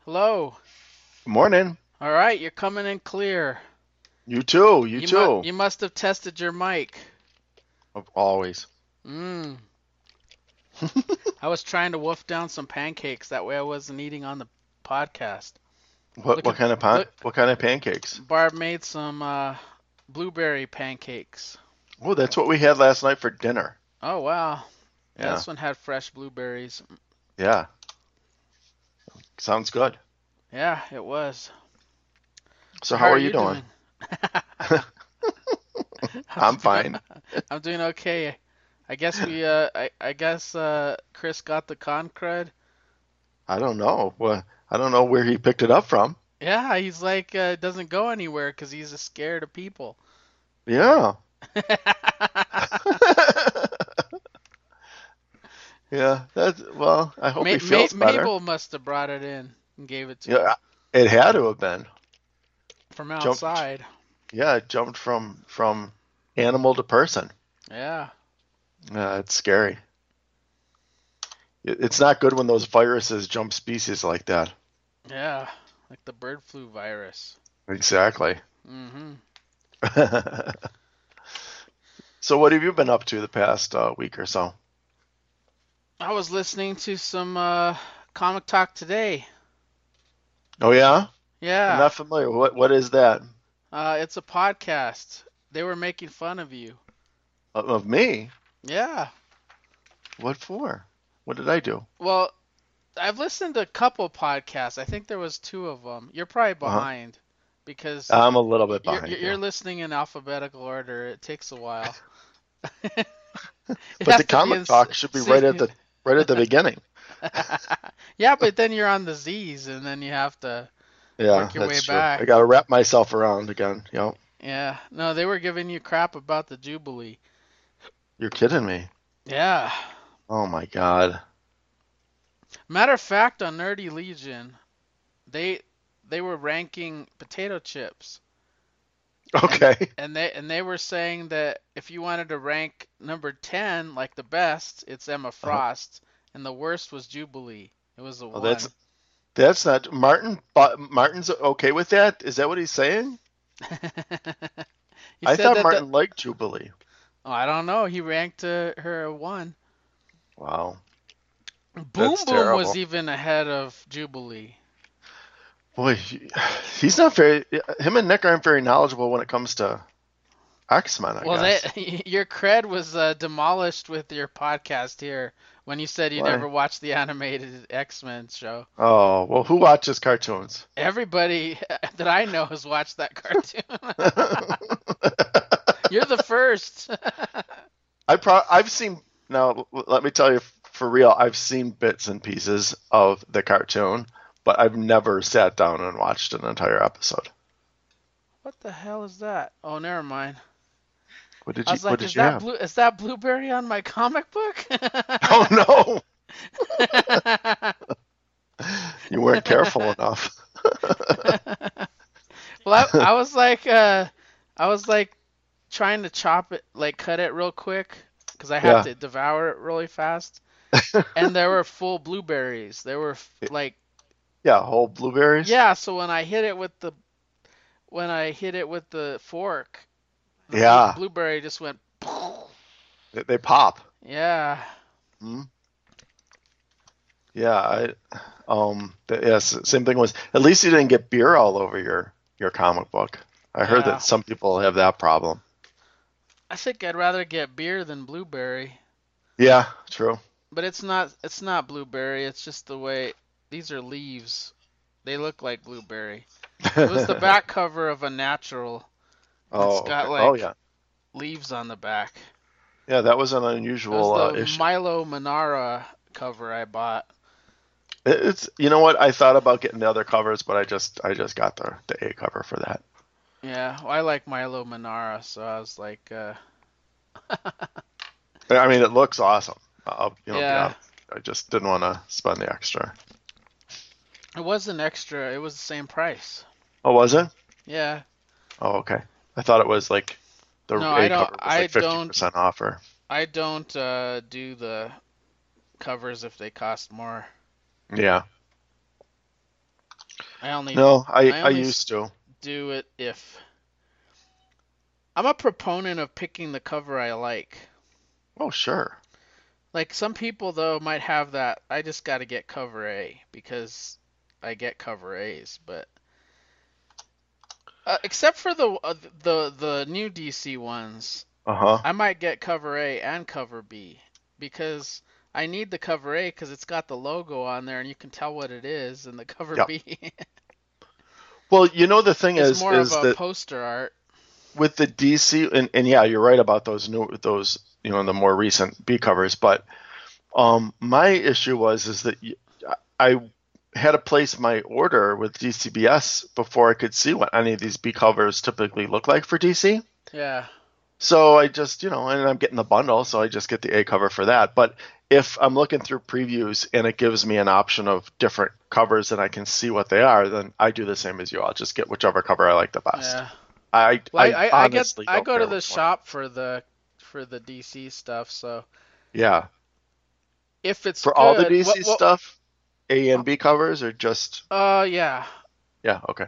Hello. Morning. All right, you're coming in clear. You too. You You must too. you must have tested your mic. Always. Mm. I was trying to wolf down some pancakes that way I wasn't eating on the podcast. What Look what at kind of look what kind of pancakes? Barb made some blueberry pancakes. Oh, that's what we had last night for dinner. Oh wow. Yeah, Yeah. this one had fresh blueberries. Yeah. Sounds good. Yeah, it was. So How how are are you you doing? doing? I'm I'm doing fine. I'm doing okay. I guess Chris got the con crud. I don't know. Well, I don't know where he picked it up from. Yeah, he's like doesn't go anywhere because he's scared of people. Yeah. Yeah. That's well, I hope he feels better. Mabel must have brought it in and gave it to him Yeah. It had to have been. from Jumped outside. yeah, it jumped from animal to person. Yeah, Yeah, it's scary. It's not good when those viruses jump species like that. yeah, like the bird flu virus. Exactly. Hmm. So what have you been up to the past week or so? I was listening to some Comic Talk today. Oh yeah? I'm Yeah, not familiar. What is that? it's a podcast. They were making fun of you. Of me? Yeah. What for? What did I do? Well, I've listened to a couple podcasts. I think there was two of them. You're probably Uh-huh. behind because I'm a little bit you're behind you're you. listening in alphabetical order. It takes a while. It But the has to be comic in talk should be right at the beginning. Yeah, but then you're on the Z's and then you have to Yeah, work your way that's true. I back. got to wrap myself around again. Yeah. No, they were giving you crap about the Jubilee. You're kidding me. Yeah. Oh my God. Matter of fact, on Nerdy Legion, they they were ranking potato chips. And Okay. they were saying that if you wanted to rank number 10 like the best, it's Emma Uh-huh. Frost and the worst was Jubilee. It was a Oh, that's 1. that's not Martin. But Martin's okay with that? Is that what he's saying? He I said thought that the Martin liked Jubilee. Oh, I don't know. He ranked her a 1. Wow, Boom that's Boom was terrible. even ahead of Jubilee. Boy, he's not very. Him and Nick aren't very knowledgeable when it comes to X-Men, I Well, they guess. your cred was demolished with your podcast here when you said you never Why? watched the animated X-Men show. Oh, well, who watches cartoons? Everybody that I know has watched that cartoon. You're the first. I've seen now. Let me tell you for real. I've seen bits and pieces of the cartoon, but I've never sat down and watched an entire episode. What the hell is that? Oh, never mind. I was What like, did you have? is that Blueberry on my comic book? Oh no, you weren't careful enough. Well, I was like trying to chop it, like cut it real quick, because I had Yeah, to devour it really fast. And there were full blueberries. There were like, yeah, whole blueberries. yeah. So when I hit it with the fork, the Yeah, blueberry just went. they pop. Yeah, Hmm. Yeah, yes, same thing was. At least you didn't get beer all over your comic book. I heard that yeah. some people have that problem. I think I'd rather get beer than blueberry. Yeah, true. But it's not blueberry. It's just the way these are leaves. They look like blueberry. It was the back cover of a natural, and it's Oh, got okay. Oh, like yeah. leaves on the back. Yeah, that was an It was unusual the issue. Milo Manara cover I bought. It's you know what? I thought about getting the other covers, but I just got the A cover for that. Yeah, well, I like Milo Manara, so I was like, I mean, it looks awesome. Be yeah, honest. I just didn't want to spend the extra. it was an extra. It was the same price. Oh, was it? Yeah. Oh, okay. I thought it was like the No, A cover was like 50% offer. I don't do the covers if they cost more. Yeah. I only No, I I only used to. do it if I'm a proponent of picking the cover I like. Oh, sure. Like some people though might have that I just got to get cover A because I get cover A's, but except for the new DC ones, Uh-huh. I might get cover A and cover B because I need the cover A because it's got the logo on there and you can tell what it is, and the cover Yeah. B Well, the thing is more of is a that poster art. with the DC, and yeah, you're right about those the more recent B covers, but my issue is that I had to place my order with DCBS before I could see what any of these B covers typically look like for DC. Yeah. So I just, and I'm getting the bundle, so I just get the A cover for that. But if I'm looking through previews and it gives me an option of different covers and I can see what they are, then I do the same as you. I'll just get whichever cover I like the best. Yeah. Well, I honestly I don't go to care the which one. shop for the DC stuff. So Yeah. if it's For all the good, DC what stuff, A and B covers are just, yeah. yeah, okay.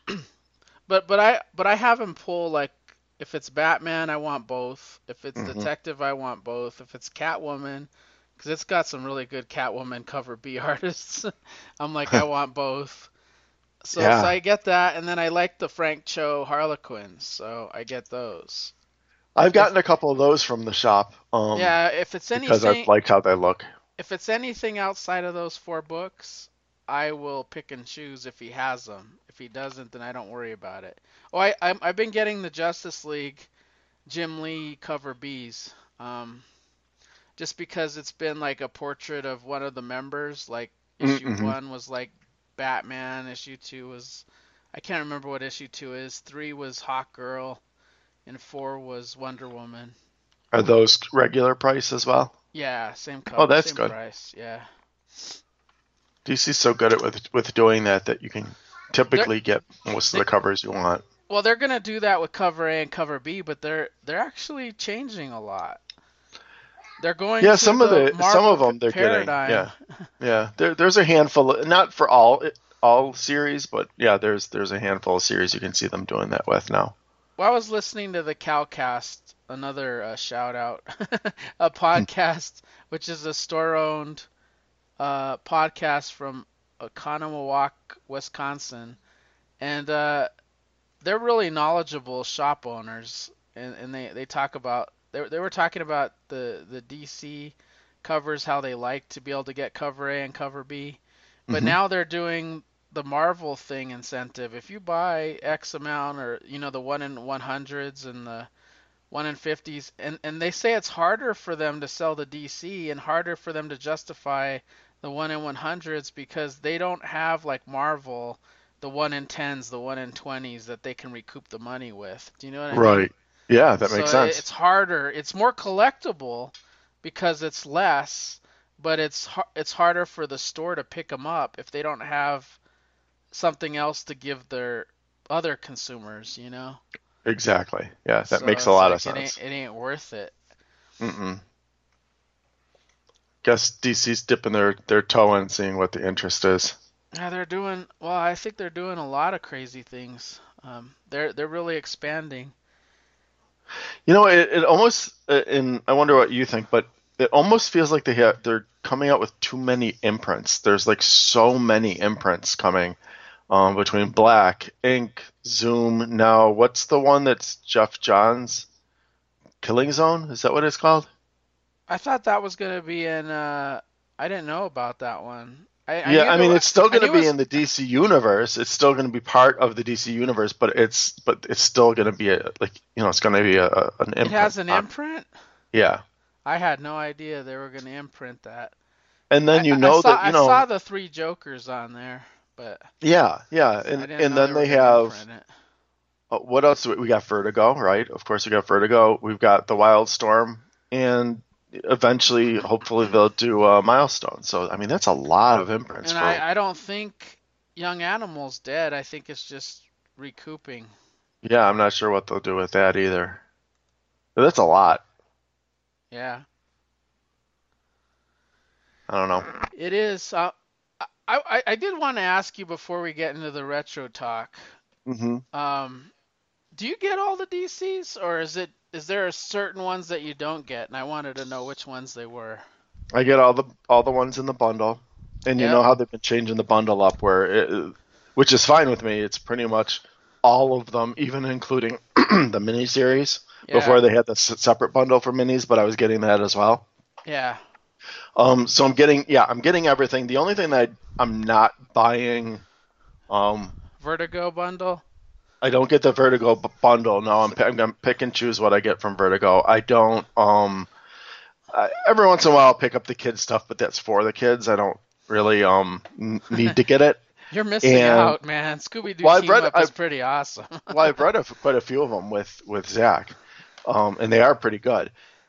But I have him pull like if it's Batman, I want both. If it's Hmm. Detective, I want both. If it's Catwoman, because it's got some really good Catwoman cover B artists, I'm like I want both. So Yeah. I get that, and then I like the Frank Cho Harlequins, so I get those. I've If gotten a couple of those from the shop, yeah, because I've liked how they look. if it's anything outside of those four books, I will pick and choose if he has them. If he doesn't, then I don't worry about it. Oh, I've been getting the Justice League Jim Lee cover Bs, just because it's been like a portrait of one of the members. Like issue Mm-hmm. 1 was like Batman, issue 2 was I can't remember what issue 2 is. 3 was Hawk Girl, and 4 was Wonder Woman. Are those regular price as well? Yeah, same Oh, cover, that's same good. price. Yeah. DC's so good at with doing that you can They're typically get most of they the covers you want. well, they're gonna do that with cover A and cover B, but they're actually changing a lot. They're going Yeah, to the some Marvel of them they're getting. paradigm. Yeah, yeah. There's a handful, not for all series, but yeah, there's a handful of series you can see them doing that with now. Well, I was listening to the Cowcast, another shout out, a Hmm. podcast, which is a store-owned podcast from Oconomowoc, Wisconsin, and they're really knowledgeable shop owners, and they talk about they were talking about the DC covers, how they like to be able to get cover A and cover B, but Hmm. now they're doing the Marvel thing incentive. If you buy X amount, or the 1 in 100s and the 1 in 50s, and they say it's harder for them to sell the DC and harder for them to justify the 1 in 100s because they don't have like Marvel, the 1 in 10s, the 1 in 20s that they can recoup the money with. Do you know what I mean? Right. Yeah, that So makes sense. it's harder. It's more collectible because it's less, but it's harder for the store to pick them up if they don't have something else to give their other consumers. Exactly. Yeah, that So makes a it's lot of like it ain't sense. it ain't worth it. Mm-mm. Guess DC's dipping their toe in, seeing what the interest is. Yeah, they're doing well. I think they're doing a lot of crazy things. They're really expanding. It almost, and I wonder what you think, but it almost feels like they're coming out with too many imprints. There's like so many imprints coming, between Black, Ink, Zoom. Now, what's the one that's Jeff Johns? Killing Zone? Is that what it's called? I thought that was gonna be in. I didn't know about that one. I Yeah, knew I there. mean it's still I going to knew it be was. in the DC universe. It's still going to be part of the DC universe, but it's still going to be it's going to be an It imprint has an on. imprint. Yeah, I had no idea they were gonna imprint that. and I, then I I saw that I saw the three Jokers on there, but yeah, yeah, I didn't and know they then were they gonna have, imprint it. what else? We got Vertigo, right? Of course, we got Vertigo. We've got the Wildstorm, and eventually, hopefully, they'll do Milestone. So, I mean, that's a lot of imprints And for. I don't think Young Animal's dead. I think it's just recouping. Yeah, I'm not sure what they'll do with that either. But that's a lot. Yeah, I don't know. it is. I did want to ask you before we get into the retro talk. Hmm. Um, do you get all the DCs, or is there certain ones that you don't get? And I wanted to know which ones they were. I get all the ones in the bundle, and you Yep. know how they've been changing the bundle up, which is fine with me. It's pretty much all of them, even including the miniseries. Yeah. Before they had the separate bundle for minis, but I was getting that as well. Yeah. So I'm getting everything. The only thing that I'm not buying, um, Vertigo bundle. I don't get the Vertigo bundle. No, I'm pick and choose what I get from Vertigo. I don't. Every once in a while, I'll pick up the kids stuff, but that's for the kids. I don't really need to get it. You're missing And out, man. Scooby Doo well, I've team read up is I've pretty awesome. well, I've read quite a few of them with Zach, and they are pretty good.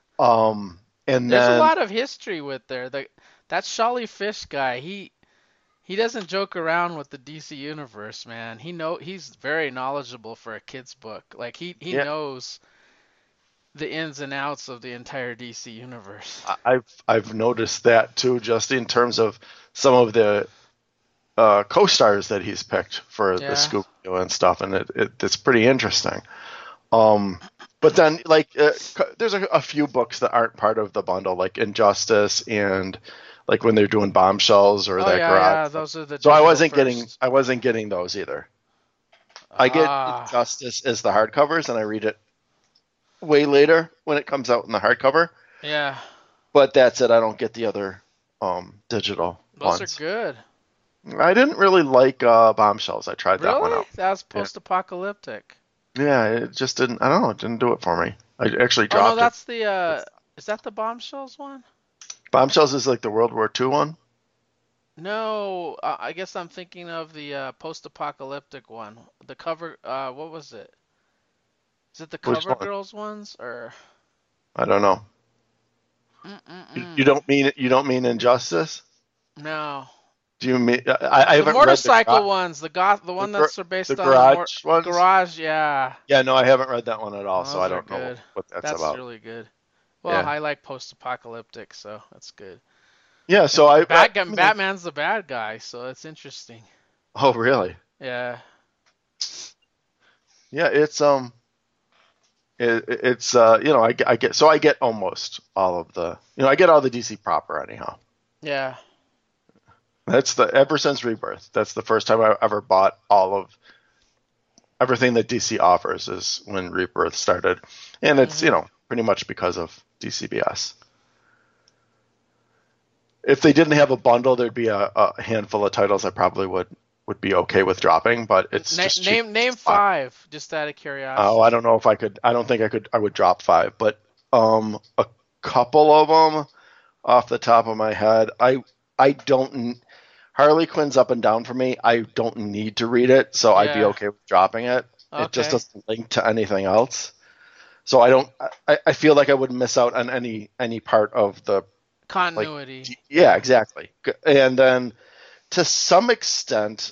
And There's a then lot of history with there. That Sholly Fish guy, he doesn't joke around with the DC universe, man. He's very knowledgeable for a kid's book. Like he yeah, knows the ins and outs of the entire DC universe. I've noticed that too, just in terms of some of the co-stars that he's picked for the Yeah. Scooby-Doo and stuff, and it's pretty interesting. Um, but then there's a few books that aren't part of the bundle, like Injustice and like when they're doing Bombshells or Oh that yeah, garage. yeah. Those are the So digital first. I wasn't getting those either. I get Ah, Injustice as the hardcovers, and I read it way later when it comes out in the hardcover. yeah. But that's it. I don't get the other digital Those are ones. good. I didn't really like Bombshells. I tried that one Really? out. That was Yeah, post-apocalyptic. yeah. It just didn't. I don't know. It didn't do it for me. I actually Oh no, dropped it. that's the is that the Bombshells one? Bombshells is like the World War II one. No, I guess I'm thinking of the post-apocalyptic one. The cover, what was it? Is it the Which Cover one? Girls ones or? I don't know. You Mm-mm-mm. don't mean Injustice? No, Do you mean I the haven't read motorcycle ones, the the, one gar- that's the based on Garage ones? garage. Yeah, Yeah, no, I haven't read that one at all, so I those are don't know good. what that's That's about. really good. Well, Yeah, I like post-apocalyptic, so that's good. yeah. And So Batman's the bad guy, so it's interesting. oh really? Yeah. Yeah, it's I get almost all of the I get all the DC proper anyhow. Yeah. That's the ever since Rebirth. That's the first time I ever bought all of everything that DC offers is when Rebirth started, and it's Hmm. pretty much because of DCBS. If they didn't have a bundle, there'd be a handful of titles I probably would be okay with dropping, but it's just cheap. Name five, just out of Oh, I curiosity. don't know if I could. I don't think I could. I would drop five, but a couple of them off the top of my head. I don't. Harley Quinn's up and down for me. I don't need to read it, so I'd be Yeah. okay with dropping it. It just Okay. doesn't link to anything else. So I don't. I feel like I would miss out on any part of the like. Continuity. Yeah, Yeah. exactly. And then to some extent,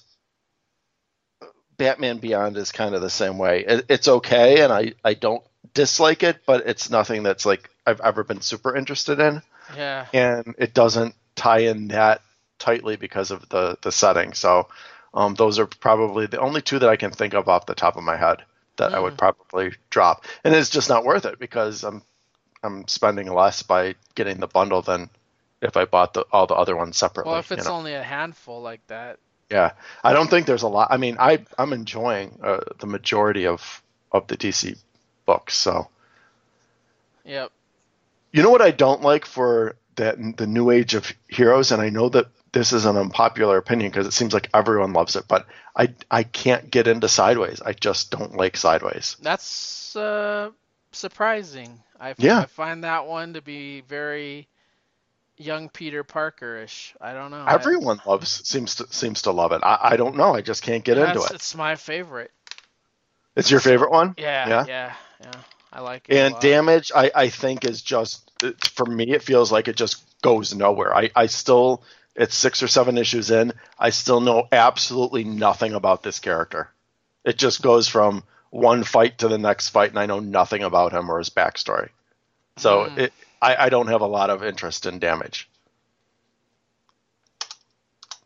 Batman Beyond is kind of the same way. It's okay, and I don't dislike it, but it's nothing that's like I've ever been super interested in, Yeah. and it doesn't tie in that tightly because of the setting. So those are probably the only two that I can think of off the top of my head that I would Hmm. probably drop, and it's just not worth it because I'm spending less by getting the bundle than if I bought all the other ones Well, separately. if it's only a handful like that. Yeah, I don't think there's a lot. I mean, I'm enjoying the majority of the DC books. So Yep. you know what I don't like for the new age of heroes, and I know that this is an unpopular opinion because it seems like everyone loves it, but I can't get into Sideways. I just don't like Sideways. That's surprising. I Yeah, find that one to be very young Peter Parker-ish. I don't know. everyone seems to love it. I don't know. I just can't get into That's it. it's my favorite. It's your favorite one? Yeah, Yeah. yeah, yeah. I like it a And lot. Damage, I think is just for me. It feels like it just goes nowhere. I still it's 6 or 7 issues in. I still know absolutely nothing about this character. It just goes from one fight to the next fight, and I know nothing about him or his backstory. So Hmm. I don't have a lot of interest in Damage.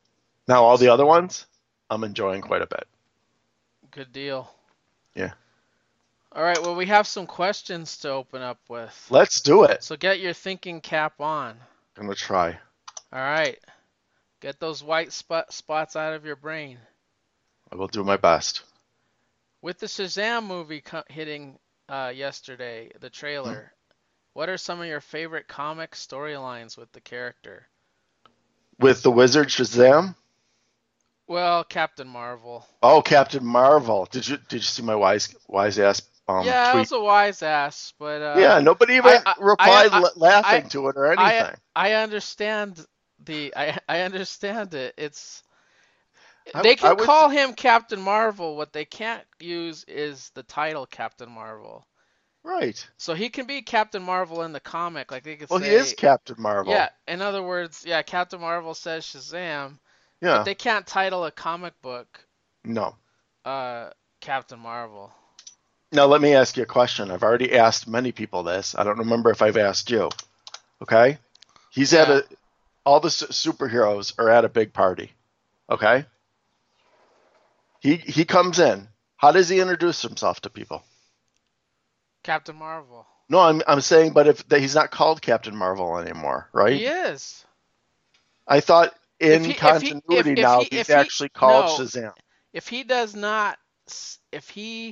Now all the So, other ones, I'm enjoying quite a bit. good deal. Yeah, All right, well, we have some questions to open up with. let's do it. So get your thinking cap on. I'm gonna try. All right, get those white spots out of your brain. I will do my best. With the Shazam movie hitting yesterday, the Hmm? trailer, what are some of your favorite comic storylines with the character? With the Wizard Shazam. Well, Captain Marvel. Oh, Captain Marvel. Did you see my wise ass Yeah, it tweet? was a wise ass, but Yeah, nobody I even I replied I I laughing to it or I anything. I understand I understand it. It's I they I can would call him Captain Marvel. What they can't use is the title Captain Marvel. right. So he can be Captain Marvel in the comic. Like they could Well, he is say, Captain yeah, Marvel. in other words, yeah, Captain Marvel says Shazam, but Yeah. they can't title a comic book No. uh Captain Marvel. Now let me ask you a question. I've already asked many people this. I don't remember if I've asked you. Okay. He's at Yeah, a. All the superheroes are at a big party. Okay. He comes in. How does he introduce himself to people? Captain Marvel. No, I'm saying, but if he's not called Captain Marvel anymore, right? He is. I thought If in he if he continuity now he's if he actually called no, Shazam. if he does not if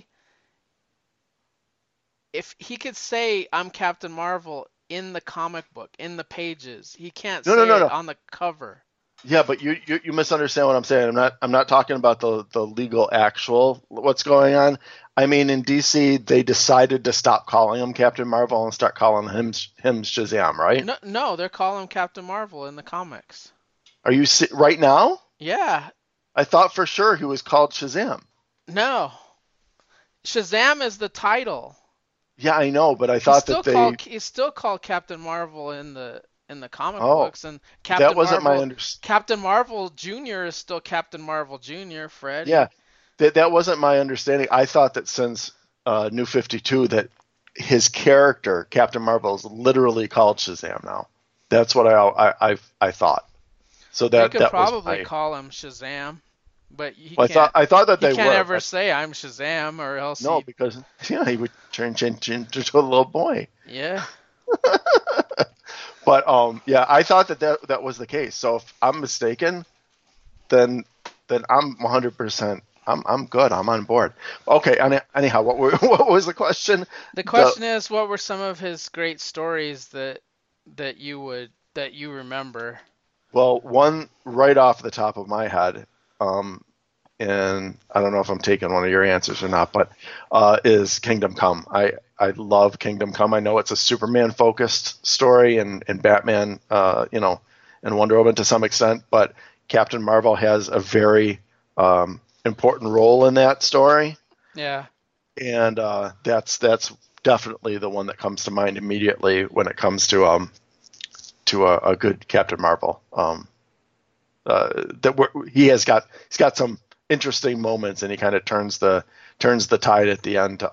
he could say I'm Captain Marvel in the comic book, in the pages, he can't No, no, say no, it no. on the cover. Yeah, but you misunderstand what I'm saying. I'm not talking about the legal actual what's going on. I mean in DC they decided to stop calling him Captain Marvel and start calling him Shazam, right? No, no, they're calling him Captain Marvel in the comics. Are you right now? Yeah, I thought for sure he was called Shazam. no. Shazam is the title. Yeah, I know, but I thought that they. He's still called Captain Marvel in the comic Oh, books, and that wasn't my under. Captain Marvel Jr. is still Captain Marvel Jr. Fred. Yeah, that wasn't my understanding. I thought that since New 52 that his character Captain Marvel is literally called Shazam now. That's what I thought. So They that could that was probably my. call him Shazam, but Well, I thought that he they can't were, ever but say I'm Shazam or else no, he because yeah, he would change into a little boy. yeah. But yeah, I thought that was the case. So if I'm mistaken, then I'm 100%. I'm good. I'm on board. Okay. Anyhow, what was the question? The The question is, what were some of his great stories that you remember? Well, one right off the top of my head, um, and I don't know if I'm taking one of your answers or not, but is Kingdom Come. I love Kingdom Come. I know it's a Superman focused story and Batman, and Wonder Woman to some extent, but Captain Marvel has a very important role in that story, Yeah, and that's definitely the one that comes to mind immediately when it comes to a good Captain Marvel. He's got some interesting moments, and he kind of turns the tide at the end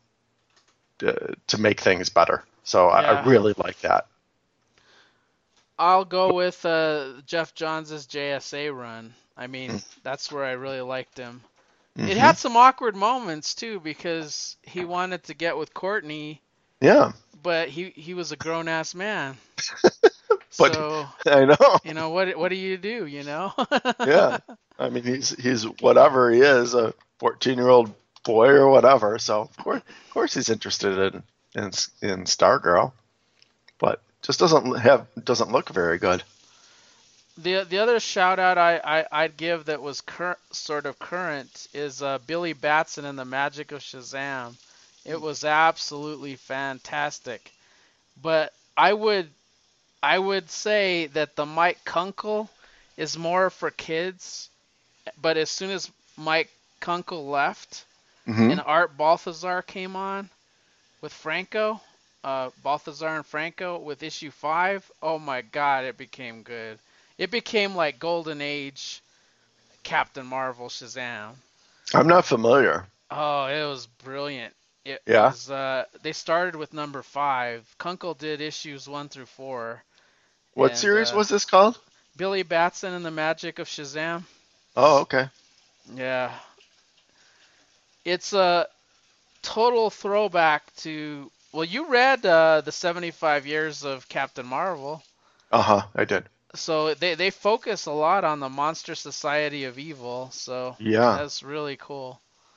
to make things better. So I yeah. really like that. I'll go with Jeff Johns' JSA run. I mean, that's where I really liked him. It Mm-hmm. had some awkward moments too because he wanted to get with Courtney, Yeah, but he was a grown ass man. but So, I know. what do you do, you know? Yeah, I mean he's whatever he is, a 14-year-old boy or whatever. So of course he's interested in Stargirl, but just doesn't look very good. The other shout out I'd give that was sort of current is Billy Batson and the Magic of Shazam. It was absolutely fantastic. But I would say that the Mike Kunkel is more for kids, but as soon as Mike Kunkel left Hmm. and Art Balthazar came on with Franco, Balthazar and Franco with issue 5, oh my god, it became good. It became like Golden Age Captain Marvel Shazam. I'm not familiar. Oh, it was brilliant. It Yeah. was they started with number 5. Kunkel did issues 1 through 4 What and series was this called? Billy Batson and the Magic of Shazam. Oh, okay. Yeah, it's a total throwback to. Well, you read the 75 years of Captain Marvel, Uh-huh, I did. so they focus a lot on the Monster Society of Evil. So Yeah. that's really cool.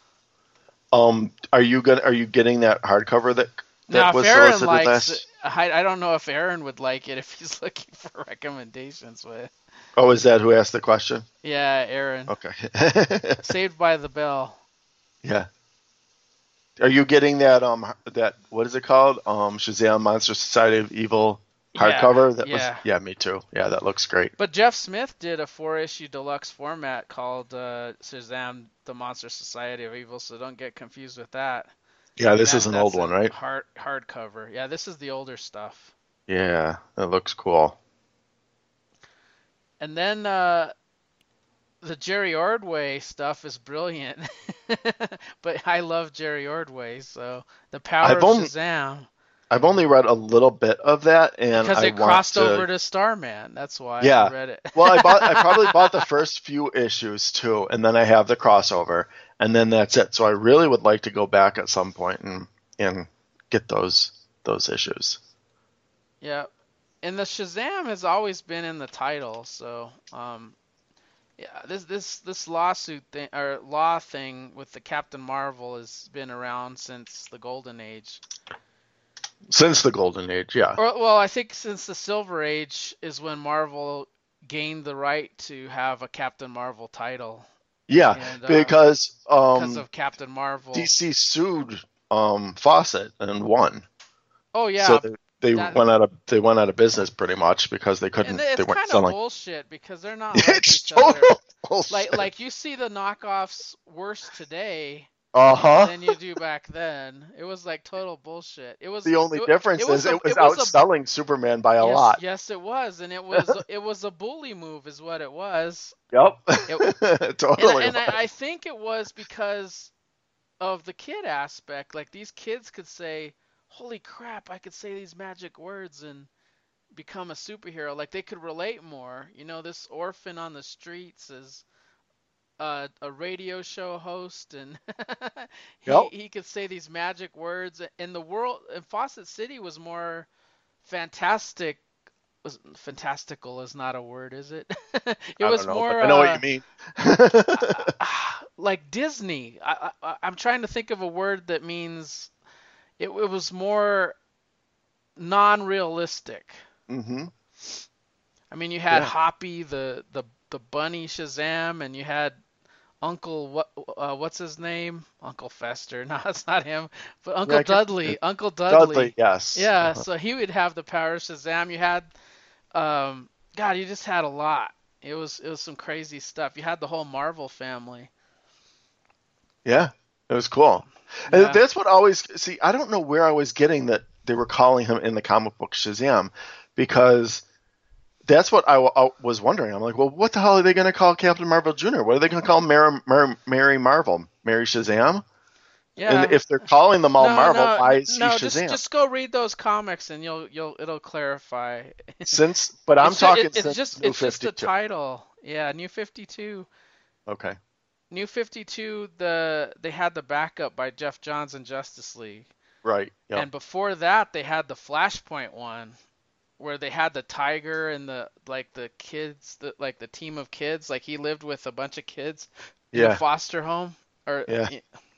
Are you getting that hardcover Now, that if was Aaron solicited likes it, last? I don't know if Aaron would like it if he's looking for recommendations. But Oh, is that who asked the question? yeah, Aaron, Okay. Saved by the Bell. Yeah. Are you getting that what is it called? Shazam Monster Society of Evil Yeah, hardcover? That was yeah. yeah, me too. Yeah, that looks great. But Jeff Smith did a four-issue deluxe format called Shazam: The Monster Society of Evil, so don't get confused with that. Yeah, this is That an old that's one, an right? hardcover. Yeah, this is the older stuff. Yeah, that looks cool. And then the Jerry Ordway stuff is brilliant. But I love Jerry Ordway, so the power I've of only Shazam I've only read a little bit of that, and because I it want crossed to. over to Starman. That's why I Yeah. read it. Well, I probably bought the first few issues too, and then I have the crossover, and then that's it. So I really would like to go back at some point and get those issues. Yeah. And the Shazam has always been in the title, so yeah, this lawsuit thing or law thing with the Captain Marvel has been around since the Golden Age. Since the Golden Age, yeah. Or well, I think since the Silver Age is when Marvel gained the right to have a Captain Marvel title, Yeah, and because because of Captain Marvel. DC sued Fawcett and won. Oh So yeah, that they went out of business pretty much because and they it's weren't kind of selling. bullshit because they're not like It's each other. total Like bullshit. like you see the knockoffs worse today Uh-huh. than you do back then. It was like total bullshit. The only It difference was is a it was it was a outselling Superman by a yes lot. yes it was, and it was a bully move is what it was. Yep. It It totally and was. I think it was because of the kid aspect. Like these kids could say, "Holy crap! I could say these magic words and become a superhero." Like they could relate more. You know, this orphan on the streets is a radio show host, and Yep. he could say these magic words. And the world in Fawcett City was more fantastic. Was fantastical is not a word, is it? It I don't was know, but more I know what you mean. like Disney. I'm trying to think of a word that means it was more non-realistic. Hmm. I mean, you had Yeah. Hoppy, the bunny Shazam, and you had Uncle what's his name? Uncle Fester. No, it's not him, but Yeah, Uncle I can see it. Dudley. Uncle Dudley, Dudley. yes. Yeah, Uh-huh. so he would have the power of Shazam. You had God, you just had a lot. It was some crazy stuff. You had the whole Marvel family. Yeah. It was cool. And Yeah. that's what always see, I don't know where I was getting that they were calling him in the comic book Shazam because that's what I was wondering. I'm like, well, what the hell are they going to call Captain Marvel Jr.? What are they going to call Mary Marvel? Mary Shazam? And Yeah. if they're calling them all No, Marvel, no, why is he no. Shazam? Just go read those comics and you'll it'll clarify. But I'm talking It's since just New the 52. title. Yeah, New 52. Okay. New 52, they had the backup by Jeff Johns and Justice League. Right. Yep. And before that, they had the Flashpoint one where they had the tiger and the like the kids, like the team of kids, like he lived with a bunch of kids in a Yeah. foster home or Yeah.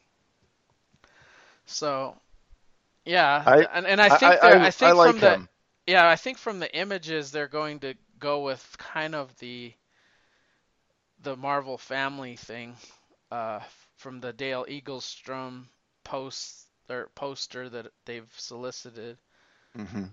so yeah, I and I think I I think like from the him. yeah, I think from the images they're going to go with kind of the Marvel family thing uh, from the Dale Eaglestrom poster that they've solicited. Hmm.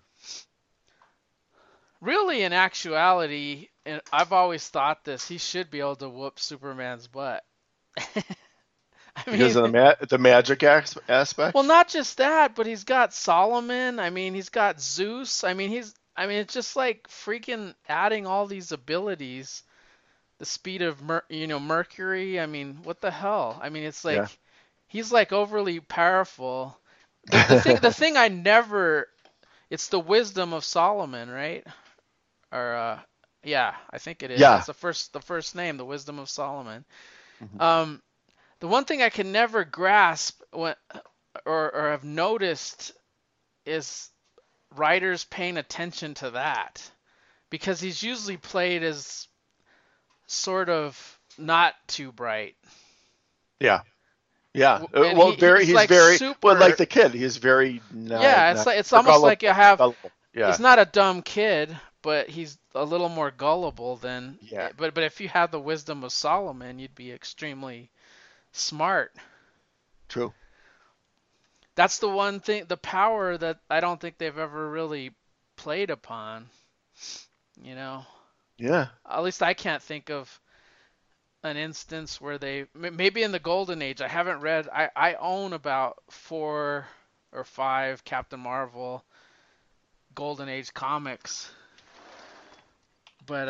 Really, in actuality, and I've always thought this, he should be able to whoop Superman's butt. I Because mean, of the magic well, aspect. not just that, but he's got Solomon. I mean, he's got Zeus. I mean, it's just like freaking adding all these abilities. The speed of Mercury. I mean, what the hell? I mean, it's like Yeah. he's like overly powerful. The thing I never it's the wisdom of Solomon, right? Or Yeah, I think it is. Yeah. That's the first name, the Wisdom of Solomon. Mhm. Um, the one thing I can never grasp or have noticed is writers paying attention to that because he's usually played as sort of not too bright. Yeah. Yeah. And Well, he's he's like very, well, like super. the kid, he's very Yeah, not it's or almost like you gullible. have. Gullible. He's Yeah. not a dumb kid, but he's a little more gullible than. Yeah. But if you had the wisdom of Solomon, you'd be extremely smart. True. That's the one thing, the power that I don't think they've ever really played upon. You know, Yeah. at least I can't think of an instance where they maybe in the golden age. I haven't read. I own about 4 or 5 Captain Marvel golden age comics, but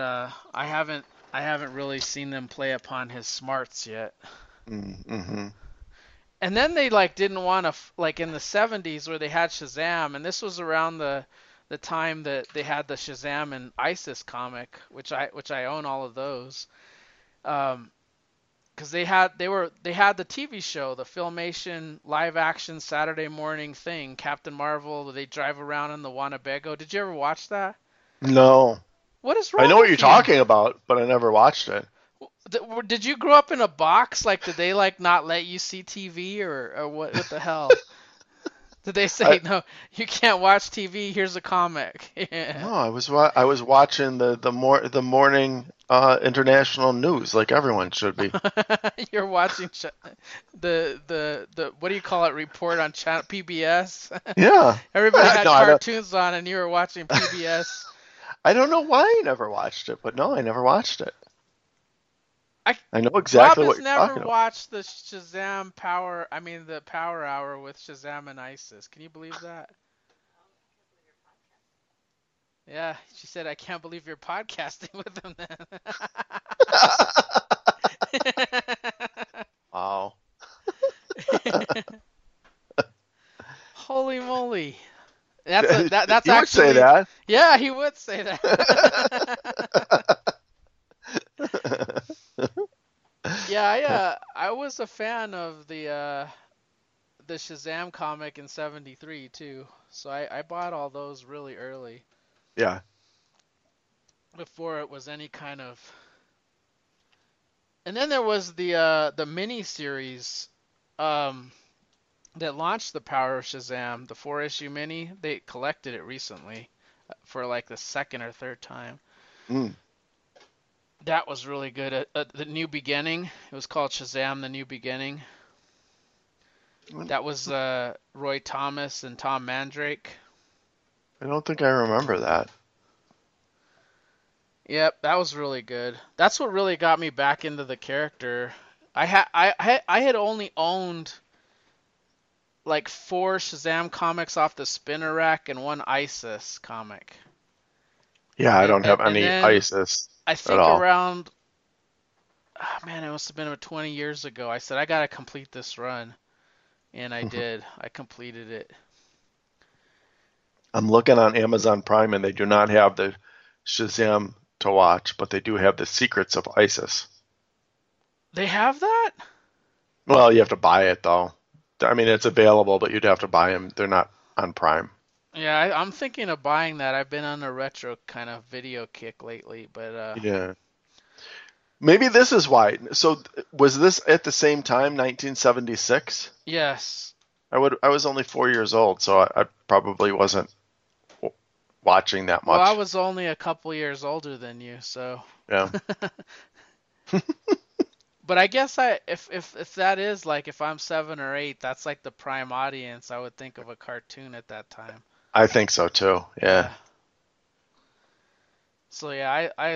I haven't really seen them play upon his smarts yet. Mm-hmm. And then they like didn't want to like in the 70s where they had Shazam, and this was around the time that they had the Shazam and ISIS comic, which I own all of those. Because they had the TV show, the Filmation live action Saturday morning thing, Captain Marvel. They drive around in the Winnebago. Did you ever watch that? No. What is I wrong know what you're with you? talking about, but I never watched it. Did you grow up in a box? Like, did they like not let you see TV or what? What the hell? Did they I say no? You can't watch TV. Here's a comic. Yeah. no, I was watching the morning international news like everyone should be. You're watching the what do you call it? Report on channel PBS. Yeah. Everybody No, had I don't. cartoons on, and you were watching PBS. I don't know why I never watched it, but no, I never watched it. I I know Rob exactly what has you're never talking about. watched the Shazam Power. I mean, the Power Hour with Shazam and Isis. Can you believe that? Yeah, she said, "I can't believe you're podcasting with them." Wow. Then. Holy moly! That's He would say actually, that. yeah, he would say that. Yeah, I was a fan of the Shazam comic in '73 too. So I bought all those really early Yeah. before it was any kind of. And then there was the mini series um that launched the Power of Shazam, the 4 issue mini. They collected it recently for like the second or third time. Mm. That was really good. The New Beginning. It was called Shazam: The New Beginning. That was Roy Thomas and Tom Mandrake. I don't think I remember that. Yep, that was really good. That's what really got me back into the character. I had only owned like 4 Shazam comics off the spinner rack and one ISIS comic. Yeah, I don't have And any then ISIS I at think all. around, oh man, it must have been about 20 years ago. I said I gotta complete this run, and I did. I completed it. I'm looking on Amazon Prime and they do not have the Shazam to watch, but they do have the Secrets of ISIS. They have that? Well, you have to buy it though. I mean, it's available, but you'd have to buy them. They're not on Prime. Yeah, I'm thinking of buying that. I've been on a retro kind of video kick lately, but Yeah. Maybe this is why. So was this at the same time, 1976? yes. I was only 4 years old, so I probably wasn't watching that Well, I much. was only a couple years older than you, so. Yeah. But I guess if that is like if I'm 7 or 8, that's like the prime audience. I would think of a cartoon at that time. I think so too. Yeah. Yeah. So yeah,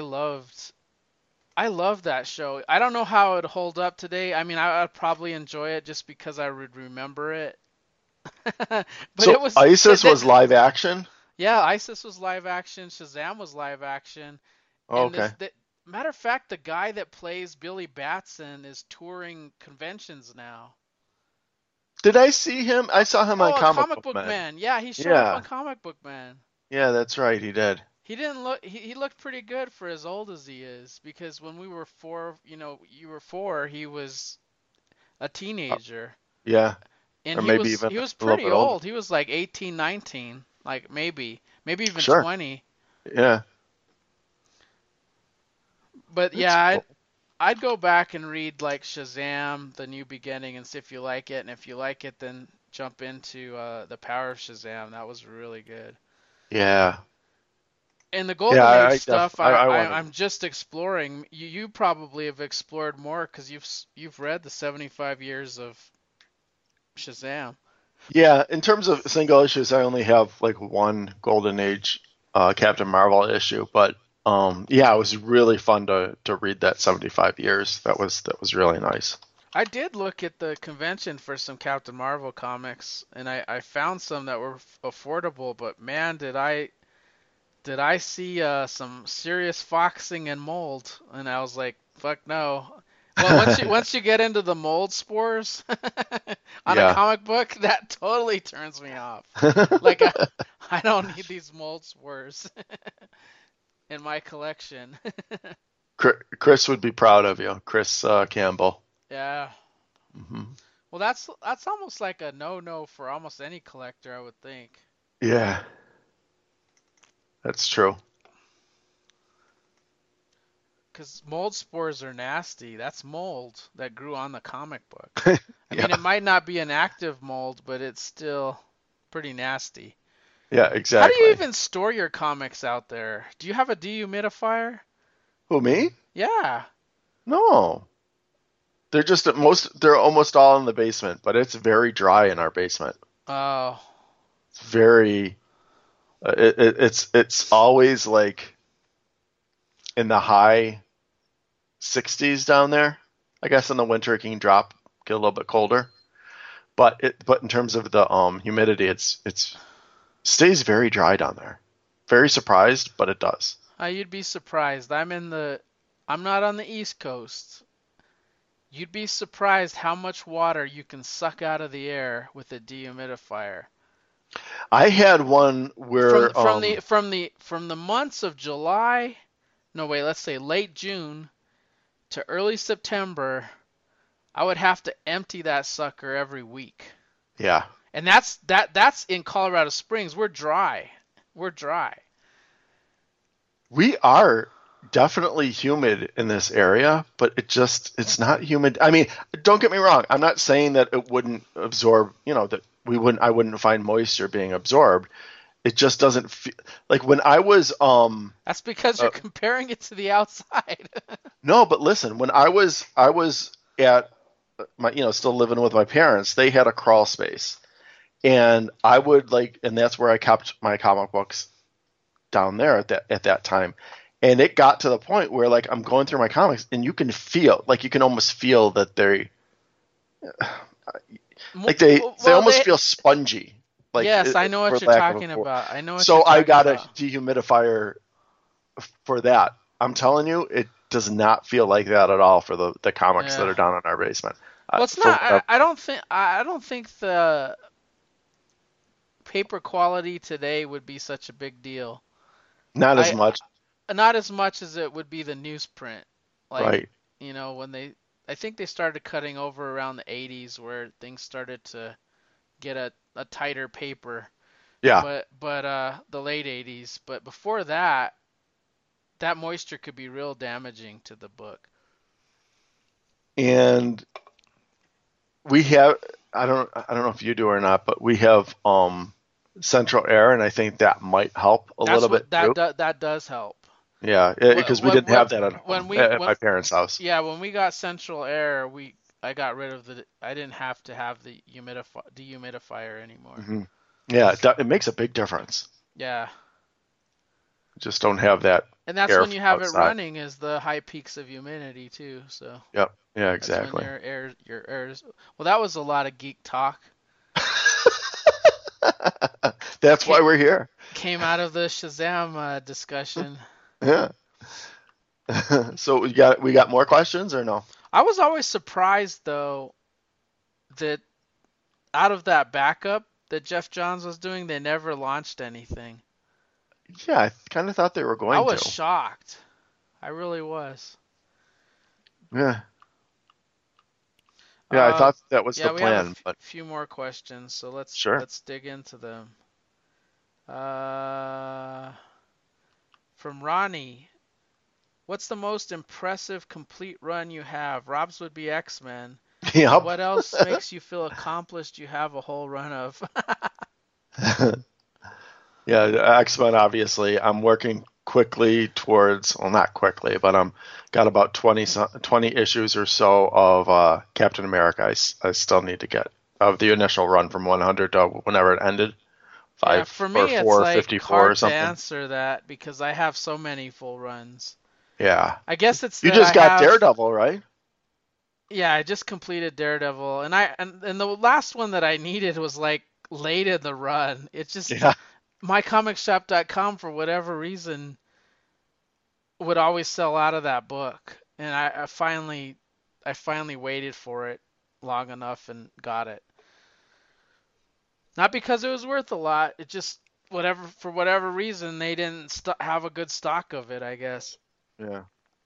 I loved that show. I don't know how it would hold up today. I mean, I'd probably enjoy it just because I would remember it. But So it was ISIS was live action? yeah, ISIS was live action, Shazam was live action, Oh, and okay. matter of fact, the guy that plays Billy Batson is touring conventions now. Did I see him? I saw him on Oh, a Comic Comic Book Book Man. Man. Yeah, he showed up on Yeah. Comic Book Man. Yeah, that's right. He did. He didn't look. He looked pretty good for as old as he is. Because when we were four, you were four, he was a Uh, teenager, yeah, and or he maybe was even he was a little pretty bit older. old. He was like 18, 19, like maybe even Sure. 20. Yeah, But that's yeah, cool. I'd go back and read like Shazam: The New Beginning and see if you like it, and if you like it, then jump into The Power of Shazam. That was really good. Yeah, And the yeah. Golden Age stuff, I want to. I'm just exploring. You probably have explored more because you've read the 75 years of Shazam. Yeah, in terms of single issues, I only have like one Golden Age Captain Marvel issue, but yeah, it was really fun to read that 75 years. That was really nice. I did look at the convention for some Captain Marvel comics, and I found some that were affordable. But man, did I see some serious foxing and mold, and I was like, fuck no. Well, once you get into the mold spores on a Yeah. comic book, that totally turns me off. Like I don't need these mold spores in my collection. Chris would be proud of you, Chris Campbell. Yeah. Hmm. Well, that's almost like a no-no for almost any collector, I would think. Yeah, that's true. Because mold spores are nasty. That's mold that grew on the comic book. I mean, it Yeah, might not be an active mold, but it's still pretty nasty. yeah, How do you exactly. even store your comics out there? Do you have a dehumidifier? Who, me? Yeah. No. They're almost all in the basement, but it's very dry in our basement. Oh, It's very it's always like in the high 60s down there. I guess in the winter it can get a little bit colder, but in terms of the humidity, it's stays very dry down there. Very surprised, but it does. you'd be surprised. I'm not on the East Coast. You'd be surprised how much water you can suck out of the air with a dehumidifier. I had one From where from the from the from the months of July, no wait, let's say late June to early September, I would have to empty that sucker every week. yeah, And that's in Colorado Springs. We're dry. We're dry. we are definitely humid in this area, but it's not humid. I mean, don't get me wrong. I'm not saying that it wouldn't absorb, that I wouldn't find moisture being absorbed. It just doesn't feel like when I was That's because you're uh, comparing it to the outside. no, but listen, when I was at my still living with my parents, they had a crawl space. And I would and that's where I kept my comic books down there at that time. And it got to the point where I'm going through my comics and you can almost feel that they Well, almost feel spongy, yes, I know for what you're lack of a talking word. about. I know what you're So I talking got a about. dehumidifier for that. I'm telling you, it does not feel like that at all for the comics that Yeah. are down in our basement. Well, it's For not. whatever, I don't think the paper quality today would be such a big deal. not as I much, Not as much as it would be the newsprint. Like, right? when I think they started cutting over around the 80s where things started to get a tighter paper. Yeah, But the late 80s. But before that, that moisture could be real damaging to the book. and we have I don't know if you do or not, but we have central air, and I think that might help a That's little bit what too. that does help. Yeah, What because we didn't have that at when home we at when my parents' house. Yeah, when we got central air, I got rid of I didn't have to have the dehumidifier anymore. Hmm. Yeah, it makes a big difference. Yeah. Just don't have that And that's air when from you have it outside. running is the high peaks of humidity too. So Yep. Yeah, that's when exactly. your air is. Well, that was a lot of geek talk. That's Came why we're here. came out of the Shazam discussion. Yeah. So we got more questions or no? I was always surprised though that out of that backup that Jeff Johns was doing, they never launched anything. Yeah, I kind of thought they were I going was to. shocked. I really was. Yeah, yeah, I Uh, thought that was the yeah, we have a plan, but few more questions, so sure. let's dig into them. Uh, from Ronnie, what's the most impressive complete run you have? Rob's would be X-Men, but Yep. what else makes you feel accomplished you have a whole run of? Yeah, X-Men obviously. I'm working quickly towards, well, not quickly, but I'm got about 20 issues or so of Captain America. I still need to get of the initial run from 100 to whenever it ended, Yeah, five for or me it's like 454 or hard to something. answer that because I have so many full runs. Yeah. I guess it's You that just I got have. Daredevil, right? Yeah, I just completed Daredevil, and and the last one that I needed was like late in the run. It just Yeah. mycomicshop.com for whatever reason would always sell out of that book, and I finally waited for it long enough and got it. Not because it was worth a lot, it just whatever for whatever reason they didn't have a good stock of it, I guess. Yeah.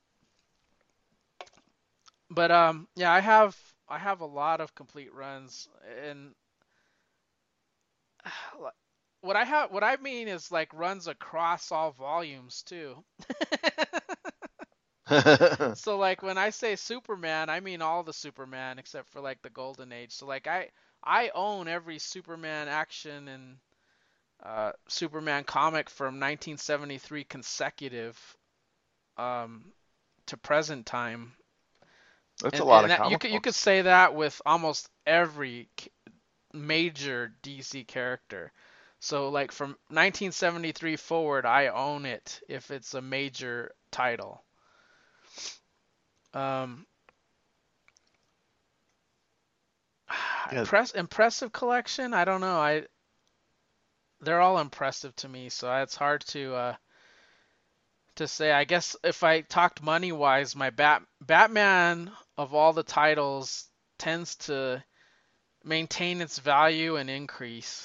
But yeah, I have a lot of complete runs, and what I mean is like runs across all volumes too. So like when I say Superman, I mean all the Superman except for like the Golden Age. So like I own every Superman action and Superman comic from 1973 consecutive um, to present time. That's a lot of You comic you could books. say that with almost every major DC character. So like from 1973 forward, I own it if it's a major title. Um, Yeah. impressive collection. I don't know. They're all impressive to me, so it's hard to say. I guess if I talked money wise, my Batman of all the titles tends to maintain its value and increase.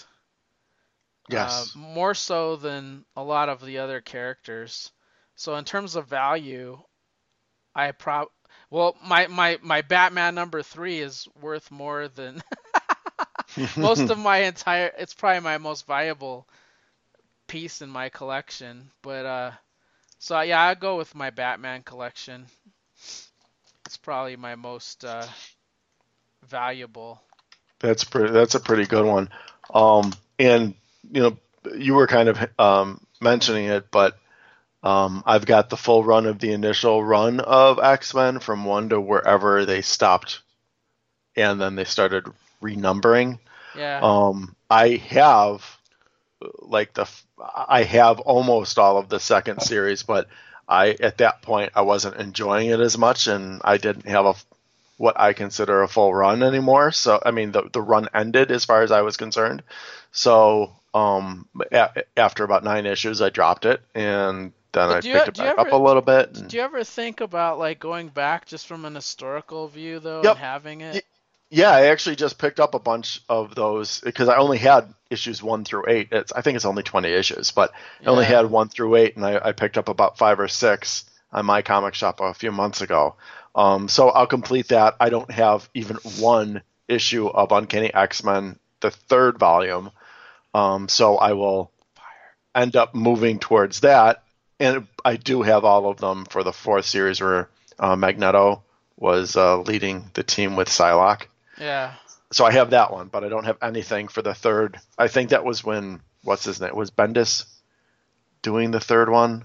Yes. More so than a lot of the other characters. So in terms of value, I prob well my Batman number three is worth more than most of my entire. It's probably my most valuable piece in my collection. But so yeah, I go with my Batman collection. It's probably my most valuable. That's a pretty good one. And you know, you were kind of mentioning it, but I've got the full run of the initial run of X-Men from one to wherever they stopped, and then they started renumbering. Yeah, I have like I have almost all of the second series, but I at that point I wasn't enjoying it as much, and I didn't have a what I consider a full run anymore. So I mean the run ended as far as I was concerned. So after about 9 issues, I dropped it, and then but I picked it do you back up a ever little bit. do And you ever think about like going back just from an historical view though and yep, having it? y- yeah, I actually just picked up a bunch of those because I only had issues 1 through 8. I think it's only 20 issues, but I only Yeah. had 1 through 8, and I picked up about 5 or 6 on my comic shop a few months ago. So I'll complete that. I don't have even one issue of Uncanny X-Men, the third volume. So I will Fire. end up moving towards that. And I do have all of them for the fourth series where Magneto was leading the team with Psylocke. Yeah. So I have that one, but I don't have anything for the third. I think that was when what's his name was Bendis doing the third one.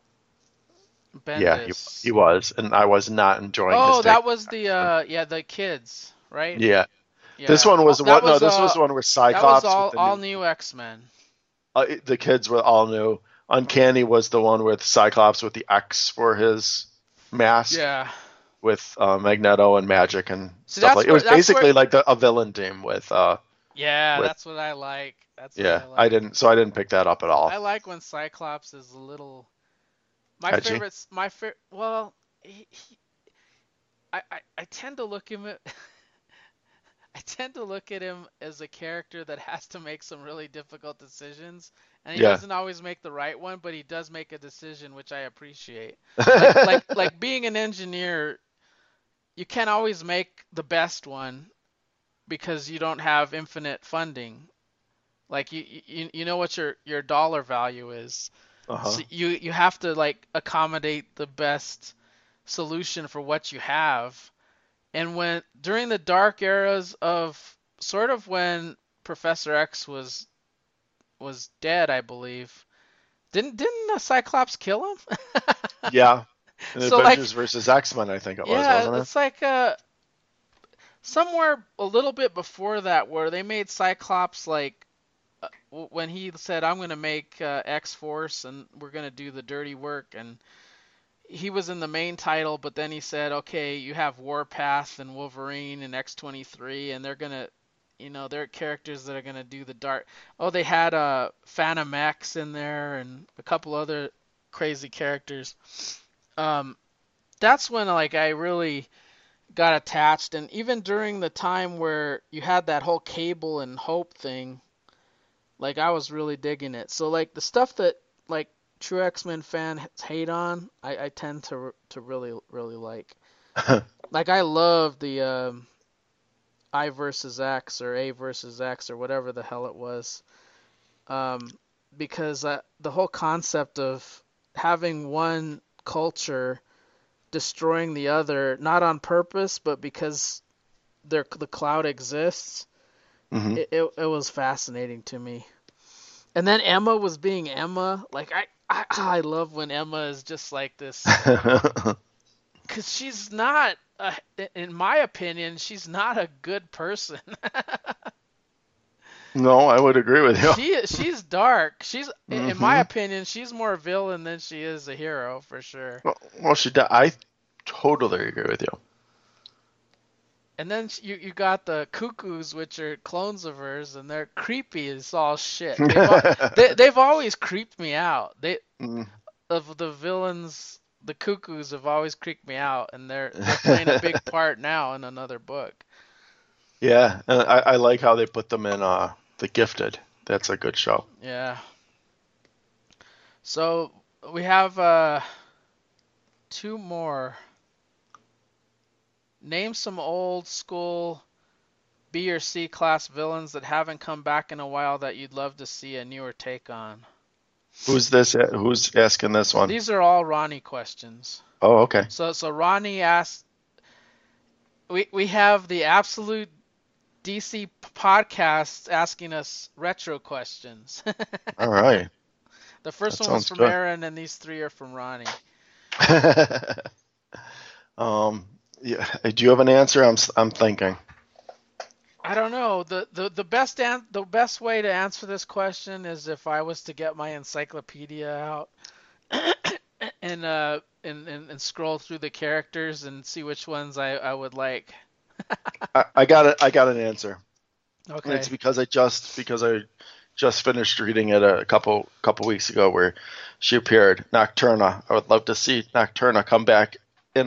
Yeah, he Bendis. was, and I was not enjoying his Oh, take. that was the yeah, the kids, right? Yeah, this Yeah. one was That what? No, was this was the one with that was Cyclops with the all new. new X-Men. The kids were all new. Uncanny was the one with Cyclops with the X for his mask, Yeah. with Magneto and Magic and See, stuff like. It was that's where basically like a villain team yeah, with that's what I like. That's what yeah. I like. I didn't pick that up at I all. like when Cyclops is a little Edgy. my favorite well, I tend to look him at I tend to look at him as a character that has to make some really difficult decisions, and he Yeah. doesn't always make the right one, but he does make a decision, which I appreciate. Like being an engineer, you can't always make the best one because you don't have infinite funding. Like you know what your dollar value is. Uh-huh. So you have to like accommodate the best solution for what you have. And when during the dark eras of sort of when Professor X was dead, I believe. Didn't the Cyclops kill him? Yeah. In So like Avengers versus X-Men, I think it was, yeah, wasn't it? it's like somewhere a little bit before that where they made Cyclops like when he said I'm going to make X-Force and we're going to do the dirty work, and he was in the main title, but then he said, okay, you have Warpath and Wolverine and X-23, and they're going to, they're characters that are going to do the dark. Oh, they had Phantom X in there and a couple other crazy characters. Um, that's when like I really got attached, and even during the time where you had that whole Cable and Hope thing, like I was really digging it. So like the stuff that like true X-Men fans hate on, I tend to really like. Like I love the I versus X or A versus X or whatever the hell it was, um, because the whole concept of having one culture destroying the other, not on purpose, but because the cloud exists, Hmm. it was fascinating to me. And then Emma was being Emma. Like I love when Emma is just like this, because she's not, in my opinion, she's not a good person. No, I would agree with you. She's dark. In my Hmm. opinion, she's more a villain than she is a hero for sure. Well, I totally agree with you. And then you got the cuckoos, which are clones of hers, and they're creepy as all shit. They've always creeped me out. They Mm. of the villains, the cuckoos have always creeped me out, and they're playing a big part now in another book. Yeah, and I like how they put them in The Gifted. That's a good show. Yeah. So we have two more. Name some old school B or C class villains that haven't come back in a while that you'd love to see a newer take on. Who's this? Who's asking this one? These are all Ronnie questions. Oh, okay. So Ronnie asked, we have the absolute DC podcast asking us retro questions. All right. The first That one was sounds from good. Aaron, and these three are from Ronnie. um, yeah. Do you have an answer? I'm thinking. I don't know. The best way to answer this question is if I was to get my encyclopedia out and scroll through the characters and see which ones I would like. I got it. I got an answer. It's Okay. because I just finished reading it a couple weeks ago where she appeared. Nocturna. I would love to see Nocturna come back in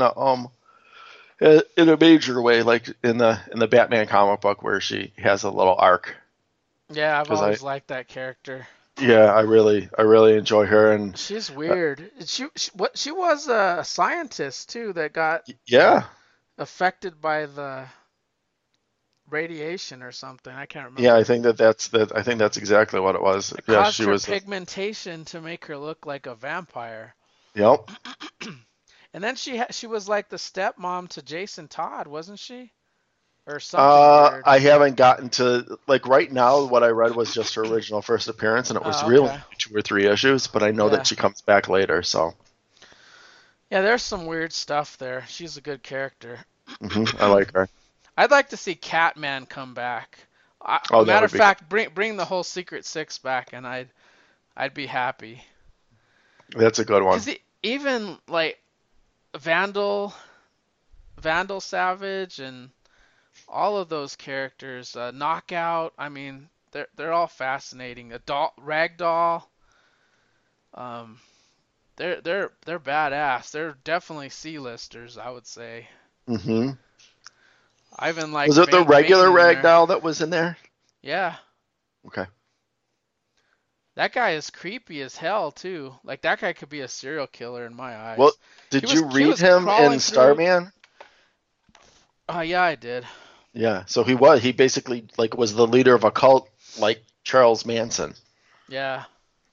a major way, like in the Batman comic book where she has a little arc. Yeah, I've Because I always liked that character. yeah, I really enjoy her and She's uh, weird. She was a scientist too that got yeah, affected by the radiation or something. I can't yeah. I remember. think I think that's exactly what it was. It Yeah, caused she her was. pigmentation to make her look like a vampire. Yep. And then she was like the stepmom to Jason Todd, wasn't she? Or something weird. I haven't gotten to like right now. What I read was just her original first appearance, and it was Oh, really okay. two or three issues. But I know that Yeah. she comes back later, so Yeah, there's some weird stuff there. She's a good character. I like her. I'd like to see Catman come back. A Oh, that matter would of be good. fact, bring the whole Secret Six back, and I'd be happy. That's a good one. Cause even like Vandal, Vandal Savage, and all of those characters, Knockout. I mean, they're all fascinating. A doll, Ragdoll. Um, they're badass. They're definitely C-listers, I would say. Hmm. I even like Was it the Fang Fang regular in there. Ragdoll that was in there? Yeah, Okay. that guy is creepy as hell too. Like that guy could be a serial killer in my Well, eyes. He did was you he read was him in crawling through. Starman? Yeah, I did. Yeah. So he basically like was the leader of a cult like Charles Manson. Yeah,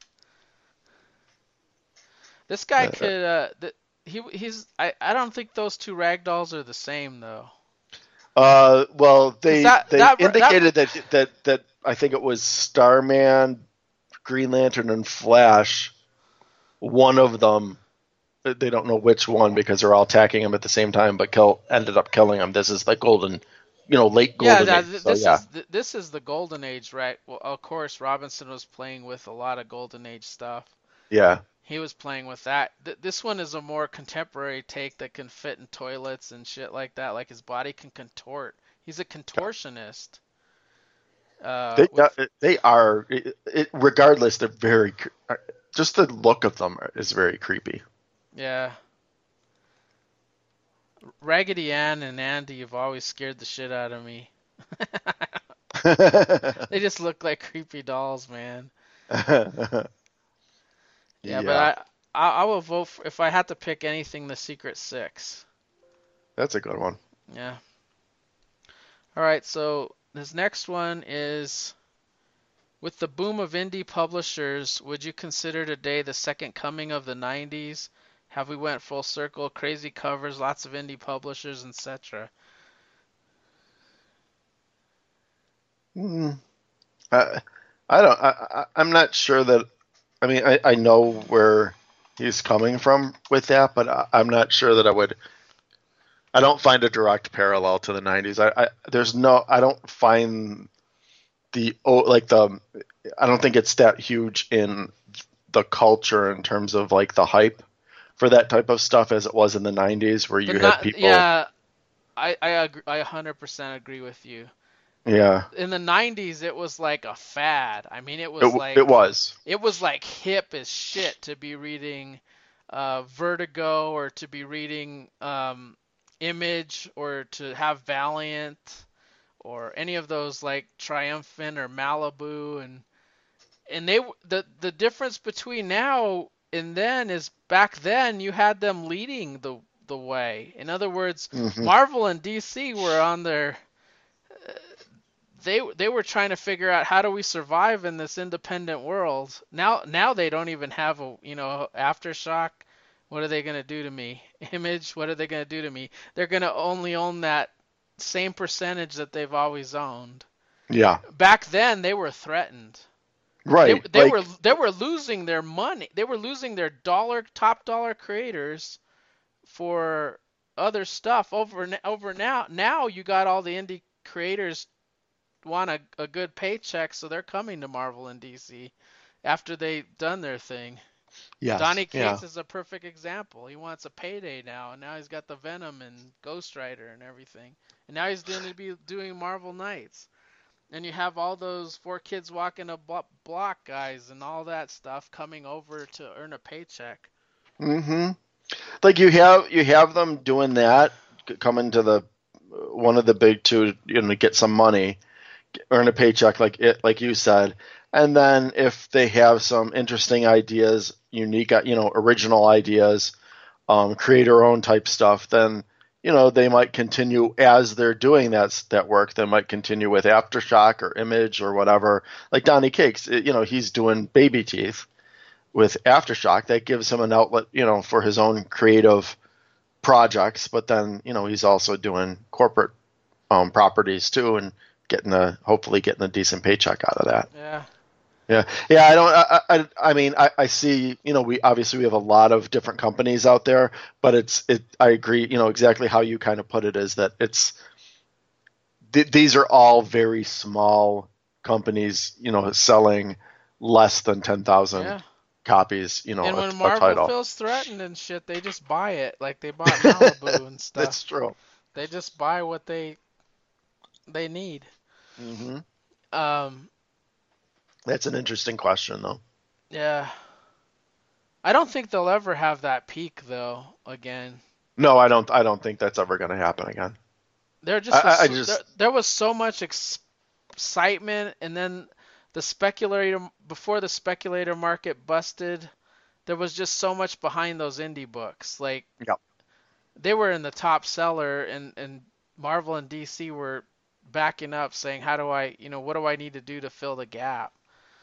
this guy Uh, could. He's. I don't think those two ragdolls are the same though. well, Cause they indicated that I think it was Starman, Green Lantern, and Flash. One of them, they don't know which one because they're all attacking him at the same time, but ended up killing him. This is like late yeah. golden age. So yeah, This is the golden age, right? Well, of course, Robinson was playing with a lot of golden age stuff. yeah, He was playing with that. This one is a more contemporary take that can fit in toilets and shit like that. Like his body can contort. He's a contortionist. With they are. Regardless, they're very. Just the look of them is very creepy. Yeah, Raggedy Ann and Andy have always scared the shit out of me. They just look like creepy dolls, man. Yeah, but Yeah, I will vote for, if I had to pick anything, the Secret Six. that's a good one. Yeah. All right, so this next one is with the boom of indie publishers, would you consider today the second coming of the 90s? Have we went full circle, crazy covers, lots of indie publishers, etc. Mm, I, I don't. I'm not sure that. I mean, I know where he's coming from with that, but I'm not sure that I would. I don't find a direct parallel to the '90s. There's no. I don't find like the. I don't think it's that huge in the culture in terms of like the hype for that type of stuff as it was in the '90s, where The you had not people. Yeah, I agree, I 100% agree with you. Yeah, In the 90s it was like a fad. I mean it was. it was like hip as shit to be reading Vertigo or to be reading Image or to have Valiant or any of those like Triumphant or Malibu and the difference between now and then is back then you had them leading the way. In other words, Hmm. Marvel and DC were on their they were trying to figure out how do we survive in this independent world. Now they don't even have a Aftershock. What are they gonna do to me? Image. What are they gonna do to me? They're gonna only own that same percentage that they've always owned. Yeah. Back then they were threatened. Right. Like. They were losing their money. They were losing their top dollar creators for other stuff over now. Now you got all the indie creators want a good paycheck, so they're coming to Marvel and DC after they've done their thing. Yes. Donny Yeah. Cates is a perfect example. He wants a payday now, and now he's got the Venom and Ghost Rider and everything. And now he's going to be doing Marvel Knights. And you have all those four kids walking a block guys and all that stuff coming over to earn a paycheck. Hmm. Like you have them doing that, coming to the one of the big two, get some money, earn a paycheck, like you said, and then if they have some interesting ideas, unique, original ideas, creator own type stuff, then they might continue as they're doing that work. They might continue with Aftershock or Image or whatever. Like Donny Cakes, he's doing Baby Teeth with Aftershock. That gives him an outlet, for his own creative projects. But then, he's also doing corporate properties too, and hopefully getting a decent paycheck out of that. Yeah. Yeah, yeah. I don't. I mean, I see. We obviously have a lot of different companies out there, but I agree. Exactly how you kind of put it is that these are all very small companies. Selling less than 10,000 Yeah. copies. And A, when a Marvel title. feels threatened and shit, they just buy it. Like they bought Malibu and stuff. That's true. They just buy what they need. Hmm. Um, That's an interesting question, though. yeah. I don't think they'll ever have that peak though again. No, I don't. I don't think that's ever going to happen again. There just I, was I there, just there was so much excitement, and then the speculator before the speculator market busted, there was just so much behind those indie books. Like yeah. they were in the top seller, and Marvel and DC were backing up, saying, "How do I, what do I need to do to fill the gap?"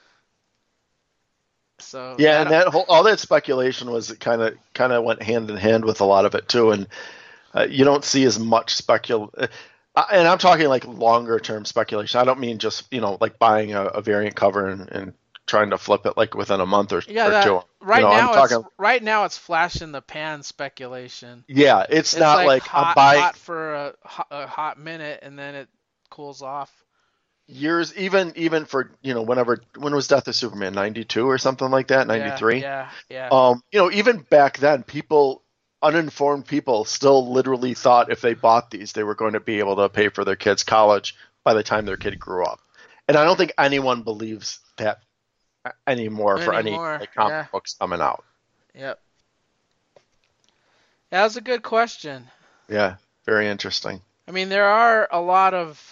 So Yeah, and that that whole all that speculation was kind of went hand in hand with a lot of it too, and you don't see as much and I'm talking like longer term speculation. I don't mean just like buying a variant cover and trying to flip it like within a month yeah, or that two. I'm talking. right now it's flash in the pan speculation. Yeah, it's It's not like like I'm buying hot for a hot minute, and then it cools off. years, even for when was Death of Superman 92 or something like that, Yeah, 93. yeah, yeah. Even back then, uninformed people still literally thought if they bought these, they were going to be able to pay for their kids' college by the time their kid grew up. And I don't think anyone believes that anymore for any Anymore. like comic Yeah. books coming out. Yep. That was a good question. Yeah, very interesting. I mean, there are a lot of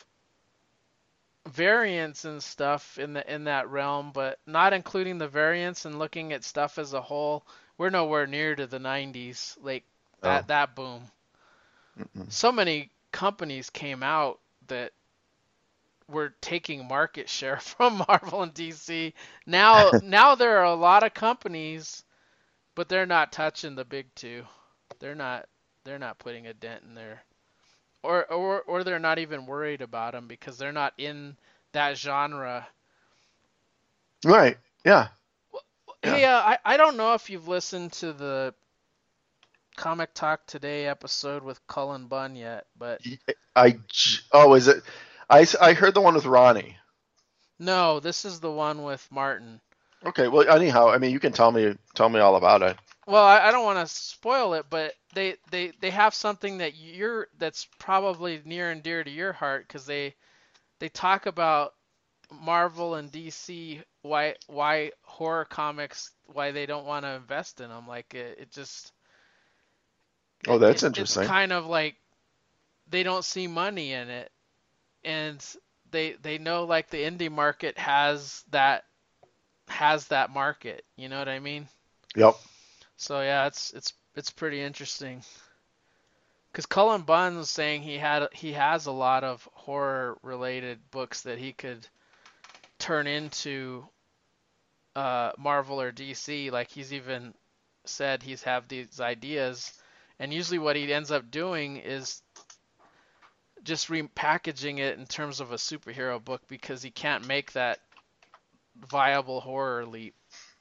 variants and stuff in that realm, but not including the variants and looking at stuff as a whole, we're nowhere near to the 90s. Like Oh, that boom. mm-mm. So many companies came out that were taking market share from Marvel and DC. Now there are a lot of companies, but they're not touching the big two. They're not they're not putting a dent in there, or they're not even worried about them because they're not in that genre. Right. Yeah. Hey, Yeah. I don't know if you've listened to the Comic Talk Today episode with Cullen Bunn yet, but Oh, is it? I heard the one with Ronnie. no, this is the one with Martin. Okay. Well, anyhow, I mean, you can tell me all about it. Well, I don't want to spoil it, but they have something that's probably near and dear to your heart because they talk about Marvel and DC, why horror comics, why they don't want to invest in them. Like it just Oh, that's it's interesting. kind of like they don't see money in it, and they know like the indie market has that market. You know what I mean? Yep. So yeah, it's pretty interesting. Because Cullen Bunn was saying he has a lot of horror related books that he could turn into Marvel or DC. Like he's even said he's have these ideas, and usually what he ends up doing is just repackaging it in terms of a superhero book because he can't make that viable horror leap.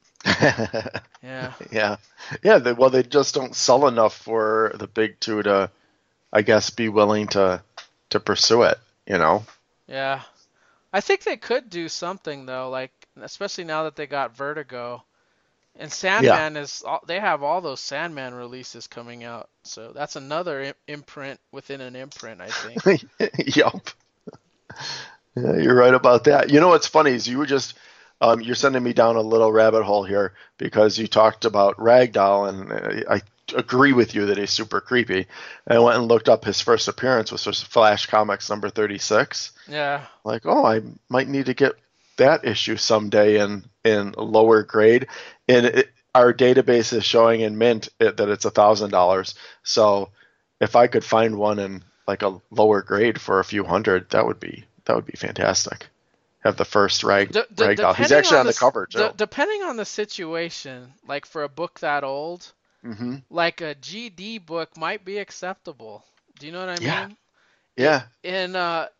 Yeah, Yeah. Yeah. Well, they just don't sell enough for the big two to, I guess, be willing to pursue it. You know. yeah. I think they could do something though, like especially now that they got Vertigo. And Yeah. Sandman they have all those Sandman releases coming out. So that's another imprint within an imprint, I think. Yep. Yeah, you're right about that. You know what's funny is you're sending me down a little rabbit hole here because you talked about Ragdoll, and I agree with you that he's super creepy. And I went and looked up his first appearance, which was Flash Comics number 36. Yeah. Like, oh, I might need to get that issue someday in lower grade. And our database is showing in Mint that it's $1,000. So if I could find one in like a lower grade for a few hundred, that would be fantastic. Have the first Ragdoll. He's actually on the cover too. Depending on the situation, like for a book that old, Hmm. like a GD book might be acceptable. Do you know what I Yeah, mean? yeah. And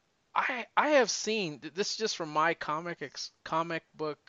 I have seen this is just from my comic book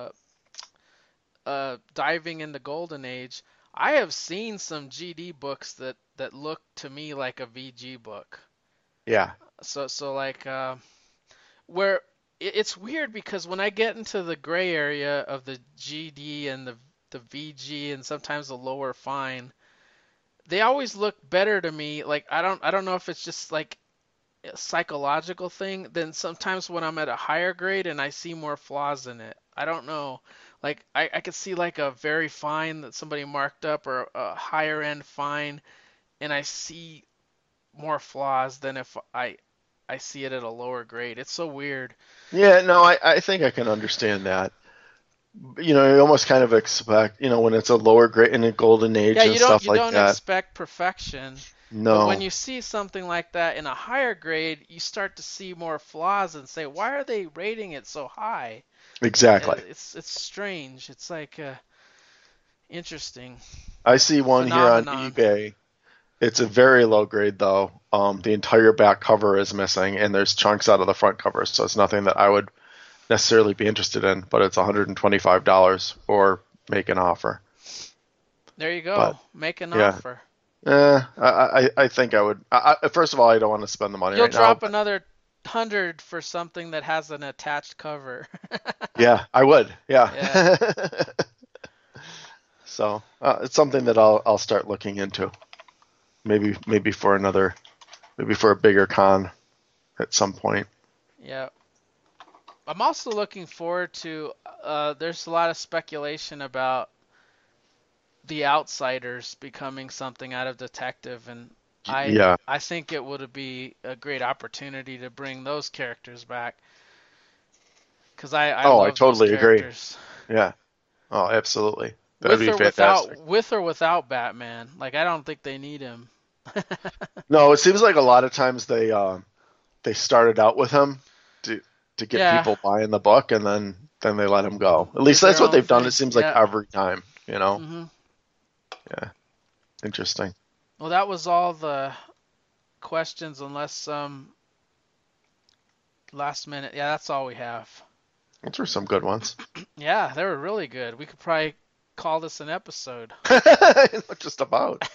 diving in the golden age. I have seen some GD books that look to me like a VG book. Yeah. So like where it's weird because when I get into the gray area of the GD and the VG and sometimes the lower fine, they always look better to me. Like I don't know if it's just like a psychological thing. Then sometimes when I'm at a higher grade and I see more flaws in it, I don't know. Like I could see like a very fine that somebody marked up or a higher end fine, and I see more flaws than if I see it at a lower grade. It's so weird. Yeah, no, I think I can understand that. You almost kind of expect, when it's a lower grade in a golden Yeah, age and stuff you like don't that. expect perfection, but when No, you see something like that in a higher grade, you start to see more flaws and say, why are they rating it so high? exactly. It's strange. It's like interesting I see one here on phenomenon. eBay. It's a very low grade though. The entire back cover is missing, and there's chunks out of the front cover, so it's nothing that I would necessarily be interested in. But it's $125 or make an offer. There you But go. Make an yeah, offer. I think I would. First of all, I don't want to spend the money You'll right now. drop But another 100 for something that has an attached cover. yeah, I would. Yeah. Yeah. So it's something that I'll start looking into. Maybe for a bigger con at some point. Yeah. I'm also looking forward to there's a lot of speculation about the outsiders becoming something out of detective, and I Yeah. I think it would be a great opportunity to bring those characters back because I Oh, I love those totally agree. characters Yeah. Oh, absolutely. That'd be fantastic. with or without Batman. Like I don't think they need him. No, it seems like a lot of times they started out with him to to get Yeah, people buying the book, and then they let him go. At least did their that's what own they've done. It thing. seems like Yeah. every time. Mhm. Yeah. Interesting. Well, that was all the questions, unless last minute. Yeah, that's all we have. Those were some good ones. Yeah, they were really good. We could probably call this an episode. Just about.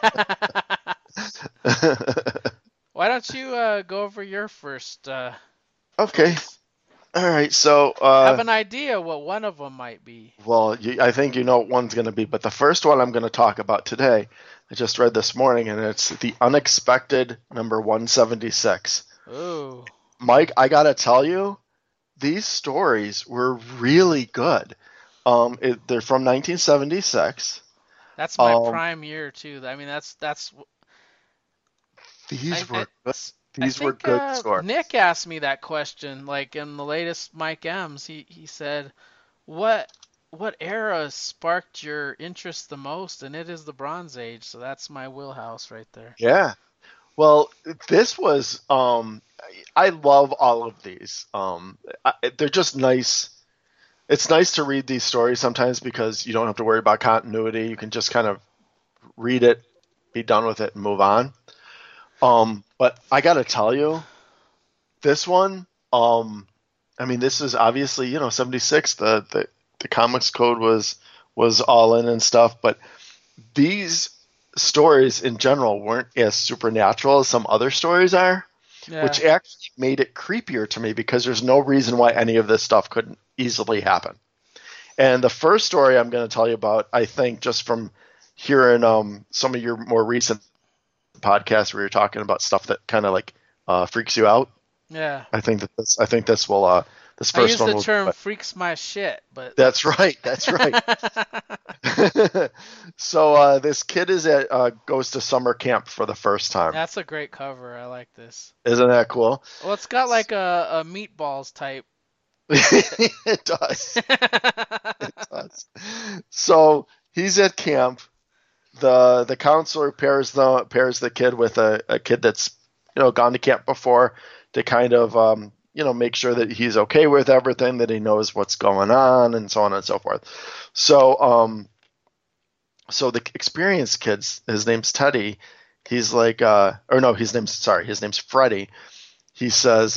Why don't you go over your first Okay. choice? All right. So, I have an idea what one of them might be. well, I think you know what one's going to be, but the first one I'm going to talk about today, I just read this morning, and it's The Unexpected number 176. Ooh, Mike, I got to tell you, these stories were really good. They're from 1976. that's my Um, prime year too. I mean, that's these I were good. I These were think good stories. Nick asked me that question. Like in the latest Mike M's, he said, "What what era sparked your interest the most?" And it is the Bronze Age. So that's my wheelhouse right there. Yeah. Well, this was I love all of these. They're just nice. It's nice to read these stories sometimes because you don't have to worry about continuity. You can just kind of read it, be done with it, and move on. But I got to tell you, this one, I mean, this is obviously 76. The comics code was all in and stuff, but these stories in general weren't as supernatural as some other stories are, Yeah. which actually made it creepier to me because there's no reason why any of this stuff couldn't easily happen. And the first story I'm going to tell you about, I think, just from hearing some of your more recent podcasts where you're talking about stuff that kind of like freaks you out. Yeah. I think this will this I first use one the will. term freaks my shit, but That's right. That's right. So this kid goes to summer camp for the first time. that's a great cover. I like this. Isn't that cool? Well, it's got like a meatballs type. It does. It does. So he's at camp. The counselor pairs the kid with a kid that's gone to camp before to kind of make sure that he's okay with everything, that he knows what's going on, and so on and so forth. So the experienced kid, his name's Teddy. He's like, or no, his name's Freddie. He says,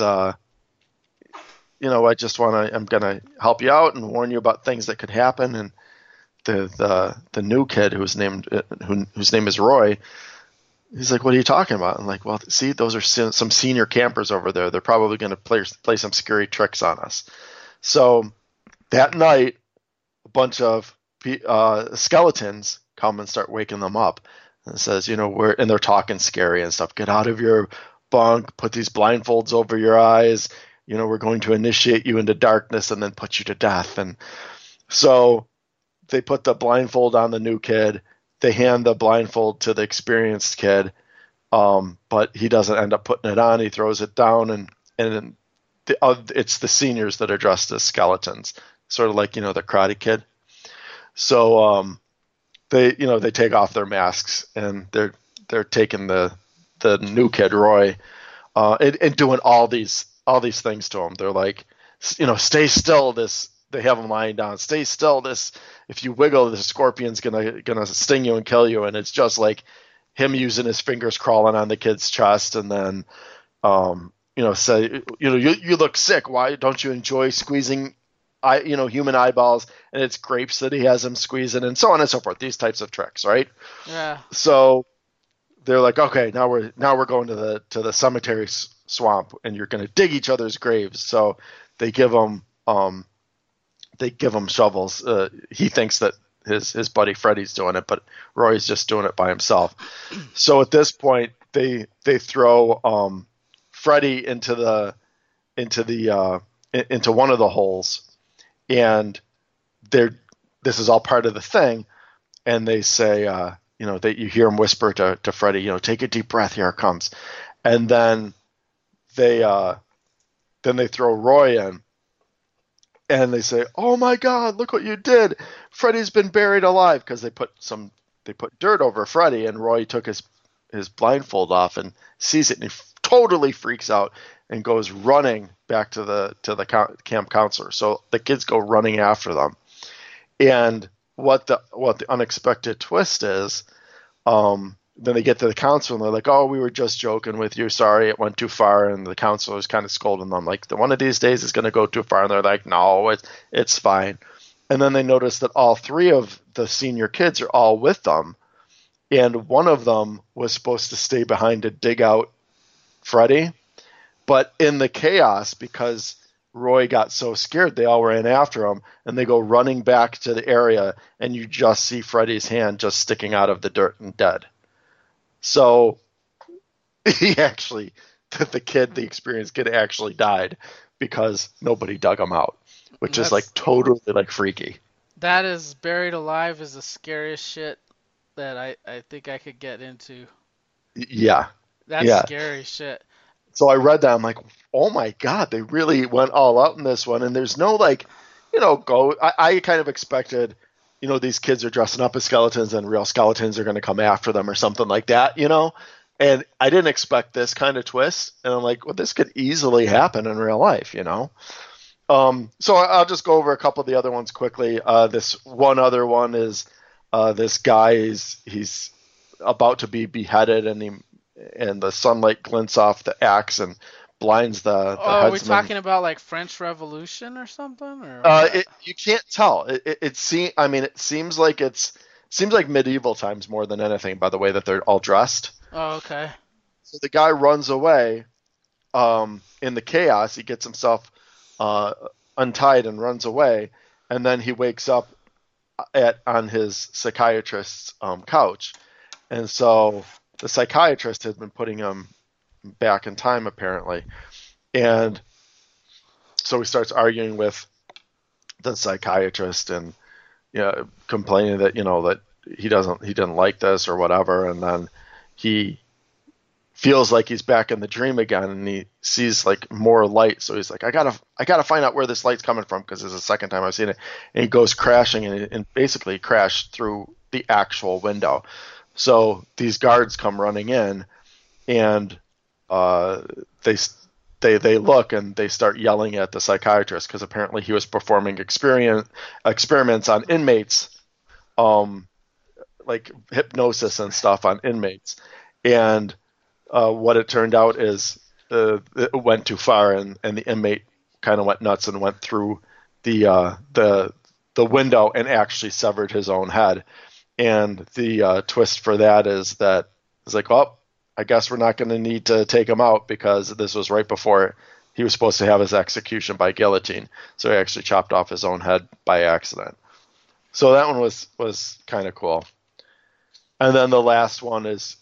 I'm gonna help you out and warn you about things that could happen. And the new kid whose name is Roy, he's like, what are you talking about? I'm like, well, see, those are some senior campers over there. They're probably going to play some scary tricks on us. So that night, a bunch of skeletons come and start waking them up. And it says, and they're talking scary and stuff. Get out of your bunk. Put these blindfolds over your eyes. We're going to initiate you into darkness and then put you to death. And so they put the blindfold on the new kid. They hand the blindfold to the experienced kid. But he doesn't end up putting it on. He throws it down, and it's the seniors that are dressed as skeletons, sort of like, the Karate Kid. So they take off their masks, and they're taking the new kid Roy, and doing all these things to him. They're like, stay still. They have him lying down. Stay still. If you wiggle, the scorpion's gonna sting you and kill you. And it's just like him using his fingers crawling on the kid's chest, and then say, you look sick. Why don't you enjoy squeezing human eyeballs? And it's grapes that he has him squeezing, and so on and so forth. These types of tricks, right? Yeah. So they're like, okay, now we're going to the cemetery swamp, and you're going to dig each other's graves. So they give them shovels. He thinks that his buddy Freddy's doing it, but Roy's just doing it by himself. So at this point, they throw Freddy into one of the holes, and this is all part of the thing. And they say, that you hear him whisper to Freddy, take a deep breath, here it comes. And then they throw Roy in, and they say, oh my God, look what you did. Freddy's been buried alive, because they put dirt over Freddy, and Roy took his blindfold off and sees it, and he totally freaks out and goes running back to the camp counselor. So the kids go running after them. And what the unexpected twist is, then they get to the counselor, and they're like, oh, we were just joking with you. Sorry, it went too far. And the counselor is kind of scolding them, like, one of these days is going to go too far. And they're like, no, it's fine. And then they notice that all three of the senior kids are all with them. And one of them was supposed to stay behind to dig out Freddy. But in the chaos, because Roy got so scared, they all ran after him, and they go running back to the area, and you just see Freddy's hand just sticking out of the dirt and dead. So the experienced kid actually died because nobody dug him out, which is like totally like freaky. That is, buried alive is the scariest shit that I think I could get into. Yeah. That's scary shit. So I read that, I'm like, oh my God, they really went all out in this one. And there's no I kind of expected, these kids are dressing up as skeletons and real skeletons are going to come after them or something like that, and I didn't expect this kind of twist. And I'm like, well, this could easily happen in real life, So I'll just go over a couple of the other ones quickly. This one other one is this guy, he's about to be beheaded, and the sunlight glints off the axe and blinds the headsman. Are we talking about like French Revolution or something? Or you can't tell. It seems like medieval times more than anything, by the way that they're all dressed. Oh, okay. So the guy runs away. In the chaos, he gets himself untied and runs away, and then he wakes up on his psychiatrist's couch, and so the psychiatrist had been putting him back in time, apparently. And so he starts arguing with the psychiatrist and complaining that, that he didn't like this or whatever. And then he feels like he's back in the dream again, and he sees like more light. So he's like, I gotta find out where this light's coming from, because it's the second time I've seen it. And he goes crashing and basically crashed through the actual window. So these guards come running in, and they look and they start yelling at the psychiatrist, because apparently he was performing experiments on inmates, like hypnosis and stuff on inmates. And what it turned out is it went too far, and the inmate kind of went nuts and went through the window and actually severed his own head. And the twist for that is that it's like, well, I guess we're not going to need to take him out, because this was right before he was supposed to have his execution by guillotine. So he actually chopped off his own head by accident. So that one was kind of cool. And then the last one is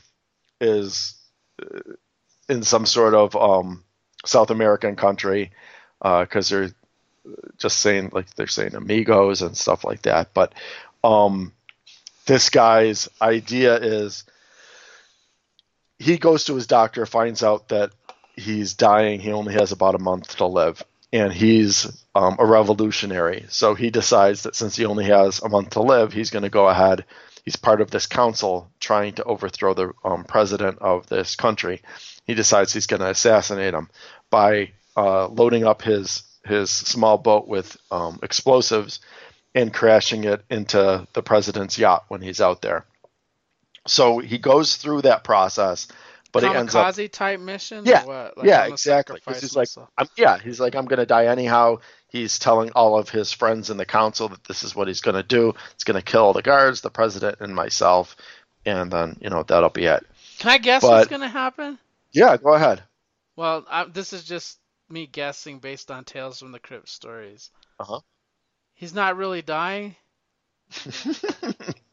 in some sort of South American country, because they're just saying, like, they're saying amigos and stuff like that. But this guy's idea is he goes to his doctor, finds out that he's dying. He only has about a month to live, and he's a revolutionary. So he decides that since he only has a month to live, he's going to go ahead. He's part of this council trying to overthrow the president of this country. He decides he's going to assassinate him by loading up his small boat with explosives and crashing it into the president's yacht when he's out there. So he goes through that process, but he ends up, Kamikaze type mission or yeah, what? Like yeah, I'm gonna exactly. Because sacrifice he's like, myself. he's like, I'm gonna die anyhow. He's telling all of his friends in the council that this is what he's gonna do. It's gonna kill all the guards, the president, and myself, and then that'll be it. Can I guess what's But gonna happen? yeah, go ahead. Well, this is just me guessing based on Tales from the Crypt stories. Uh He's not really dying. huh.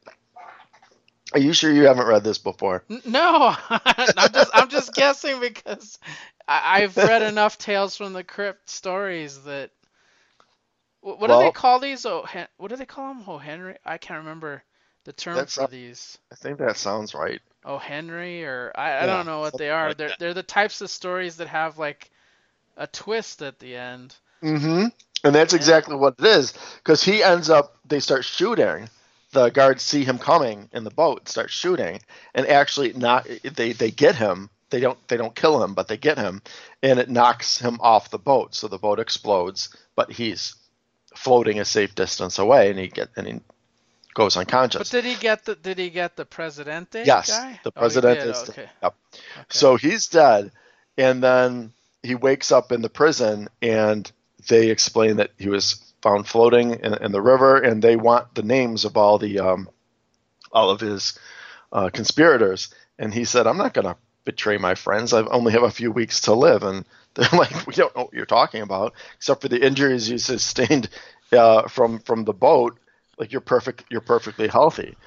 Are you sure you haven't read this before? No, I'm just guessing because I've read enough Tales from the Crypt stories that what do they Well, call these? Oh, what do they call them? Oh, Henry? I can't remember the term that's for these. I think that sounds right. Oh, Henry, or I Yeah, don't know what they something are. like They're that. they're the types of stories that have like a twist at the end. Mm-hmm. And that's Yeah. exactly what it is. Because he ends up, they start shooting. The guards see him coming in the boat, start shooting, and actually not. They get him. They don't kill him, but they get him, and it knocks him off the boat. So the boat explodes, but he's floating a safe distance away, and he goes But unconscious. did he get the Presidente Yes, guy? the Oh, he president did. is. Okay. Yep. Okay. So he's dead, and then he wakes up in the prison, and they explain that he was found floating in the river, and they want the names of all of his conspirators. And he said, "I'm not going to betray my friends. I only have a few weeks to live." And they're like, "We don't know what you're talking about, except for the injuries you sustained from the boat. Like you're perfect. You're perfectly healthy."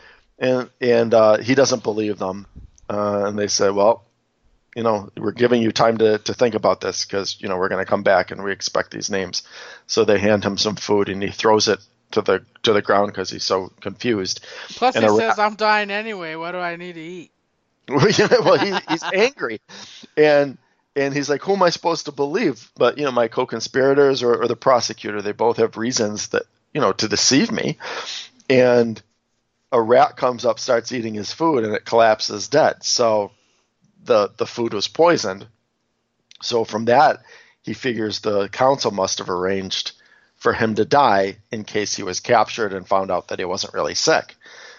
And he doesn't believe them. And they say, "Well, we're giving you time to think about this because, we're going to come back and we expect these names." So they hand him some food and he throws it to the ground because he's so confused. Plus, And he a says, rat, "I'm dying anyway. What do I need to eat?" well, he's angry, and and he's like, "Who am I supposed to believe? But my co-conspirators or the prosecutor, they both have reasons that to deceive me." And a rat comes up, starts eating his food, and it collapses dead. So the food was poisoned. So from that, he figures the council must have arranged for him to die in case he was captured and found out that he wasn't really sick.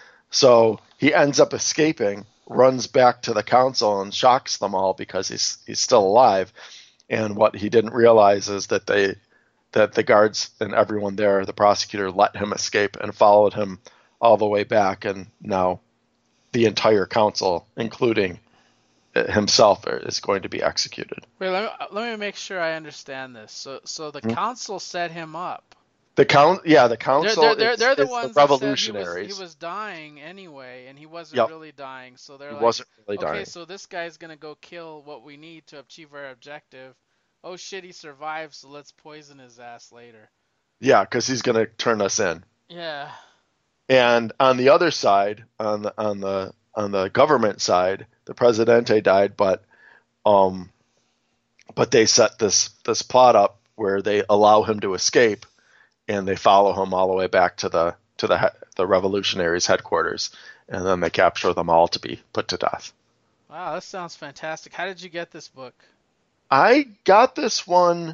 So he ends up escaping, runs back to the council and shocks them all because he's still alive. And what he didn't realize is that the guards and everyone there, the prosecutor, let him escape and followed him all the way back. And now the entire council, including himself, is going to be executed. Wait, let me make sure I understand this. So the council set him up. The They're council they're they're they're the is the ones that said he revolutionaries. was dying anyway, and he wasn't Yep, really dying. So they're he like, wasn't really okay, dying. so this guy's gonna go kill what we need to achieve our objective. Oh shit, he survived, so let's poison his ass later. Yeah, because he's going to turn us in. Yeah. And on the other side, on the government side, the Presidente died, um, but they set this plot up where they allow him to escape, and they follow him all the way back to the revolutionaries' headquarters, and then they capture them all to be put to death. Wow, that sounds fantastic. How did you get this book? I got this one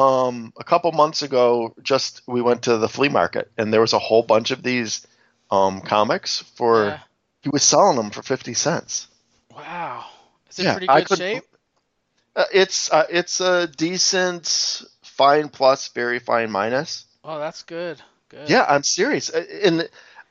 a couple months ago. Just we went to the flea market, and there was a whole bunch of these comics for. Yeah. He was selling them for 50 cents. Wow. Is it Yeah, pretty I good couldn't. shape? It's a decent fine plus, very fine minus. Oh, that's good. Good. Yeah, I'm serious. And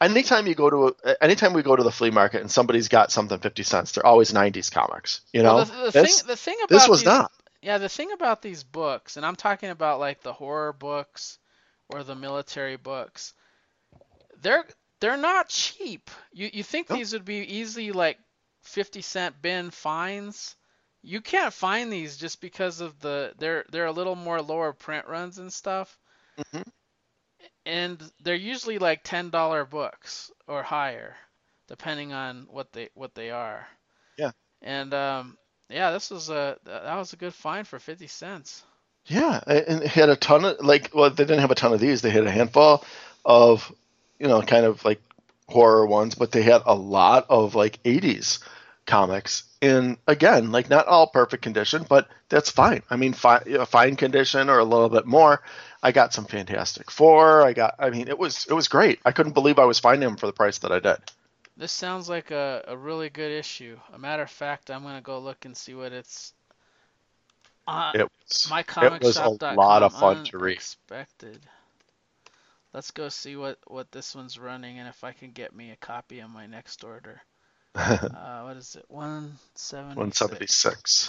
anytime we go to the flea market and somebody's got something 50 cents, they're always 90s comics. Well, the thing This about was these not. yeah, the thing about these books, and I'm talking about like the horror books or the military books, they're they're not cheap. You think No. these would be easy like 50-cent bin finds? You can't find these just because of they're a little more lower print runs and stuff, Hmm. and they're usually like $10 books or higher, depending on what they are. Yeah. And yeah, this was a that was a good find for 50 cents. Yeah, and it had a ton of like, well, they didn't have a ton of these. They had a handful of, kind of like horror ones, but they had a lot of like 80s comics. And again, like not all perfect condition, but that's fine. I mean, fine condition or a little bit more. I got some Fantastic Four. I mean, it was great. I couldn't believe I was finding them for the price that I did. This sounds like a really good issue. A matter of fact, I'm gonna go look and see what it's uh It was a lot of mycomicshop.com fun to read. unexpected. Let's go see what this one's running and if I can get me a copy on my next order. What is it? 176. 176.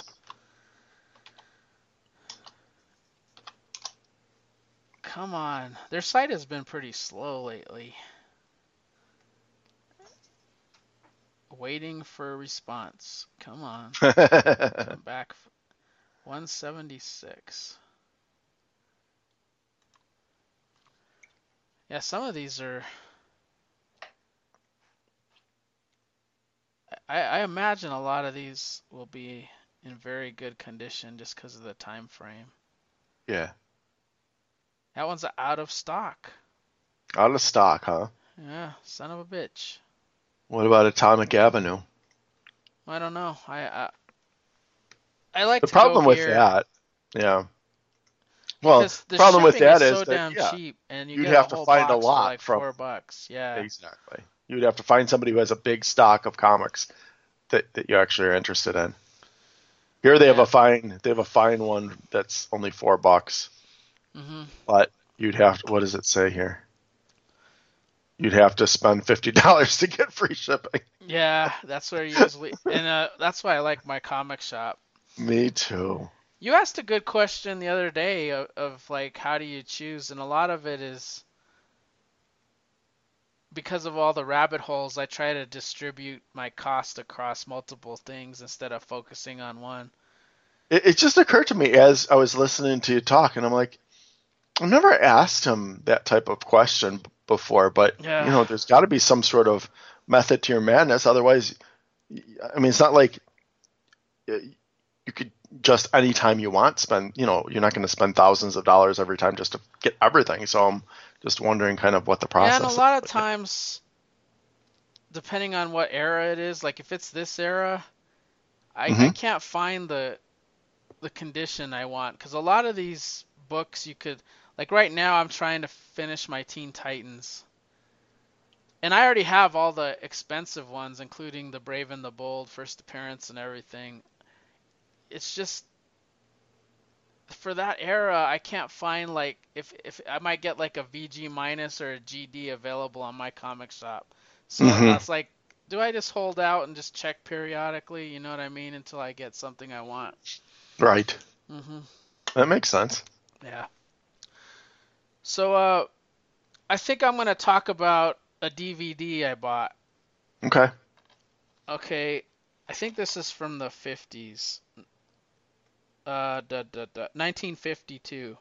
Come on. Their site has been pretty slow lately. Waiting for a response. Come on. Come back. 176. Yeah, some of these are. I imagine a lot of these will be in very good condition just because of the time frame. Yeah. That one's out of stock. Out of stock, huh? Yeah, son of a bitch. What about Atomic Avenue? I don't know. I like The to go problem with here that, yeah. Well, because the the problem with shipping is that is so that, damn yeah, cheap, and you you'd get a have to whole find a box for lot like from $4. Yeah. exactly. You'd have to find somebody who has a big stock of comics that you actually are interested in. Here Yeah. they have a fine one that's only $4, Mhm. but you'd have to, what does it say here? You'd have to spend $50 to get free shipping. Yeah, that's where usually, and that's why I like my comic shop. Me too. You asked a good question the other day of like how do you choose, and a lot of it is because of all the rabbit holes. I try to distribute my cost across multiple things instead of focusing on one. It just occurred to me as I was listening to you talk, and I'm like, I've never asked him that type of question before, but Yeah. there's got to be some sort of method to your madness. Otherwise, I mean, it's not like you could just anytime you want spend. You're not going to spend thousands of dollars every time just to get everything. So I'm just wondering kind of what the Yeah, and a process is. lot of times, depending on what era it is, like if it's this era, I Mm-hmm. can't find the condition I want because a lot of these books you could like right now I'm trying to finish my Teen Titans and I already have all the expensive ones including the Brave and the Bold first appearance and everything. It's just for that era I can't find like if I might get like a VG minus or a GD available on my comic shop. So I Mm-hmm. was like, do I just hold out and just check periodically, you know what I mean, until I get something I want? Right. Mhm. That makes sense. Yeah. So I think I'm going to talk about a DVD I bought. Okay. Okay, I think this is from the 50s. 1952.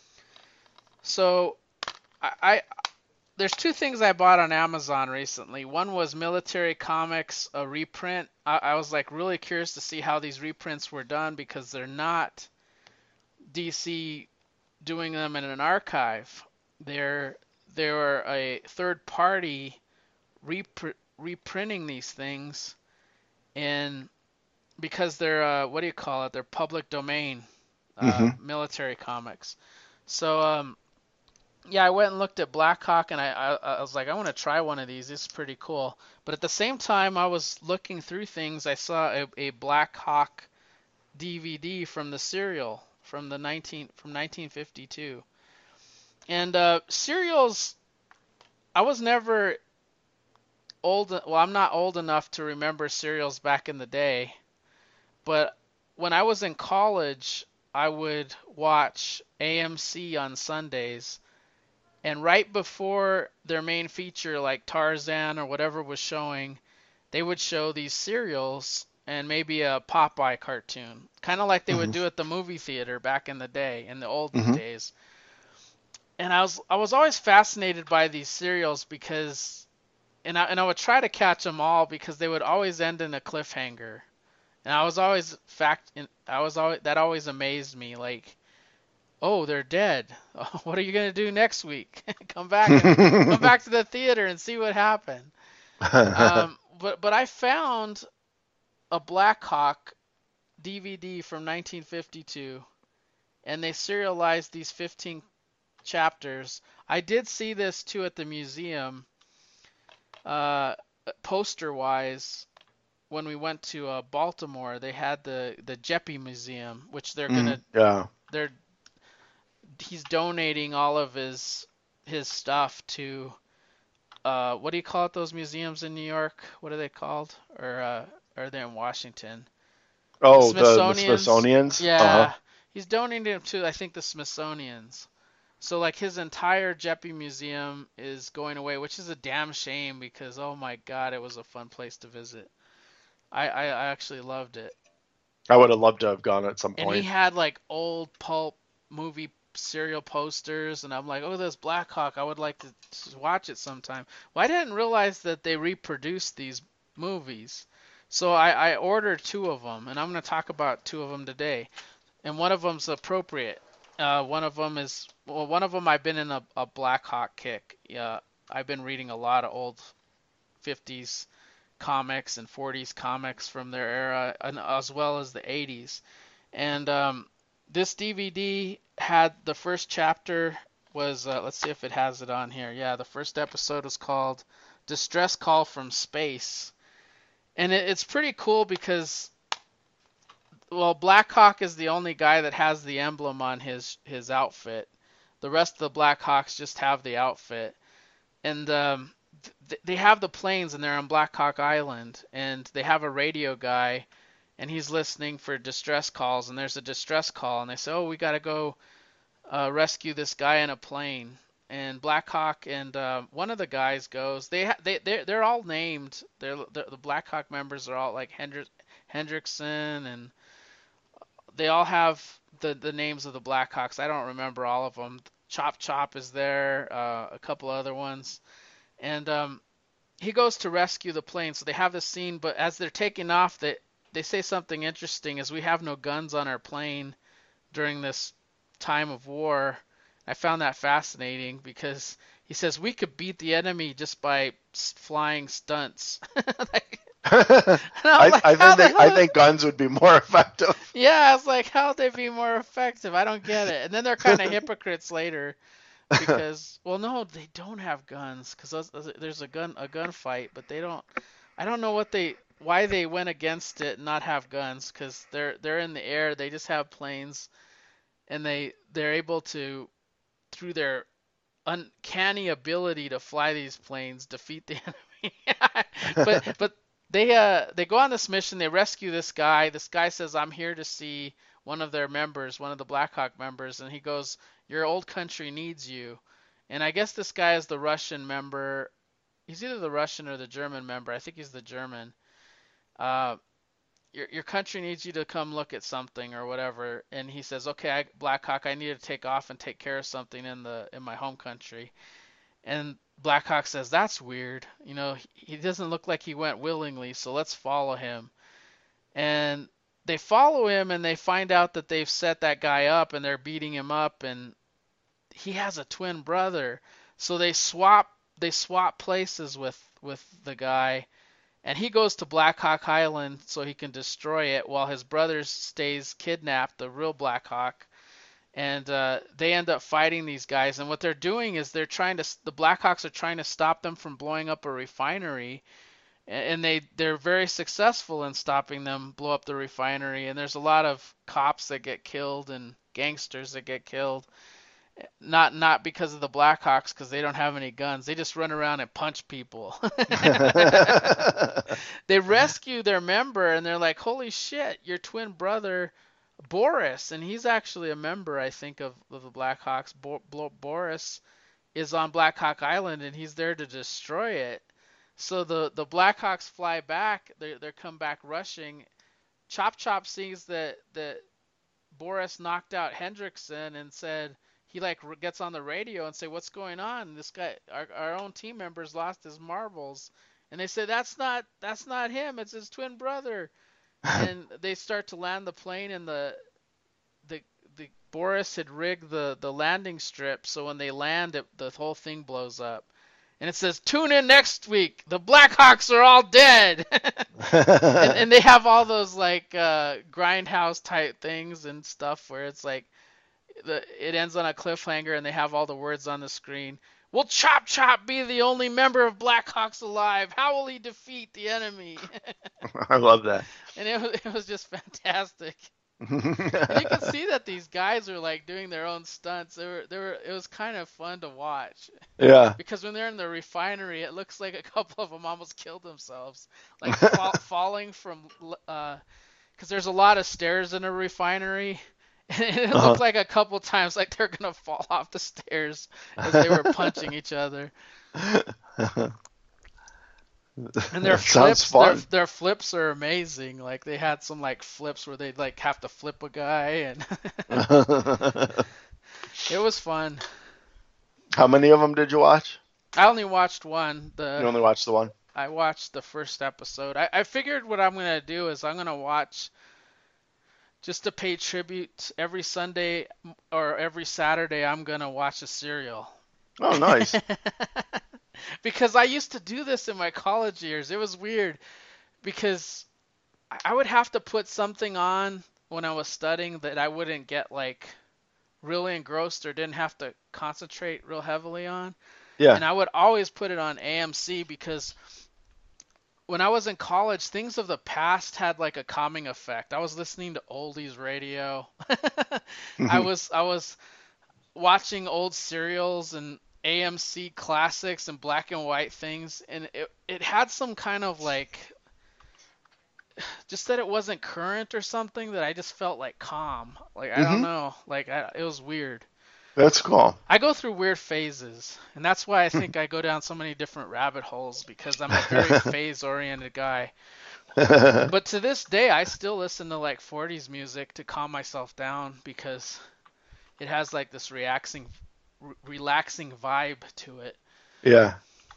So I there's two things I bought on Amazon recently. One was Military Comics, a reprint. I was like really curious to see how these reprints were done because they're not DC doing them in an archive. They're they were a third party reprinting these things, and because they're what do you call it? They're public domain Mm-hmm. military comics. So yeah, I went and looked at Blackhawk, and I was like, I want to try one of these. This is pretty cool. But at the same time, I was looking through things. I saw a Blackhawk DVD from the serial from 1952. And serials, I was never old. Well, I'm not old enough to remember serials back in the day. But when I was in college, I would watch AMC on Sundays, and right before their main feature, like Tarzan or whatever was showing, they would show these serials and maybe a Popeye cartoon, kind of like they would Mm-hmm. do at the movie theater back in the day, in the olden Mm-hmm. days. And I was always fascinated by these serials because, and I would try to catch them all because they would always end in a cliffhanger. And I was always I was always that always amazed me. Like, oh, they're dead. Oh, what are you gonna do next week? Come back to the theater and see what happened. But I found a Black Hawk DVD from 1952, and they serialized these 15 chapters. I did see this too at the museum, uh, poster wise. When we went to Baltimore, they had the Jeppy Museum, which Yeah. they're he's donating all of his stuff to what do you call it, those museums in New York? What are they called? Or are they in Washington? The Oh, the Smithsonian's. Smithsonian's. Uh-huh. Yeah, he's donating them to, I think, the Smithsonian's. So like his entire Jeppy Museum is going away, which is a damn shame because oh my God, it was a fun place to visit. I actually loved it. I would have loved to have gone at some And he point. had like old pulp movie serial posters, and I'm like, oh, this Black Hawk, I would like to watch it sometime. Well, I didn't realize that they reproduced these movies. So I ordered two of them, and I'm going to talk about two of them today. And one of them's appropriate. One of them is, well, one of them I've been in a Black Hawk kick. Yeah, I've been reading a lot of old 50s comics and 40s comics from their era, and as well as the 80s. And this DVD had the first chapter was, let's see if it has it on here. Yeah, the first episode was called Distress Call from Space. And it's pretty cool because, well, Blackhawk is the only guy that has the emblem on his outfit. The rest of the Blackhawks just have the outfit. And they have the planes and they're on Black Hawk Island. And they have a radio guy and he's listening for distress calls, and there's a distress call, and they say, "Oh, we got to go rescue this guy in a plane." And Blackhawk and one of the guys goes. They're all named. The Blackhawk members are all like Hendrickson, and they all have the names of the Blackhawks. I don't remember all of them. Chop Chop is there, a couple other ones, and he goes to rescue the plane. So they have this scene, but as they're taking off, they say something interesting: is we have no guns on our plane during this time of war. I found that fascinating because he says we could beat the enemy just by flying stunts. Like, I, and I'm like, how the I hell? think guns would be more effective. Yeah, I was like, how would they be more effective? I don't get it. And then they're kind of hypocrites later because, well, no, they don't have guns because there's a gunfight, but they don't. I don't know why they went against it and not have guns because they're in the air. They just have planes, and they're able to, through their uncanny ability to fly these planes, defeat the enemy. But they go on this mission. They rescue this guy. This guy says, "I'm here to see one of their members, one of the Blackhawk members," and he goes, "Your old country needs you." And I guess this guy is the Russian member. He's either the Russian or the German member. I think he's the German. Uh, your country needs you to come look at something or whatever. And he says, "Okay, Blackhawk, I need to take off and take care of something in my home country." And Blackhawk says, "That's weird. You know, he doesn't look like he went willingly, so let's follow him." And they follow him and they find out that they've set that guy up and they're beating him up, and he has a twin brother. So they swap places with the guy, and he goes to Black Hawk Island so he can destroy it while his brother stays kidnapped, the real Black Hawk. And they end up fighting these guys. And what they're doing is the Blackhawks are trying to stop them from blowing up a refinery. And they're very successful in stopping them blow up the refinery. And there's a lot of cops that get killed and gangsters that get killed. Not because of the Blackhawks, because they don't have any guns. They just run around and punch people. They rescue their member, and they're like, "Holy shit, your twin brother, Boris," and he's actually a member, I think, of the Blackhawks. Boris is on Black Hawk Island, and he's there to destroy it. So the Blackhawks fly back. They come back rushing. Chop Chop sees that Boris knocked out Hendrickson and said he like gets on the radio and say, "What's going on? This guy, our own team member's lost his marbles." And they say, that's not him. It's his twin brother." and they start to land the plane, and the the Boris had rigged the landing strip, so when they land, the whole thing blows up. And it says, "Tune in next week. The Blackhawks are all dead." And they have all those like grindhouse type things and stuff where it's like it ends on a cliffhanger and they have all the words on the screen. Will Chop Chop be the only member of Blackhawks alive? How will he defeat the enemy? I love that. And it was just fantastic. And you can see that these guys are like doing their own stunts. It was kind of fun to watch Yeah. because when they're in the refinery, it looks like a couple of them almost killed themselves, like falling from because there's a lot of stairs in a refinery. And it Uh-huh. looked like a couple times like they're gonna fall off the stairs as they were punching each other. And their That sounds flips, their fun. their flips are amazing. Like they had some like flips where they'd like have to flip a guy, and it was fun. How many of them did you watch? I only watched one. You only watched the one? I watched the first episode. I figured what I'm gonna do is I'm gonna watch just to pay tribute every Sunday or every Saturday. I'm gonna watch a serial. Oh, nice. Because I used to do this in my college years. It was weird because I would have to put something on when I was studying that I wouldn't get like really engrossed or didn't have to concentrate real heavily on. Yeah. And I would always put it on AMC because when I was in college, things of the past had like a calming effect. I was listening to oldies radio. I was watching old serials and AMC classics and black and white things, and it had some kind of like just that it wasn't current or something that I just felt like calm. Like I don't Hmm. know, like it was weird. That's cool. I go through weird phases, and that's why I think I go down so many different rabbit holes because I'm a very phase-oriented guy. But to this day, I still listen to like 40s music to calm myself down because it has like this relaxing vibe to it. Yeah.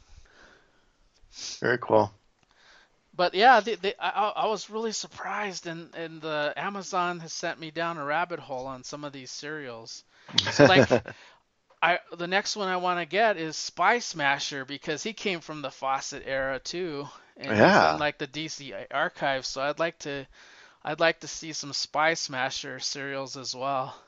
Very cool. But yeah, I was really surprised, and the Amazon has sent me down a rabbit hole on some of these serials. So like, the next one I want to get is Spy Smasher because he came from the Fawcett era too, and he's in Yeah. like the DC archives. So I'd like to see some Spy Smasher serials as well.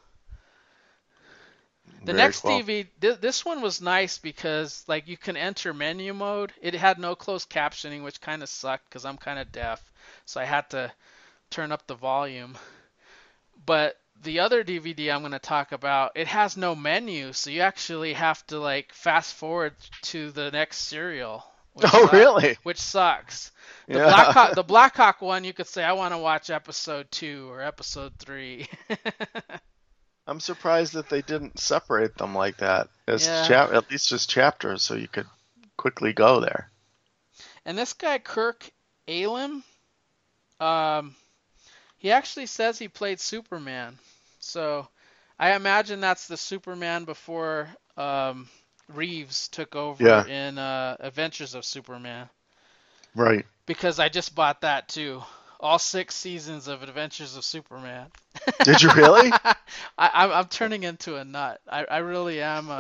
The Very next cool. DVD, this one was nice because like you can enter menu mode. It had no closed captioning, which kind of sucked because I'm kind of deaf, so I had to turn up the volume. But the other DVD I'm going to talk about, it has no menu, so you actually have to like fast forward to the next serial, Oh, really? which sucks. Yeah. The Blackhawk one, you could say I want to watch episode 2 or episode 3. I'm surprised that they didn't separate them like that as Yeah. at least as chapters, so you could quickly go there. And this guy Kirk Alum, um, he actually says he played Superman. So I imagine that's the Superman before Reeves took over Yeah. in Adventures of Superman. Right. Because I just bought that too. All 6 seasons of Adventures of Superman. Did you really? I'm turning into a nut. I really am.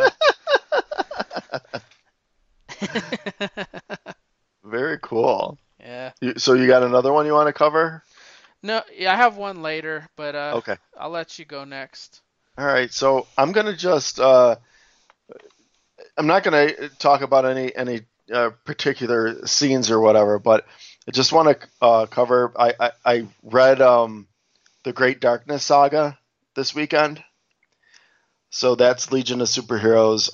Very cool. Yeah. So you got another one you want to cover? No, yeah, I have one later, but Okay. I'll let you go next. All right. So I'm gonna just I'm not gonna talk about any particular scenes or whatever, but I just want to cover. I read the Great Darkness saga this weekend. So that's Legion of Superheroes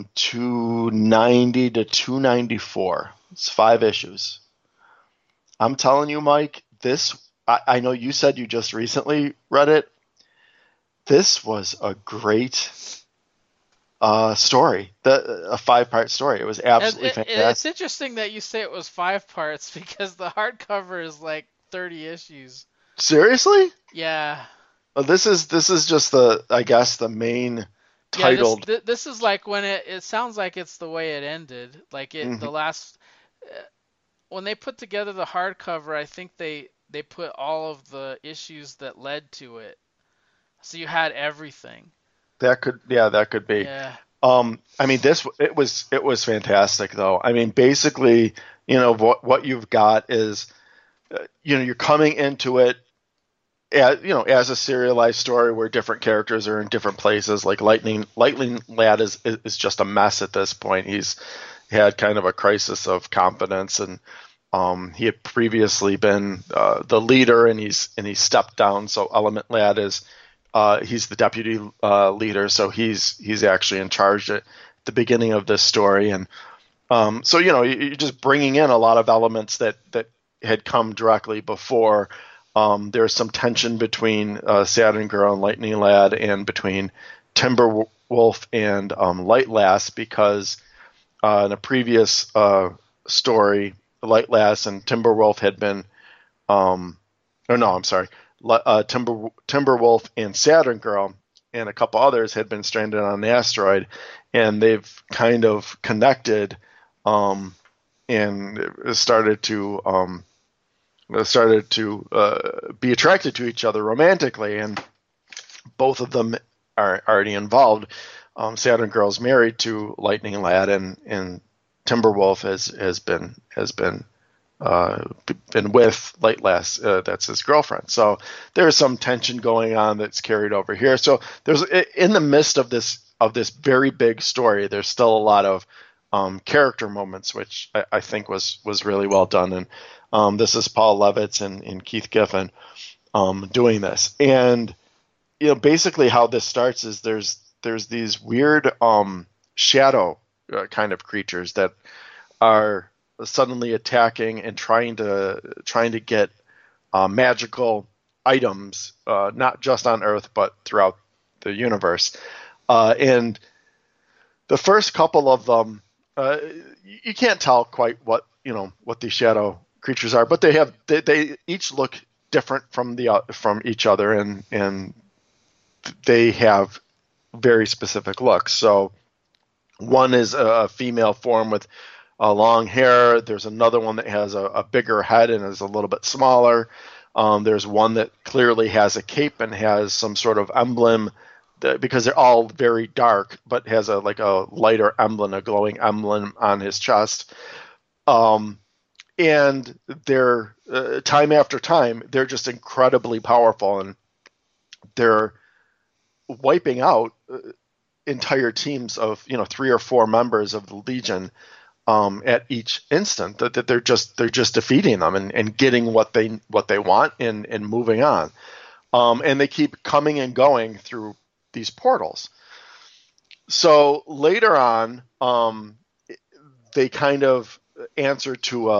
290 to 294. It's 5 issues. I'm telling you, Mike, I know you said you just recently read it. This was a great story. A 5-part story. It was absolutely It's fantastic. interesting that you say it was 5 parts because the hardcover is like 30 issues. Seriously? Yeah. This is just I guess the main Yeah, titled. this is like when it sounds like it's the way it ended. Like Mhm. the last when they put together the hardcover, I think they put all of the issues that led to it. So you had everything. that could be. Yeah. I mean, it was fantastic though. I mean, basically, what you've got is, you're coming into it as a serialized story where different characters are in different places. Like Lightning Lad is just a mess at this point. He's had kind of a crisis of confidence, and he had previously been the leader, and he's stepped down. So Element Lad is he's the deputy leader, so he's actually in charge at the beginning of this story, and so you're just bringing in a lot of elements that had come directly before. There's some tension between Saturn Girl and Lightning Lad, and between Timberwolf and Light Lass, because in a previous story, Light Lass and Timberwolf had been, or no, I'm sorry, Timberwolf and Saturn Girl and a couple others had been stranded on an asteroid, and they've kind of connected, and started to be attracted to each other romantically, and both of them are already involved. Saturn Girl's married to Lightning Lad, and Timberwolf has been with Light Lass. That's his girlfriend. So there's some tension going on that's carried over here. So there's, in the midst of this very big story, there's still a lot of character moments, which I think was really well done. And this is Paul Levitz and Keith Giffen doing this. And basically how this starts is there's these weird shadow kind of creatures that are suddenly attacking and trying to get magical items, not just on Earth but throughout the universe. And the first couple of them, you can't tell quite what these shadow creatures are, but they each look different from each other, and they have very specific looks. So one is a female form with long hair. There's another one that has a bigger head and is a little bit smaller. There's one that clearly has a cape and has some sort of emblem, because they're all very dark, but has a lighter emblem, a glowing emblem on his chest. And they're time after time, they're just incredibly powerful, and they're wiping out entire teams of 3 or 4 members of the Legion at each instant. That they're just defeating them and getting what they want and moving on. And they keep coming and going through these portals. So later on, they kind of answer to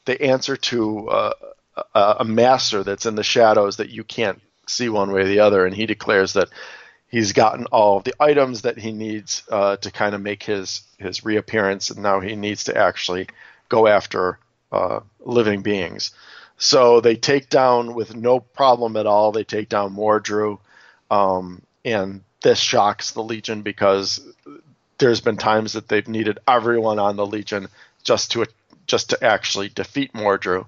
a master that's in the shadows that you can't see one way or the other, and he declares that he's gotten all of the items that he needs to kind of make his reappearance, and now he needs to actually go after living beings. So they take down, with no problem at all, they take down Mordru, and this shocks the Legion, because there's been times that they've needed everyone on the Legion just to actually defeat Mordru.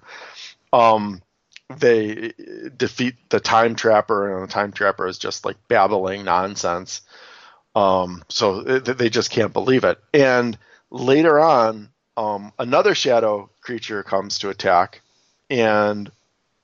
They defeat the Time Trapper, and the Time Trapper is just like babbling nonsense. So they just can't believe it. And later on, another shadow creature comes to attack. And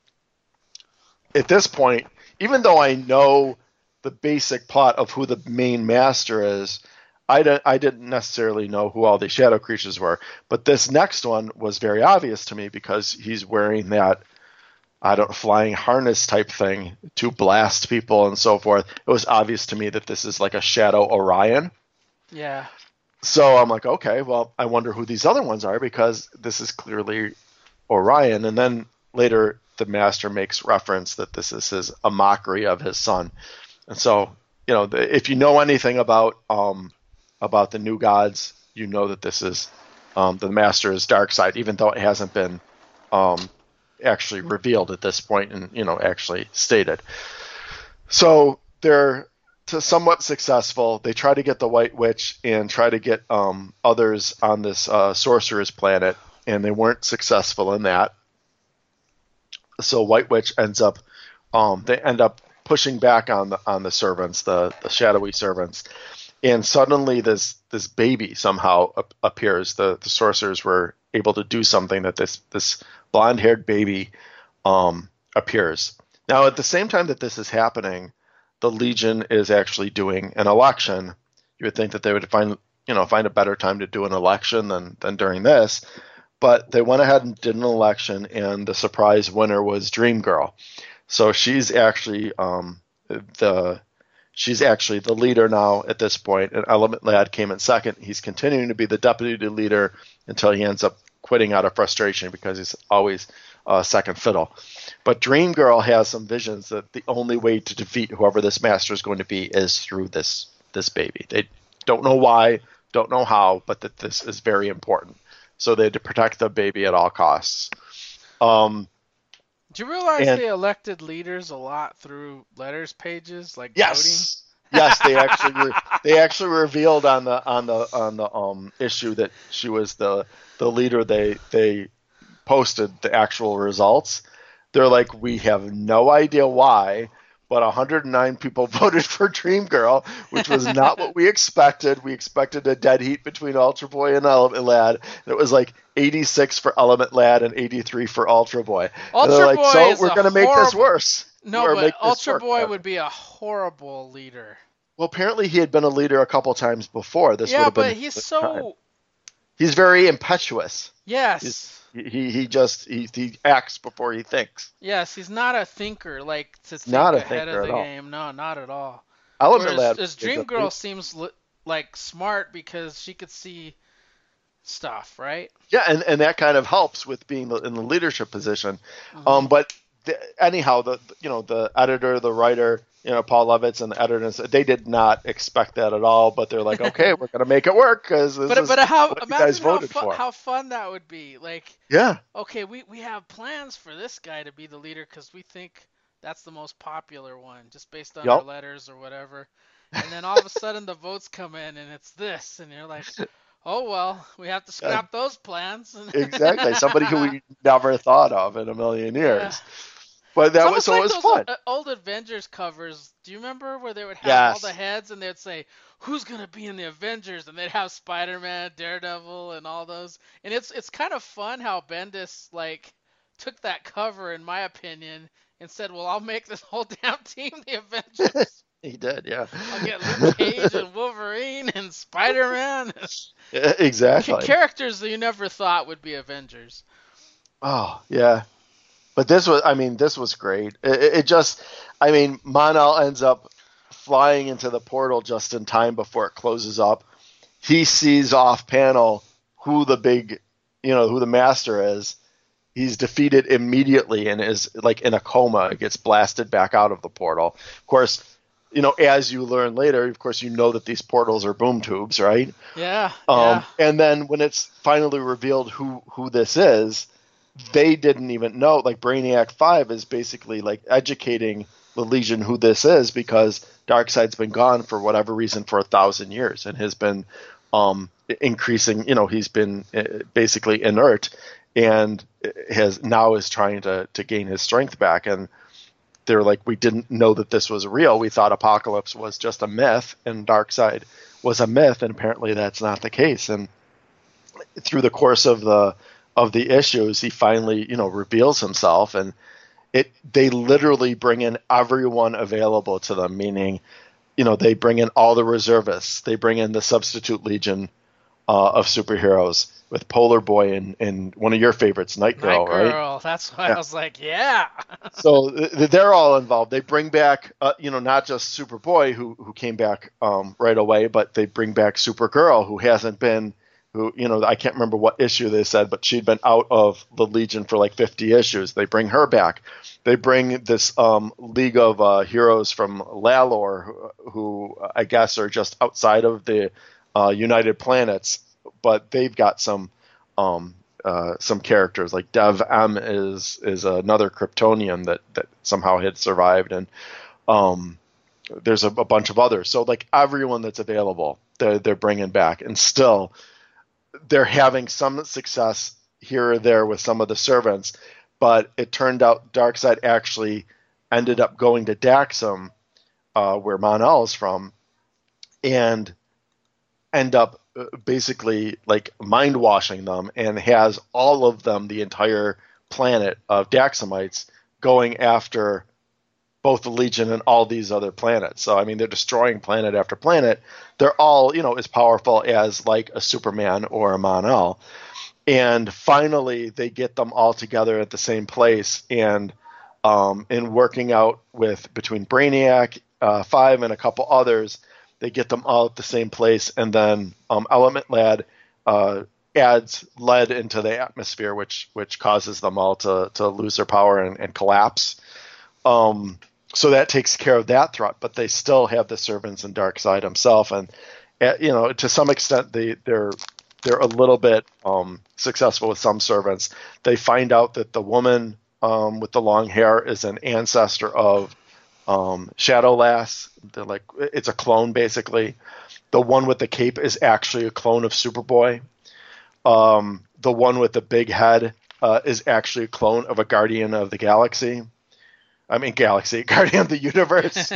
at this point, even though I know the basic plot of who the main master is, I didn't necessarily know who all the shadow creatures were. But this next one was very obvious to me, because he's wearing that flying harness type thing to blast people and so forth. It was obvious to me that this is like a Shadow Orion. Yeah. So I'm like, okay, well, I wonder who these other ones are, because this is clearly Orion. And then later the master makes reference that this is a mockery of his son. And so, if you know anything about the New Gods, you know that this is the master's dark side, even though it hasn't been actually revealed at this point and actually stated. So they're somewhat successful. They try to get the White Witch and try to get others on this sorcerer's planet, and they weren't successful in that. So White Witch ends up they end up pushing back on the servants, the shadowy servants, and suddenly this baby somehow appears. The sorcerers were able to do something that this blonde haired baby appears. Now, at the same time that this is happening, the Legion is actually doing an election. You would think that they would find a better time to do an election than during this, but they went ahead and did an election, and the surprise winner was Dream Girl. So she's actually the leader now at this point, and Element Lad came in second. He's continuing to be the deputy leader until he ends up quitting out of frustration because he's always second fiddle. But Dream Girl has some visions that the only way to defeat whoever this master is going to be is through this baby. They don't know why, don't know how, but that this is very important. So they had to protect the baby at all costs. Do you realize And they elected leaders a lot through letters pages, like voting? yes, yes, they actually revealed on the issue that she was the leader. They posted the actual results. They're like, we have no idea why, but 109 people voted for Dream Girl, which was not what we expected. We expected a dead heat between Ultra Boy and Element Lad. And it was like 86 for Element Lad and 83 for Ultra Boy. And they're Ultra like, Boy so is we're a going to make this horrible. worse. No, Or but make this Ultra work Boy better. would be a horrible leader. Well, apparently he had been a leader a couple times before. This would Yeah, have been but he's the time. so. He's very impetuous. Yes. He acts before he thinks. Yes, he's not a thinker, like to He's think not a ahead thinker of at the all. game. No, not at all. Element Whereas Lad as was Dream a Girl seems like smart because she could see stuff, right? Yeah, and that kind of helps with being in the leadership position. Hmm. But anyhow, the editor, the writer, Paul Levitz and the editors, they did not expect that at all. But they're like, okay, we're gonna make it work because this is But how what you guys imagine voted for. how fun that would be. Like, Yeah, okay, we have plans for this guy to be the leader because we think that's the most popular one, just based on our yep, letters or whatever. And then all of a sudden the votes come in and it's this, and you're like, oh well, we have to yeah, scrap those plans. exactly. Somebody who we never thought of in a million Yeah. years. But It's that was almost so it like was those fun. old Avengers covers. Do you remember where they would have all the Yes. heads and they'd say, "Who's gonna be in the Avengers?" and they'd have Spider-Man, Daredevil, and all those. And it's kind of fun how Bendis like took that cover, in my opinion, and said, "Well, I'll make this whole damn team the Avengers. He did, yeah. I'll get Luke Cage and Wolverine and Spider-Man, Exactly. characters that you never thought would be Avengers." Oh, yeah. But this was great. It just, Monel ends up flying into the portal just in time before it closes up. He sees off panel who who the master is. He's defeated immediately and is like in a coma. Gets blasted back out of the portal. Of course, as you learn later, of course, that these portals are boom tubes, right? Yeah, yeah. And then when it's finally revealed who this is, they didn't even know. Like Brainiac 5 is basically like educating the Legion who this is because Darkseid's been gone for whatever reason for 1,000 years and has been increasing. He's been basically inert and is trying to gain his strength back. And they're like, we didn't know that this was real. We thought Apocalypse was just a myth and Darkseid was a myth, and apparently that's not the case. And through the course of the issues, he finally, reveals himself, and they literally bring in everyone available to them, meaning, they bring in all the reservists, they bring in the substitute legion of superheroes with Polar Boy and one of your favorites, Night Girl, Night right? Girl. That's why Yeah. I was like, yeah. So they're all involved. They bring back, not just Superboy who came back right away, but they bring back Supergirl who hasn't been. Who, I can't remember what issue they said, but she'd been out of the Legion for like 50 issues. They bring her back. They bring this League of Heroes from Lalor, who I guess are just outside of the United Planets, but they've got some characters. Like Dev M is another Kryptonian that somehow had survived, and there's a bunch of others. So like everyone that's available, they're bringing back, and still they're having some success here or there with some of the servants, but it turned out Darkseid actually ended up going to Daxam, where Mon-El is from, and end up basically like mind washing them, and has all of them, the entire planet of Daxamites, going after both the Legion and all these other planets. So I mean, they're destroying planet after planet. They're all, as powerful as like a Superman or a Mon-El. And finally, they get them all together at the same place, and in working out with between Brainiac, Five, and a couple others, they get them all at the same place, and then Element Lad adds lead into the atmosphere, which causes them all to lose their power and collapse. So that takes care of that threat, but they still have the servants and Darkseid himself, and to some extent they're a little bit successful with some servants. They find out that the woman with the long hair is an ancestor of Shadowlass. They're like, it's a clone basically. The one with the cape is actually a clone of Superboy. The one with the big head is actually a clone of a Guardian of the Galaxy. Guardian of the Universe.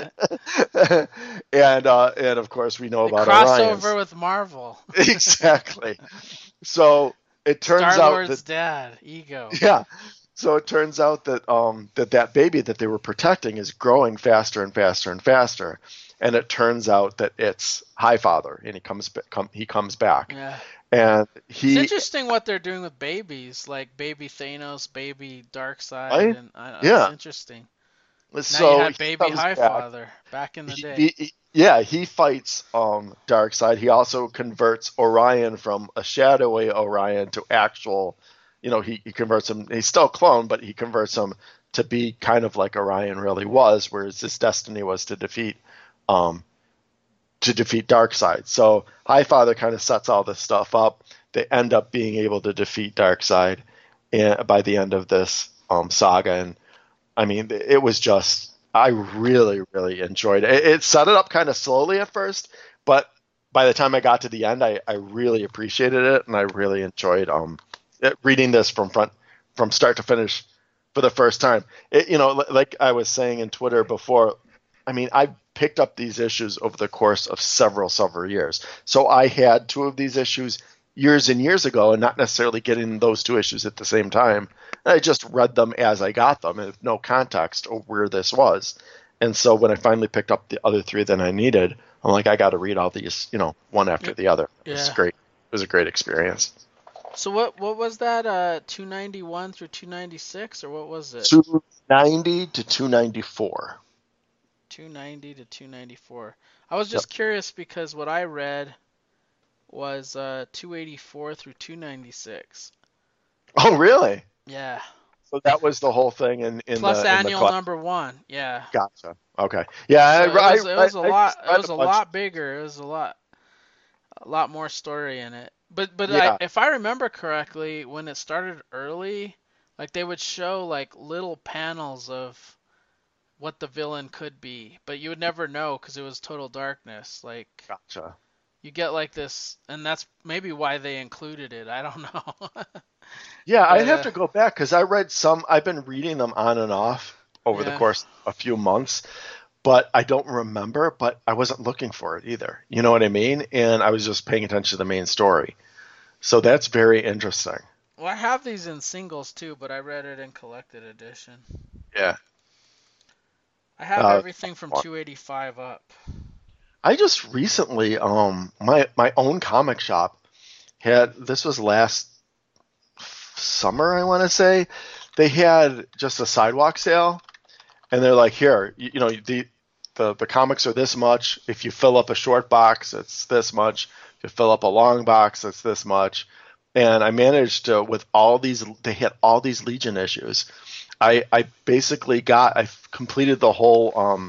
and of course we know about crossover Orions. with Marvel. Exactly. So it turns out Star-Lord's that dad, Ego. yeah. So it turns out that that baby that they were protecting is growing faster and faster and faster, and it turns out that it's Highfather, and he comes back. Yeah. And it's interesting what they're doing with babies, like baby Thanos, baby Darkseid, right? and yeah, it's interesting. So now you had baby Highfather back in the day. He fights Darkseid. He also converts Orion from a shadowy Orion to actual. He converts him. He's still a clone, but he converts him to be kind of like Orion really was, whereas his destiny was to defeat Darkseid. So Highfather kind of sets all this stuff up. They end up being able to defeat Darkseid by the end of this saga. And I mean, it was just, I really, really enjoyed it. It set it up kind of slowly at first, but by the time I got to the end, I really appreciated it, and I really enjoyed reading this from start to finish for the first time. Like I was saying in Twitter before, I mean, I picked up these issues over the course of several years. So I had two of these issues years and years ago, and not necessarily getting those two issues at the same time. I just read them as I got them, with no context of where this was. And so when I finally picked up the other three that I needed, I'm like, I got to read all these, one after the other. It was great. It was a great experience. So what was that? 291 through 296, or what was it? 290 to 294. 290 to 294. I was just curious because what I read was 284 through 296. Oh, really? Yeah. So that was the whole thing in plus the annual number one. Yeah. Gotcha. Okay. Yeah, so it was a lot. It was a lot bigger. It was a lot more story in it. But yeah. If I remember correctly, when it started early, like they would show like little panels of what the villain could be, but you would never know because it was total darkness. Like, gotcha. You get like this, and that's maybe why they included it. I don't know. Yeah, I'd have to go back because I read some. I've been reading them on and off over the course of a few months, but I don't remember. But I wasn't looking for it either. You know what I mean? And I was just paying attention to the main story. So that's very interesting. Well, I have these in singles too, but I read it in collected edition. Yeah. I have everything from 285 up. I just recently, my own comic shop had, this was last summer, I want to say, they had just a sidewalk sale, and they're like, here, the comics are this much. If you fill up a short box, it's this much. If you fill up a long box, it's this much. And I managed to, with all these, they had all these Legion issues. I basically I completed the whole,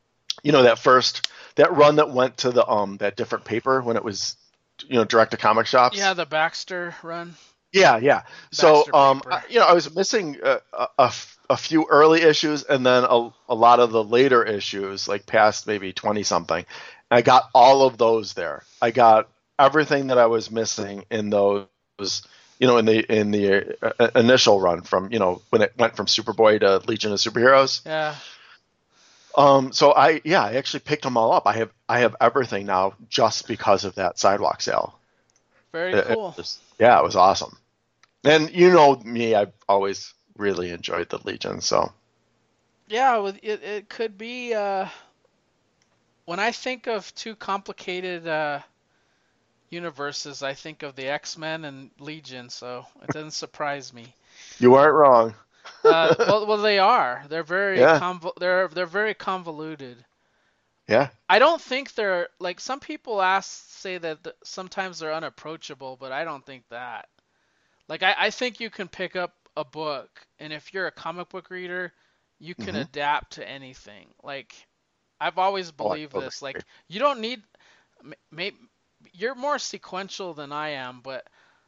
that run that went to the that different paper when it was, direct to comic shops. Yeah, the Baxter run. Yeah. So I was missing a few early issues, and then a lot of the later issues, like past maybe 20 something. I got all of those there. I got everything that I was missing in those, in the initial run from when it went from Superboy to Legion of Superheroes. Yeah, So I actually picked them all up. I have everything now just because of that sidewalk sale. very cool. Yeah, it was awesome. And you know me, I've always really enjoyed the Legion. So Yeah, it could be. When I think of two complicated universes, I think of the X-Men and Legion, so it doesn't surprise me. you aren't wrong. Well, they are. They're very Yeah, they're very convoluted. yeah. I don't think they're like some people say that sometimes they're unapproachable, but I don't think that. Like I think you can pick up a book, and if you're a comic book reader, you can Hmm. adapt to anything. Like I've always Oh, I believed totally this. agree. Like you don't need, maybe you're more sequential than I am, but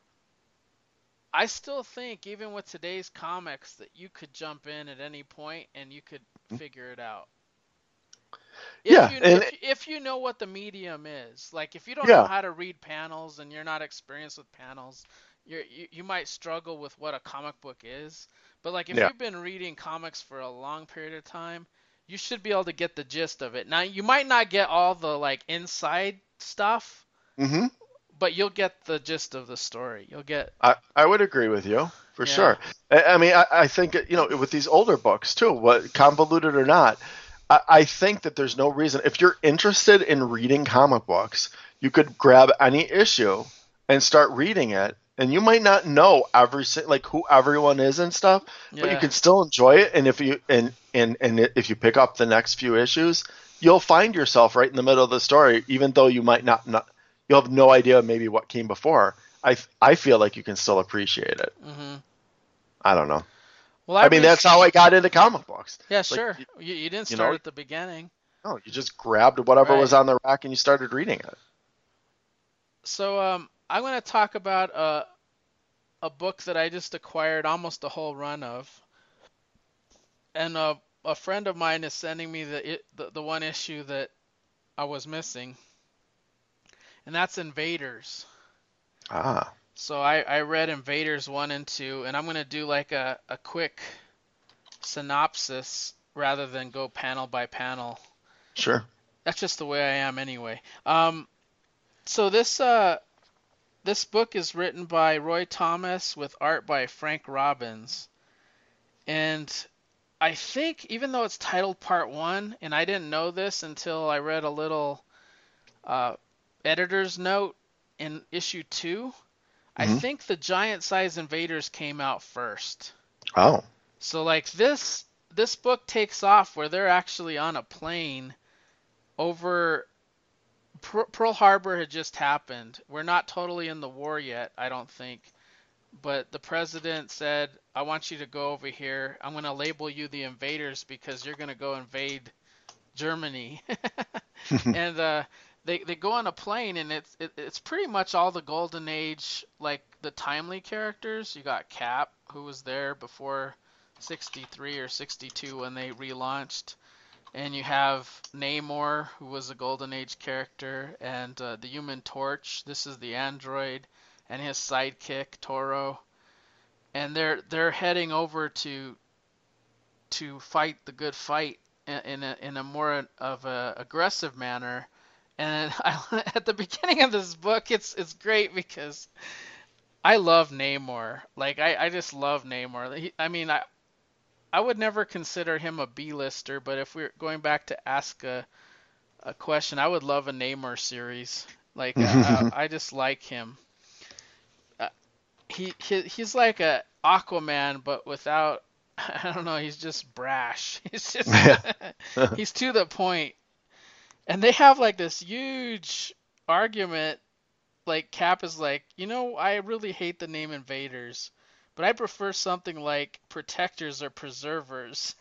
I still think even with today's comics that you could jump in at any point and you could figure it out. If Yeah, you and if you know what the medium is, like if you don't know yeah, how to read panels and you're not experienced with panels, you might struggle with what a comic book is. But like if yeah. you've been reading comics for a long period of time, you should be able to get the gist of it. Now you might not get all the like inside stuff, Hmm. but you'll get the gist of the story. You'll get I would agree with you for yeah. sure. I mean, I think with these older books too, what convoluted or not, I think that there's no reason if you're interested in reading comic books, you could grab any issue and start reading it, and you might not know like who everyone is and stuff, but you Yeah. can still enjoy it. And if you and if you pick up the next few issues, you'll find yourself right in the middle of the story, even though you might not you'll have no idea maybe what came before. I feel like you can still appreciate it. Mhm. I don't know. Well, I I mean, read that's how I got into comic books. yeah, Like, sure. You didn't you start know, at the beginning. no, you just grabbed whatever Right. was on the rack and you started reading it. So I'm going to talk about a book that I just acquired almost a whole run of, and a friend of mine is sending me the one issue that I was missing, and that's Invaders. Ah, So I read Invaders 1 and 2, and I'm going to do like a quick synopsis rather than go panel by panel. sure. That's just the way I am anyway. So this book is written by Roy Thomas with art by Frank Robbins. And I think even though it's titled Part 1, and I didn't know this until I read a little uh, editor's note in issue 2, I Hmm. think the Giant Size Invaders came out first. Oh, So like this book takes off where they're actually on a plane over Pearl Harbor had just happened. We're not totally in the war yet, I don't think. But the president said, I want you to go over here. I'm going to label you the invaders because you're going to go invade Germany. And they go on a plane, and it's pretty much all the golden age, like the timely characters. You got Cap, who was there before 63 or 62 when they relaunched. And you have Namor, who was a golden age character, and the Human Torch. This is the android, and his sidekick Toro, and they're heading over to fight the good fight in a more of a aggressive manner. And at the beginning of this book, it's great because I love Namor. Like I just love Namor. I mean I would never consider him a B-lister, but if we're going back to ask a question, I would love a Namor series. Like I just like him. Uh, he's like a Aquaman, but without I don't know. He's just brash. He's just yeah. he's to the point. And they have like this huge argument. Like Cap is like, I really hate the name Invaders, but I prefer something like Protectors or Preservers.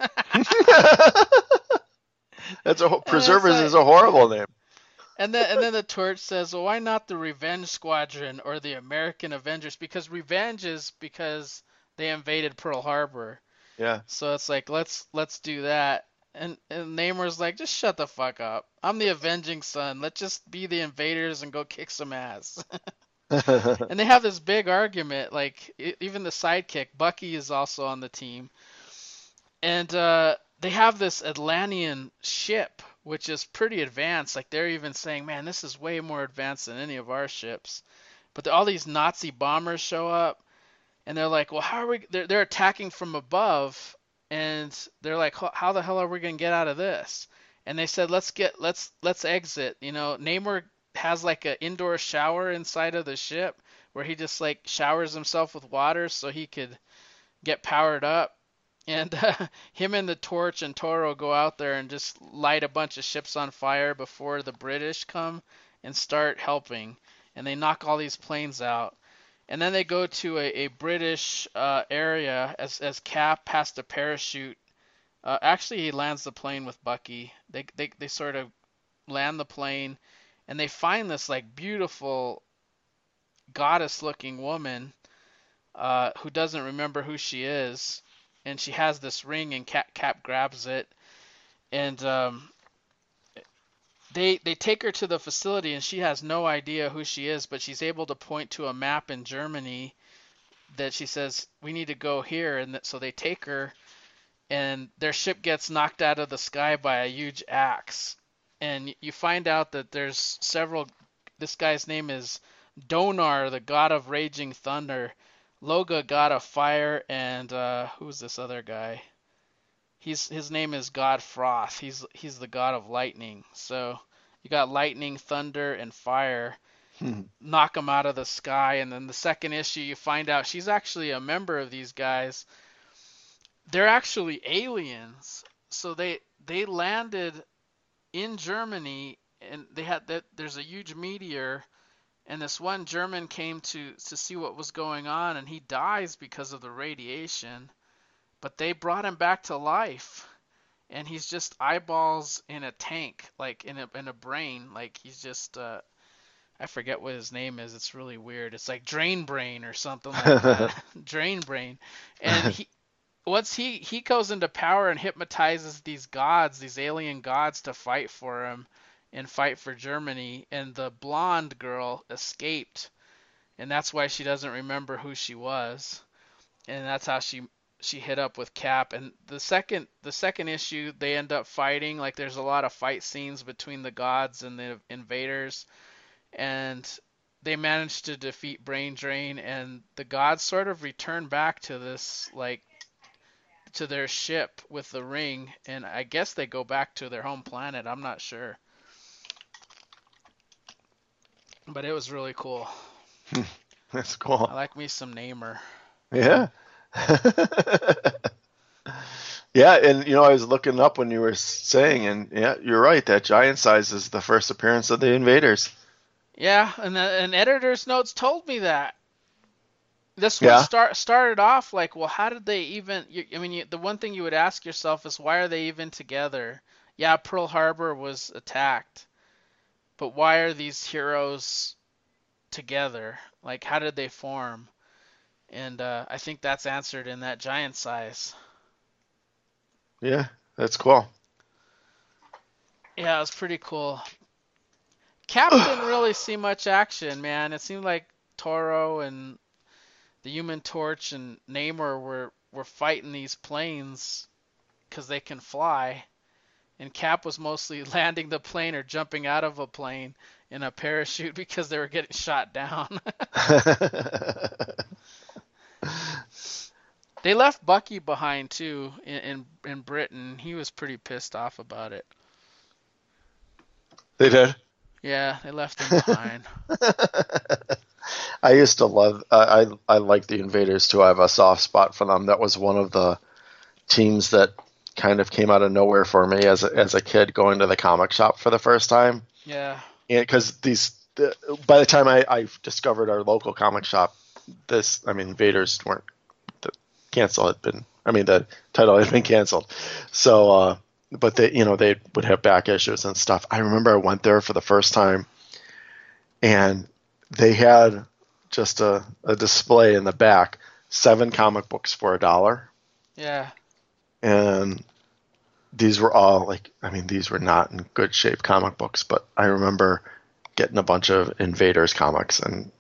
And it's Preservers is like, a horrible name. and then the Torch says, well, why not the Revenge Squadron or the American Avengers? Because revenge is because they invaded Pearl Harbor. Yeah. So it's like let's do that. And Namor's like, just shut the fuck up. I'm the avenging son. Let's just be the invaders and go kick some ass. And they have this big argument. Like even the sidekick, Bucky, is also on the team, and they have this Atlantean ship, which is pretty advanced. Like they're even saying, "Man, this is way more advanced than any of our ships." But all these Nazi bombers show up, and they're like, "Well, how are we?" They're attacking from above, and they're like, "How the hell are we gonna get out of this?" And they said, "Let's exit." Namor has like an indoor shower inside of the ship where he just like showers himself with water so he could get powered up. And him and the Torch and Toro go out there and just light a bunch of ships on fire before the British come and start helping. And they knock all these planes out. And then they go to a British area as Cap has to parachute. Actually, he lands the plane with Bucky. They sort of land the plane, and they find this like beautiful goddess-looking woman who doesn't remember who she is, and she has this ring, and Cap grabs it, and they take her to the facility, and she has no idea who she is, but she's able to point to a map in Germany that she says we need to go here, and so they take her, and their ship gets knocked out of the sky by a huge axe, and you find out that there's several. This guy's name is Donar, the god of raging thunder. Loga, god of fire, and who's this other guy? His name is God Froth. He's the god of lightning. So you got lightning, thunder, and fire. Knock them out of the sky, and then the second issue you find out she's actually a member of these guys. They're actually aliens. So they landed in Germany, and they had that. There's a huge meteor, and this one German came to see what was going on, and he dies because of the radiation. But they brought him back to life, and he's just eyeballs in a tank, like in a brain, like he's just I forget what his name is. It's really weird. It's like Drain Brain or something like that. Drain Brain, and once he goes into power and hypnotizes these gods, these alien gods, to fight for him and fight for Germany, and the blonde girl escaped, and that's why she doesn't remember who she was, and that's how she hit up with Cap. And the second issue, they end up fighting. Like there's a lot of fight scenes between the gods and the invaders, and they managed to defeat Brain Drain, and the gods sort of return back to this, like, to their ship with the ring, and I guess they go back to their home planet. I'm not sure. But it was really cool. That's cool. I like me some Namor. Yeah. Yeah, and I was looking up when you were saying, and yeah, you're right. That giant size is the first appearance of the Invaders. Yeah, and editor's notes told me that. This one started off like, well, how did they even? The one thing you would ask yourself is, why are they even together? Yeah, Pearl Harbor was attacked, but why are these heroes together? Like, how did they form? And I think that's answered in that giant size. Yeah, that's cool. Yeah, it was pretty cool. Cap didn't really see much action, man. It seemed like Toro and the Human Torch and Namor were fighting these planes because they can fly, and Cap was mostly landing the plane or jumping out of a plane in a parachute because they were getting shot down. They left Bucky behind too in Britain. He was pretty pissed off about it. They did? Yeah, they left him behind. I used to love. I like the Invaders too. I have a soft spot for them. That was one of the teams that kind of came out of nowhere for me as a kid going to the comic shop for the first time. Yeah. Because by the time I discovered our local comic shop, Invaders weren't canceled. The title had been canceled. So, but they would have back issues and stuff. I remember I went there for the first time, and they had just a display in the back, 7 comic books for $1. Yeah. And these were all these were not in good shape comic books, but I remember getting a bunch of Invaders comics, and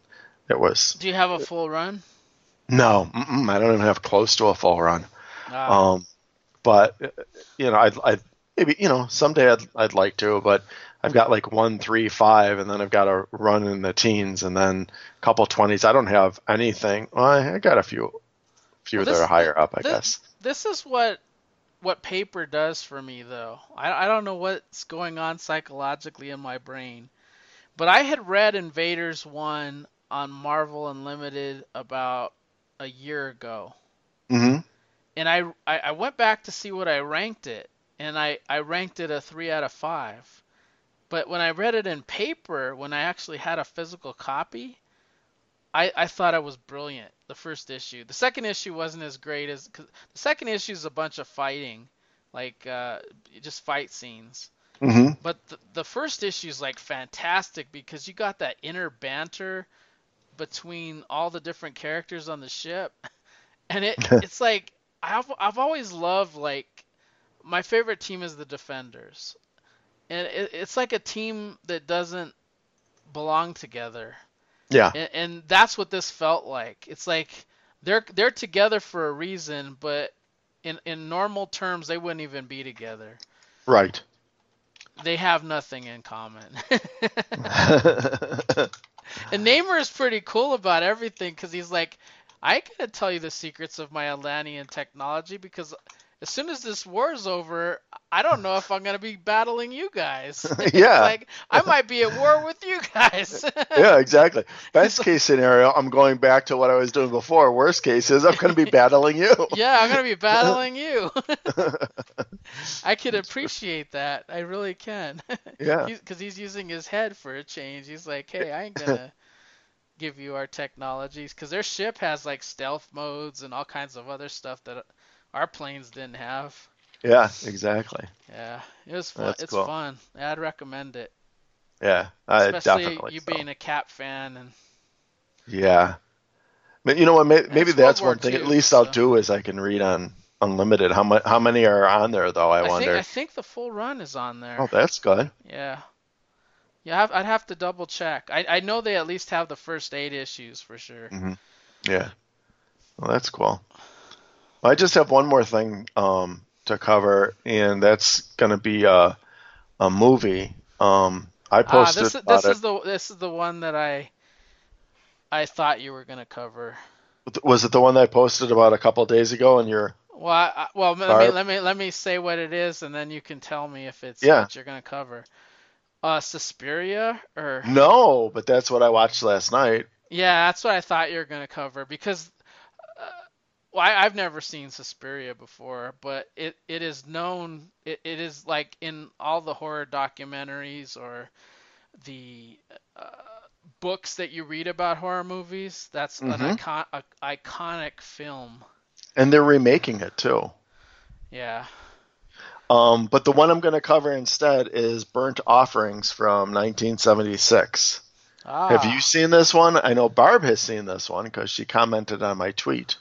It was Do you have a full run? no, I don't even have close to a full run. Ah, Um, but I'd maybe someday I'd like to, but I've got like 1, 3, 5, and then I've got a run in the teens, and then a couple twenties. I don't have anything. Well, I got a well, few that are higher up, I this guess. this is what paper does for me though. I don't know what's going on psychologically in my brain, but I had read Invaders 1 on Marvel Unlimited about a year ago. Hmm. And I went back to see what I ranked it, and I ranked it a 3 out of 5. But when I read it in paper, when I actually had a physical copy, I thought it was brilliant, the first issue. The second issue wasn't as great as, cause the second issue is a bunch of fighting, like just fight scenes. Hmm. But the first issue is like fantastic because you got that inner banter between all the different characters on the ship, and it's like I've always loved, like, my favorite team is the Defenders, and it's like a team that doesn't belong together, Yeah. and that's what this felt like. It's like they're together for a reason, but in normal terms they wouldn't even be together. Right. They have nothing in common. And Namor is pretty cool about everything because he's like, I can tell you the secrets of my Atlantean technology because as soon as this war's over, I don't know if I'm gonna be battling you guys. It's Yeah. like I might be at war with you guys. Yeah, exactly. It's Best like, case scenario, I'm going back to what I was doing before. Worst case is I'm going to be battling you. yeah, I'm gonna be battling you. I can appreciate that. I really can. Yeah. Because he's using his head for a change. He's like, hey, I ain't gonna give you our technologies because their ship has like stealth modes and all kinds of other stuff that our planes didn't have. Yeah, exactly. Yeah, it was fun. That's It's cool. fun. I'd recommend it, Yeah, I especially definitely you so. being a Cap fan, and Yeah. But you know what? Maybe it's World that's War one thing. At II, least I'll so do is I can read on Unlimited. How many are on there though? I I wonder. think the full run is on Oh, there. that's good. Yeah, I'd have to double check. I know they at least have the first 8 issues for sure. Hmm. Yeah. Well, that's cool. I just have one more thing to cover, and that's gonna be a movie. I Ah, posted about it. this is the one that I thought you were gonna cover. Was it the one that I posted about a couple days ago? And your Well, Barb? let me say what it is, and then you can tell me if it's Yeah. what you're gonna cover. Suspiria, or No, but that's what I watched last night. yeah, that's what I thought you were gonna cover because uh, well, I've never seen Suspiria before, but it is known. It is like in all the horror documentaries or the uh, books that you read about horror movies. That's an Hmm. iconic film. And they're remaking it too. Yeah. But the one I'm going to cover instead is Burnt Offerings from 1976. Have you Ah. seen this one? I know Barb has seen this one because she commented on my tweet.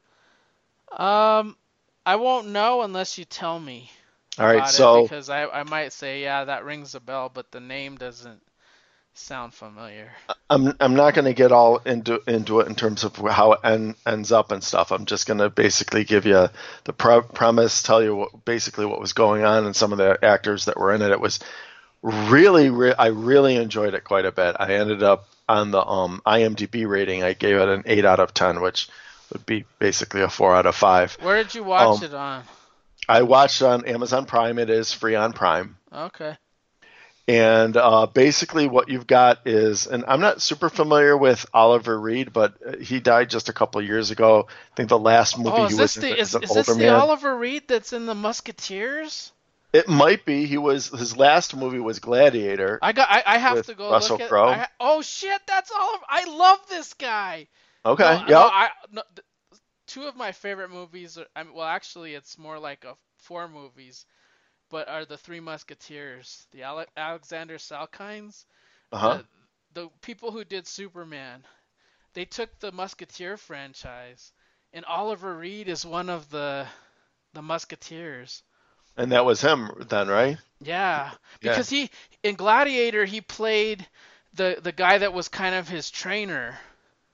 Um, I won't know unless you tell me All right, about it so because I might say, yeah, that rings a bell, but the name doesn't sound familiar. I'm not going to get all into it in terms of how it ends up and stuff. I'm just going to basically give you the premise, tell you basically what was going on, and some of the actors that were in it. It was I really enjoyed it quite a bit. I ended up on the IMDb rating. I gave it an 8 out of 10, which would be basically a 4 out of 5. Where did you watch Um, it on? I watched it on Amazon Prime. It is free on Prime. Okay. And basically, what you've got is, and I'm not super familiar with Oliver Reed, but he died just a couple of years ago. I think the last movie Oh, he was in as an is this older the man. Oliver Reed that's in the Musketeers? It might be. His last movie was Gladiator I have with to go Russell look at Crowe. oh shit, that's Oliver. I love this guy. Okay, yep. Two of my favorite movies are, well, actually it's more like four movies, but are the Three Musketeers, the Alexander Salkinds, Uh huh. the people who did Superman. They took the Musketeer franchise, and Oliver Reed is one of the Musketeers. And that was him then, right? Yeah, Yeah. because he in Gladiator he played the guy that was kind of his trainer.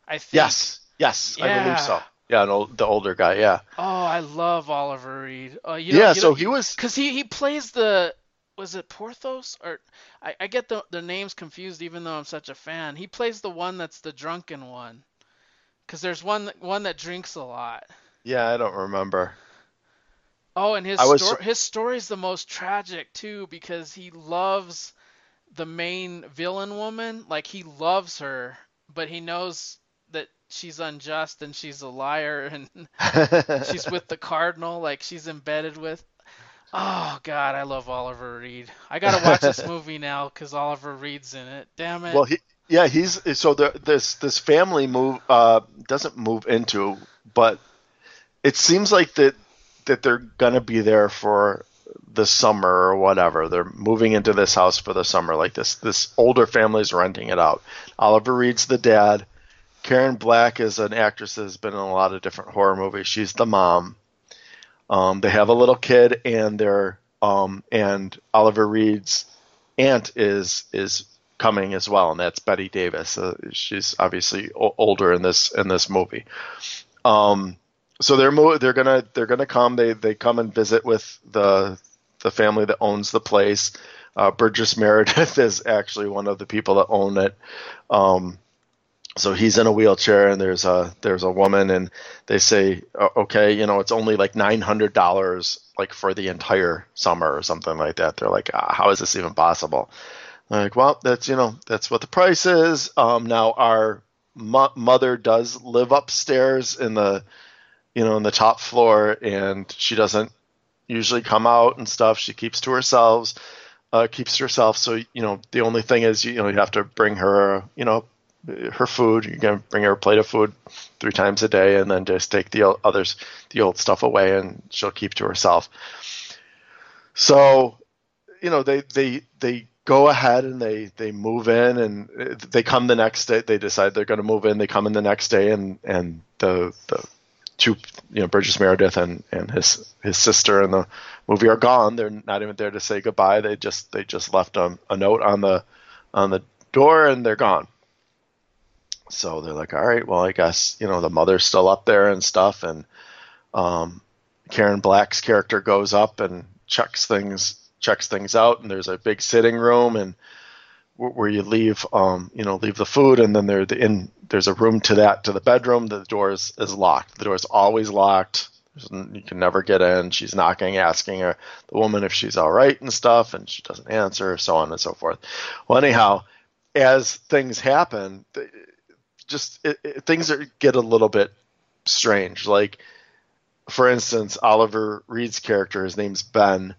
I think. Yes, I believe Yeah. so. Yeah, the older guy. Yeah, Oh, I love Oliver Reed. yeah. So he was. Cause he plays the, was it Porthos or I get the names confused even though I'm such a fan. He plays the one that's the drunken one. Cause there's one that drinks a lot. Yeah, I don't remember. Oh, and I was. his story's the most tragic too because he loves the main villain woman. Like he loves her, but he knows that she's unjust and she's a liar and she's with the cardinal. Like she's embedded with. Oh God, I love Oliver Reed. I gotta watch this movie now because Oliver Reed's in it. Damn it. Well, yeah, he's so this family doesn't move into, but it seems like that they're gonna be there for the summer or whatever. They're moving into this house for the summer. Like this older family's renting it out. Oliver Reed's the dad. Karen Black is an actress that has been in a lot of different horror movies. She's the mom. They have a little kid, and and Oliver Reed's aunt is coming as well, and that's Betty Davis. She's obviously older in this movie. Um, so they're gonna come. They come and visit with the family that owns the place. Burgess Meredith is actually one of the people that own it. So he's in a wheelchair, and there's a woman, and they say, okay, it's only like $900 like for the entire summer or something like that. They're like, how is this even possible? They're like, well, that's what the price is. Now our mother does live upstairs in the top floor, and she doesn't usually come out and stuff. She keeps to herself. So the only thing is you have to bring her her food. You can bring her a plate of food 3 times a day, and then just take the old stuff away, and she'll keep to herself. So, they go ahead and they move in, and they come the next day. They decide they're going to move in. They come in the next day, and the two, Burgess Meredith and his sister in the movie are gone. They're not even there to say goodbye. They just left a note on the door, and they're gone. So they're like, all right, well, I guess, the mother's still up there and stuff. And Karen Black's character goes up and checks things out. And there's a big sitting room, and where you leave the food. And then there's a room to the bedroom. The door is locked. The door is always locked. You can never get in. She's knocking, asking the woman if she's all right and stuff, and she doesn't answer, so on and so forth. Well, anyhow, as things happen, things get a little bit strange. Like, for instance, Oliver Reed's character, his name's Ben,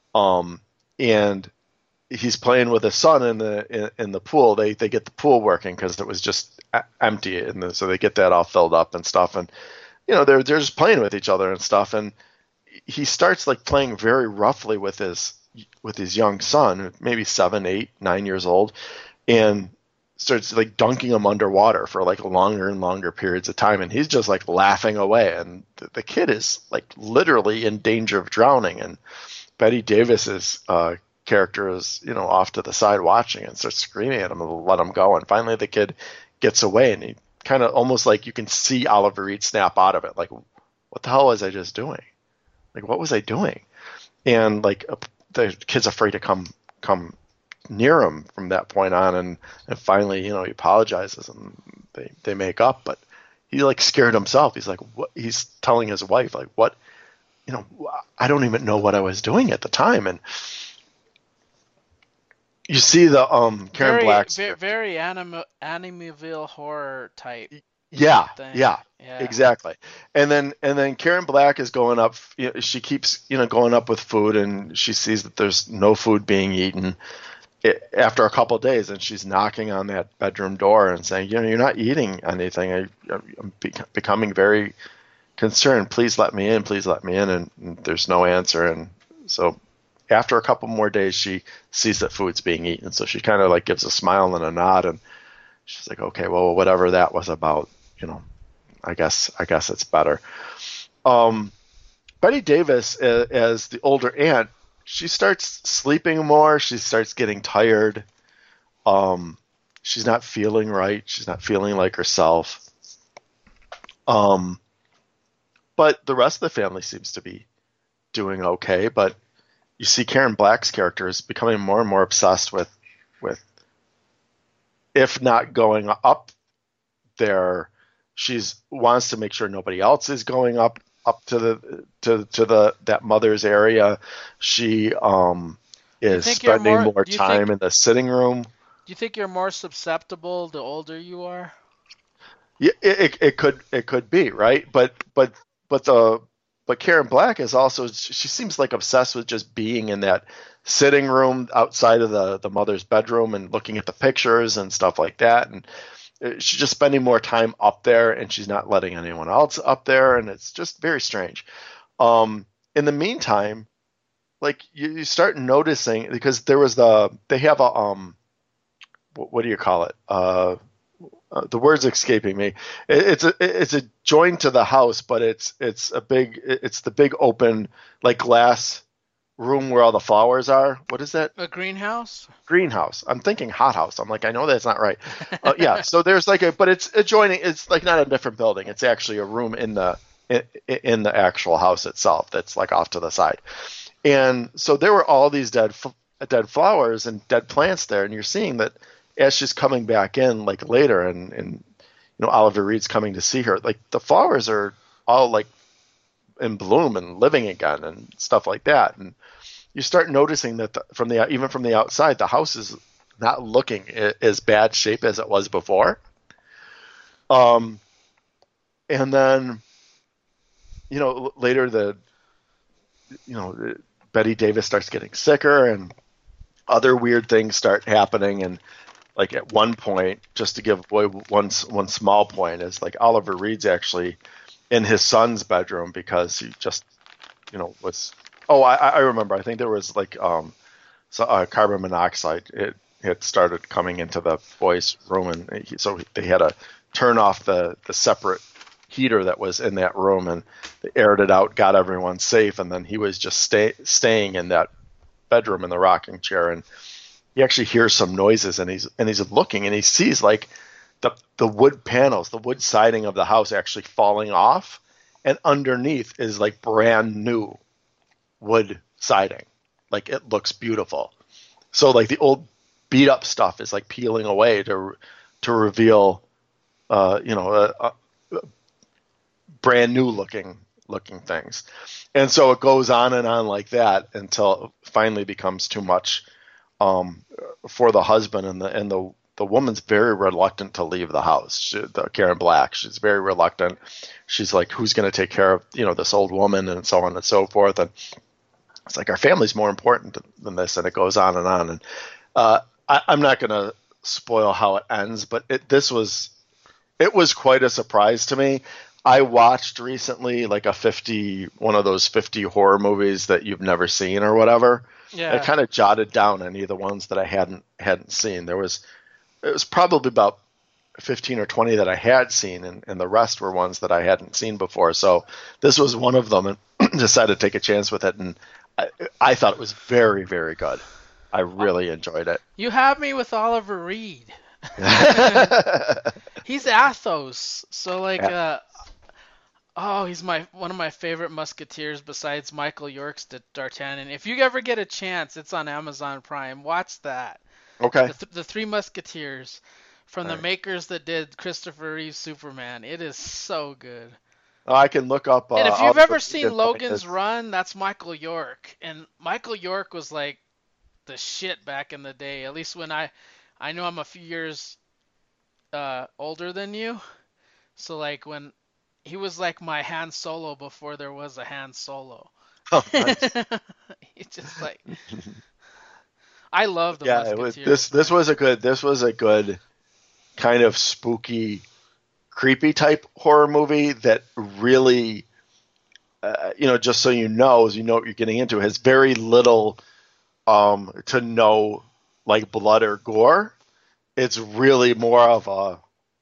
and he's playing with his son in the pool. They get the pool working because it was just empty, and so they get that all filled up and stuff. And they're just playing with each other and stuff. And he starts like playing very roughly with his young son, maybe 7, 8, 9 years old, and starts like dunking him underwater for like longer and longer periods of time, and he's just like laughing away, and the kid is like literally in danger of drowning, and Betty Davis's character is off to the side watching and starts screaming at him to let him go, and finally the kid gets away, and he kind of almost like you can see Oliver Reed snap out of it, like, what the hell was I just doing? Like, what was I doing? And like the kid's afraid to come near him from that point on, and finally he apologizes, and they make up, but he like scared himself. He's like, what? He's telling his wife, like, what, I don't even know what I was doing at the time. And you see the Karen Black's very Amityville horror type yeah thing. yeah Yeah. exactly. And then Karen Black is going up, she keeps going up with food, and she sees that there's no food being eaten after a couple of days, and she's knocking on that bedroom door and saying, you're not eating anything. I'm becoming very concerned. Please let me in. Please let me in. And there's no answer. And so after a couple more days, she sees that food's being eaten. So she kind of like gives a smile and a nod, and she's like, okay, well, whatever that was about, I guess it's better. Betty Davis, as the older aunt, she starts sleeping more. She starts getting tired. She's not feeling right. She's not feeling like herself. Um, but the rest of the family seems to be doing okay. But you see Karen Black's character is becoming more and more obsessed with if not going up there, she's wants to make sure nobody else is going up to the that mother's area. She is spending more time in the sitting room. Do you think you're more susceptible the older you are? Yeah, it could be, right, but the but Karen Black is also, she seems like obsessed with just being in that sitting room outside of the mother's bedroom and looking at the pictures and stuff like that, and she's just spending more time up there, and she's not letting anyone else up there, and it's just very strange. In the meantime, like you start noticing, because they have a what do you call it? The word's escaping me. It's a join to the house, but it's the big open like glass room where all the flowers are. What is that? A greenhouse? Greenhouse. I'm thinking hothouse. I'm like, I know that's not right. Yeah. So there's but it's adjoining. It's like not a different building. It's actually a room in the actual house itself that's like off to the side. And so there were all these dead flowers and dead plants there, and you're seeing that as she's coming back in like later, and Oliver Reed's coming to see her, like the flowers are all like in bloom and living again and stuff like that. And you start noticing that even from the outside, the house is not looking as bad shape as it was before. And then, later Betty Davis starts getting sicker and other weird things start happening. And like at one point, just to give away one small point, is like Oliver Reed's actually in his son's bedroom because he just, was. Oh, I remember. I think there was like carbon monoxide. It had started coming into the boy's room, and so they had to turn off the separate heater that was in that room, and they aired it out, got everyone safe, and then he was just staying in that bedroom in the rocking chair, and he actually hears some noises, and he's looking, and he sees like the wood panels, the wood siding of the house actually falling off, and underneath is like brand new wood siding. Like it looks beautiful. So like the old beat up stuff is like peeling away to reveal brand new looking things. And so it goes on and on like that until it finally becomes too much for the husband, and the woman's very reluctant to leave the house. Karen Black, she's very reluctant. She's like, who's going to take care of this old woman, and so on and so forth. And it's like, our family's more important than this, and it goes on and on. And I'm not going to spoil how it ends, but it was quite a surprise to me. I watched recently like one of those 50 horror movies that you've never seen or whatever. Yeah. I kind of jotted down any of the ones that I hadn't seen. It was probably about 15 or 20 that I had seen, and the rest were ones that I hadn't seen before. So this was one of them, and decided to take a chance with it. And I thought it was very, very good. I really enjoyed it. You have me with Oliver Reed. He's Athos. So like, Yeah. he's one of my favorite Musketeers besides Michael York's D'Artagnan. If you ever get a chance, it's on Amazon Prime. Watch that. Okay. The Three Musketeers from All the right. makers that did Christopher Reeve's Superman. It is so good. I can look up. And if you've ever seen Oliver Reed Logan's Run, that's Michael York. And Michael York was like the shit back in the day. At least when I know I'm a few years older than you. So like when he was like my Han Solo before there was a Han Solo. Oh, nice. It's just like I love the Yeah, Musketeers. this was a good kind of spooky, creepy type horror movie that really, just so you know, as you know what you're getting into, has very little to no like blood or gore. It's really more of a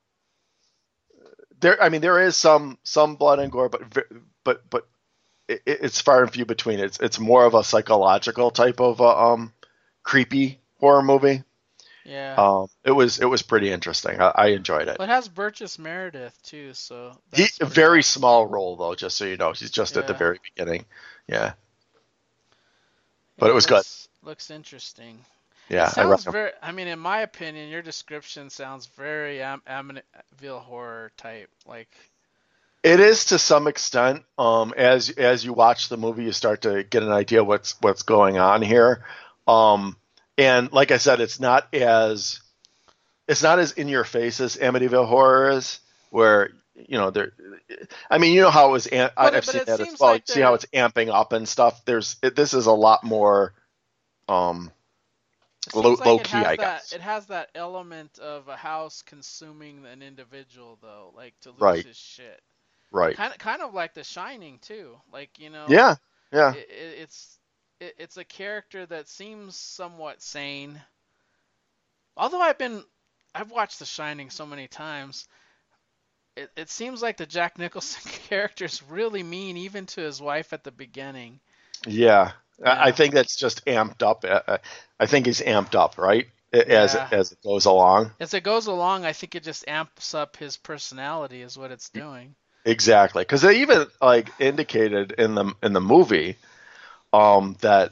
there is some blood and gore, but it's far and few between. It's more of a psychological type of creepy horror movie. Yeah. It was pretty interesting. I enjoyed it. Well, it has Burgess Meredith too, so He that's a pretty very awesome. small role though, just so you know. He's just at the Yeah. very beginning. Yeah, but it Yeah, was good. looks interesting. It Yeah, I sounds recommend. very, I mean, in my opinion, your description sounds very Amityville horror type. Like, It is to some extent. As you watch the movie, you start to get an idea what's going on here. Um, and like I said, it's not as in your face as Amityville Horror is, where there. I mean, you know how it was. I've but seen it that as seems well. You like see how they're. it's amping up and stuff. This is a lot more um, It low seems like low key, I guess. it has that element of a house consuming an individual though, like to lose Right. his shit. Right. Kind of like The Shining too. Like, Yeah. Yeah. it, it, it's it's a character that seems somewhat sane. Although I've watched The Shining so many times, it seems like the Jack Nicholson character is really mean even to his wife at the beginning. Yeah. I Yeah. think that's just amped up. I think he's amped up, right? As Yeah. as it goes along. As it goes along, I think it just amps up his personality is what it's doing. Exactly. Because they even like indicated in the movie that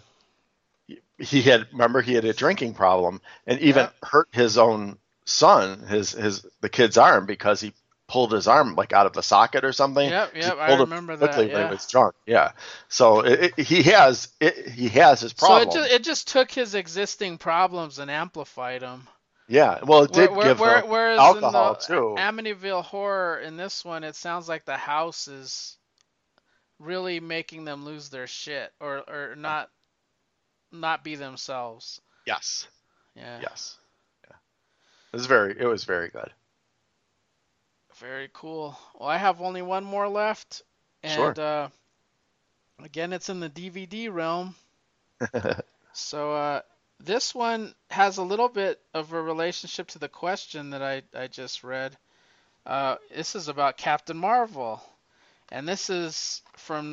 he had a drinking problem and even Yep. hurt his own son, his the kid's arm because he pulled his arm like out of the socket or something because he Yep, I pulled it remember quickly that. when he Yeah. was drunk. Yeah. So he has his So problem. it just took his existing problems and amplified them. Yeah. Well, it did give him Whereas in alcohol the too. Amityville horror in this one, it sounds like the house is really making them lose their shit or not be themselves. Yes. Yeah, Yes. Yeah. It was very good. very cool. Well, I have only one more left, Sure. and again, it's in the DVD realm. So this one has a little bit of a relationship to the question that I just read. This is about Captain Marvel, and this is from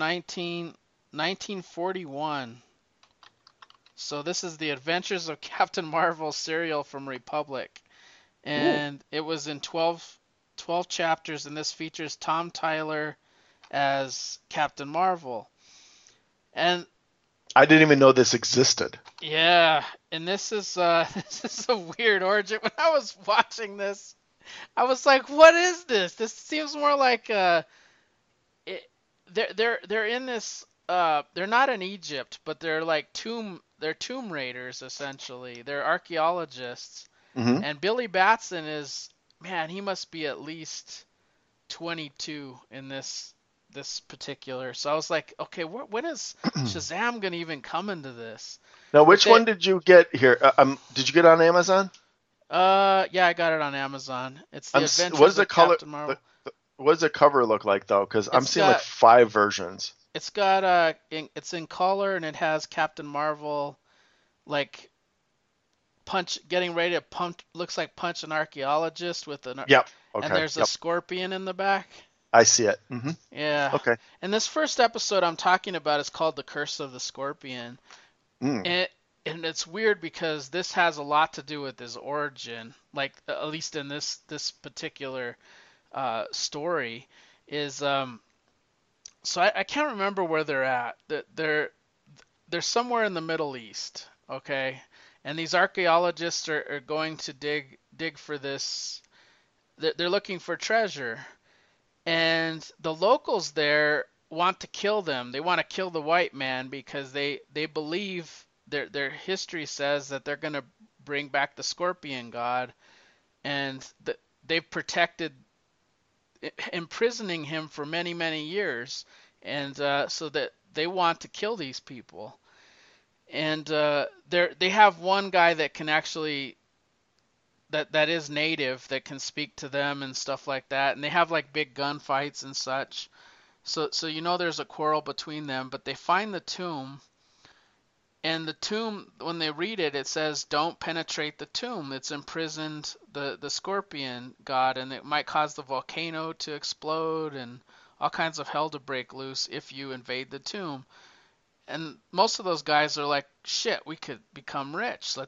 1941. So this is the Adventures of Captain Marvel serial from Republic, Ooh. and it was in 12 chapters, and this features Tom Tyler as Captain Marvel. And I didn't even know this existed. yeah, and this is this is a weird origin. When I was watching this, I was like, "What is this? This seems more like it, they're in this they're not in Egypt, but they're like tomb raiders essentially. They're archaeologists, Hmm. and Billy Batson is man, he must be at least 22 in this particular. So I was like, okay, when is Shazam gonna even come into this? Now, But which one did you get here? Did you get on Amazon? yeah, I got it on Amazon. It's the What does Adventures the of color? Captain The, Marvel. what does the cover look like though? Because I'm It's seeing like got 5 versions. it's in color and it has Captain Marvel like punch getting ready to punch looks like punch an archaeologist with an Yep. and Okay. there's a Yep. scorpion in the back. I see it. Yeah. Okay. And this first episode I'm talking about is called The Curse of the Scorpion. Mm. And and it's weird because this has a lot to do with his origin, like at least in this particular story is so I can't remember where they're at. They're somewhere in the Middle East, okay? And these archaeologists are going to dig for this. They're looking for treasure, and the locals there want to kill them. They want to kill the white man because they believe their history says that they're going to bring back the scorpion god, and they've protected imprisoning him for many years, and so that they want to kill these people. And they have one guy that can actually that is native that can speak to them and stuff like that. And they have like big gunfights and such. So there's a quarrel between them, but they find the tomb. And the tomb, when they read it, it says, "Don't penetrate the tomb. It's imprisoned the scorpion god, and it might cause the volcano to explode and all kinds of hell to break loose if you invade the tomb." And most of those guys are like, "Shit, we could become rich. Let's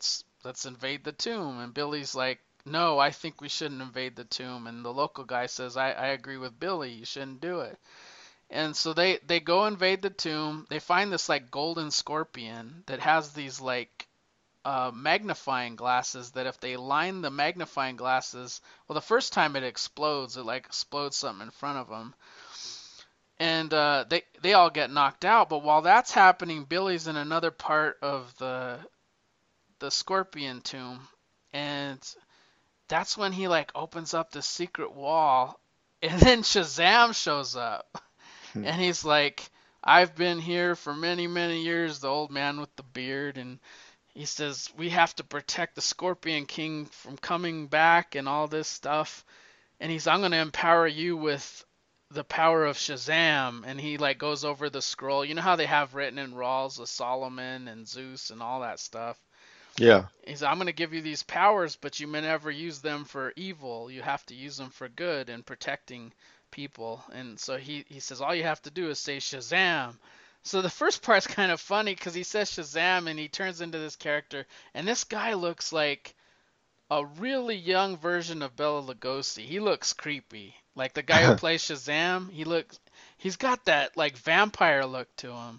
let's invade the tomb. And Billy's like, no, I think we shouldn't invade the tomb. And the local guy says, I agree with Billy, you shouldn't do it. And so they go invade the tomb. They find this like golden scorpion that has these like magnifying glasses that if they line the magnifying glasses, well, the first time it explodes, it like explodes something in front of them, and they all get knocked out. But while that's happening, Billy's in another part of the scorpion tomb, and that's when he like opens up the secret wall, and then Shazam shows up, and he's like, I've been here for many, many years, the old man with the beard, and he says, we have to protect the Scorpion King from coming back and all this stuff. And I'm going to empower you with the power of Shazam. And he like goes over the scroll. You know how they have written in Rawls of Solomon and Zeus and all that stuff? Yeah. He said, I'm going to give you these powers, but you may never use them for evil. You have to use them for good and protecting people. And so he says, all you have to do is say Shazam. So the first part's kind of funny because he says Shazam and he turns into this character, and this guy looks like a really young version of Bela Lugosi. He looks creepy. Like the guy who plays Shazam, he's got that like vampire look to him.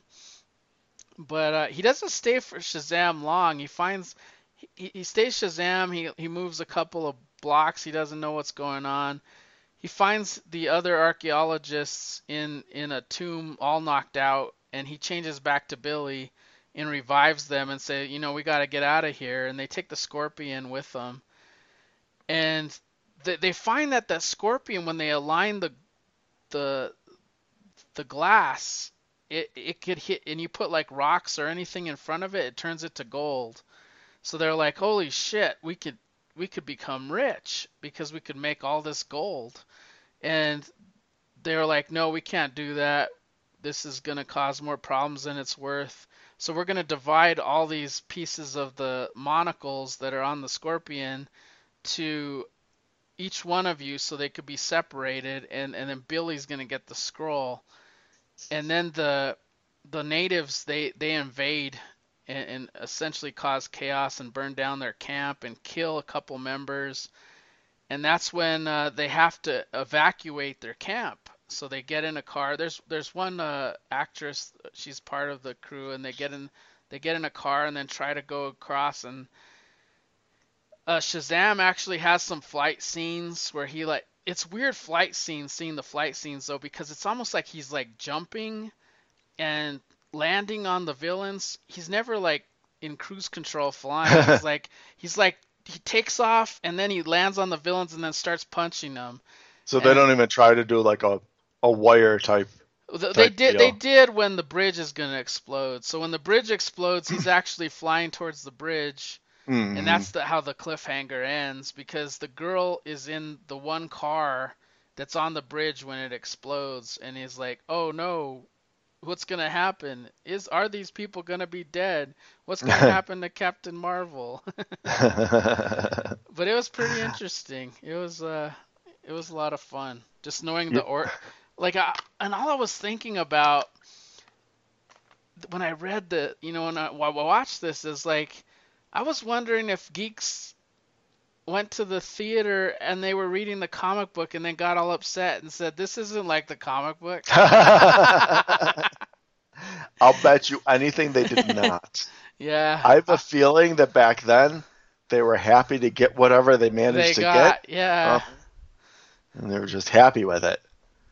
But he doesn't stay for Shazam long. He stays Shazam. He moves a couple of blocks. He doesn't know what's going on. He finds the other archaeologists in a tomb all knocked out, and he changes back to Billy and revives them and say, we got to get out of here. And they take the scorpion with them. And they find that scorpion, when they align the glass, it could hit, and you put like rocks or anything in front of it, it turns it to gold. So they're like, holy shit, we could become rich because we could make all this gold. And they're like, no, we can't do that. This is going to cause more problems than it's worth. So we're going to divide all these pieces of the monocles that are on the scorpion to each one of you so they could be separated. And then Billy's going to get the scroll. And then the natives, they invade and essentially cause chaos and burn down their camp and kill a couple members. And that's when they have to evacuate their camp. So they get in a car. There's one actress, she's part of the crew, and they get in a car and then try to go across. And Shazam actually has some flight scenes where he like, it's weird seeing the flight scenes though, because it's almost like he's like jumping and landing on the villains. He's never like in cruise control flying. He's like he takes off and then he lands on the villains and then starts punching them. So they don't even try to do like a wire type. They did when the bridge is gonna explode. So when the bridge explodes, he's actually flying towards the bridge. Mm-hmm. And that's how the cliffhanger ends, because the girl is in the one car that's on the bridge when it explodes, and he's like, oh no, what's going to happen? Are these people going to be dead? What's going to happen to Captain Marvel? But it was pretty interesting. It was a lot of fun. Just knowing and all I was thinking about when I read when I watched this is like, I was wondering if geeks went to the theater and they were reading the comic book and then got all upset and said, this isn't like the comic book. I'll bet you anything they did not. Yeah. I have a feeling that back then they were happy to get whatever they managed to get. Yeah. And they were just happy with it.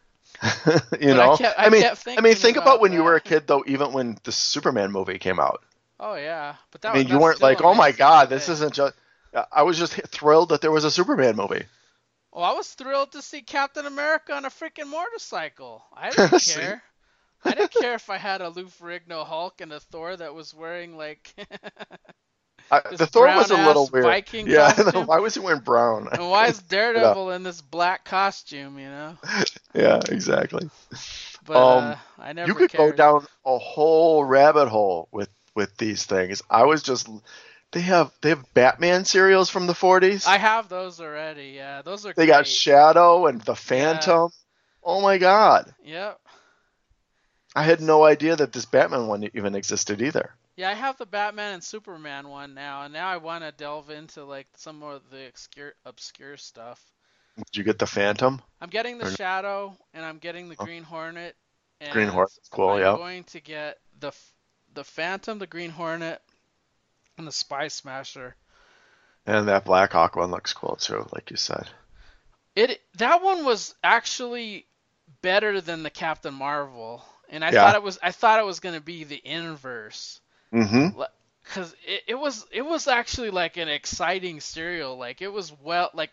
Think about when you were a kid though, even when the Superman movie came out. Oh yeah, but you weren't like, oh my god, this isn't just. I was just thrilled that there was a Superman movie. Well, I was thrilled to see Captain America on a freaking motorcycle. I didn't care. I didn't care if I had a Lou Ferrigno Hulk and a Thor that was wearing like. The Thor was a little weird. Viking costume. Why was he wearing brown? And why is Daredevil in this black costume? Yeah, exactly. But I never. You could go down a whole rabbit hole with these things. They have Batman serials from the 40s. I have those already. Yeah, those are. They got Shadow and the Phantom. Yeah. Oh my god. Yep. I had no idea that this Batman one even existed either. Yeah, I have the Batman and Superman one now, and now I want to delve into like some of the obscure stuff. Did you get the Phantom? I'm getting the Or no? Shadow, and I'm getting the Oh, Green Hornet, Green and Horse, cool. I'm Yeah, going to get the Phantom, the Green Hornet, and the Spy Smasher. and that Black Hawk one looks cool too, like you said. It that one was actually better than the Captain Marvel, and Yeah. I thought it was going to be the inverse. Mm-hmm. Because it was actually like an exciting serial. Like it was well, like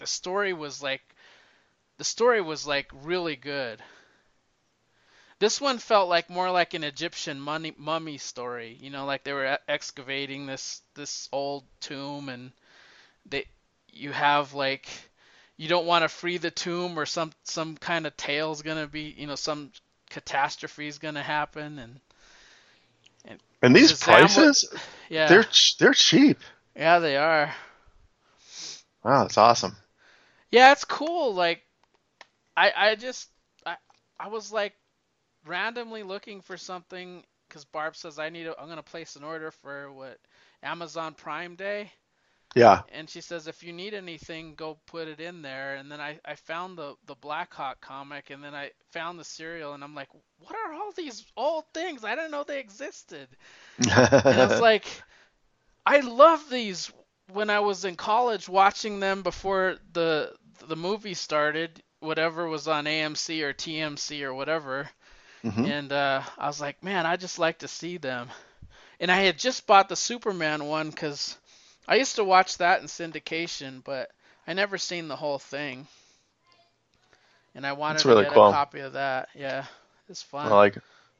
the story was like really good. This one felt like more like an Egyptian mummy story. You know, like they were excavating this old tomb, and they you have like you don't want to free the tomb, or some kind of tale's gonna be, some catastrophe is gonna happen, and And these Shazam, what? prices, Yeah, they're cheap. yeah, they are. Wow, that's awesome. Yeah, it's cool. Like I just I was like randomly looking for something because Barb says I'm gonna place an order for what Amazon Prime Day, Yeah. and she says if you need anything, go put it in there. And then I found the Blackhawk comic, and then I found the serial, and I'm like, what are all these old things? I didn't know they existed. And I was like, I love these when I was in college watching them before the movie started, whatever was on AMC or TMC or whatever. hmm And I was like, man, I just like to see them. And I had just bought the Superman one because I used to watch that in syndication, but I never seen the whole thing. And I That's wanted to really get a cool. copy of that. Yeah, it's I fun. like.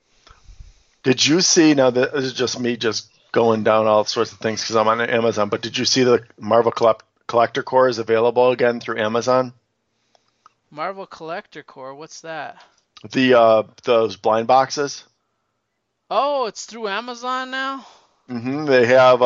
Did you see? Now this is just me just going down all sorts of things because I'm on Amazon. But did you see the Marvel Collector Core is available again through Amazon? Marvel Collector Core, what's that? The those blind boxes. Oh, it's through Amazon now? They have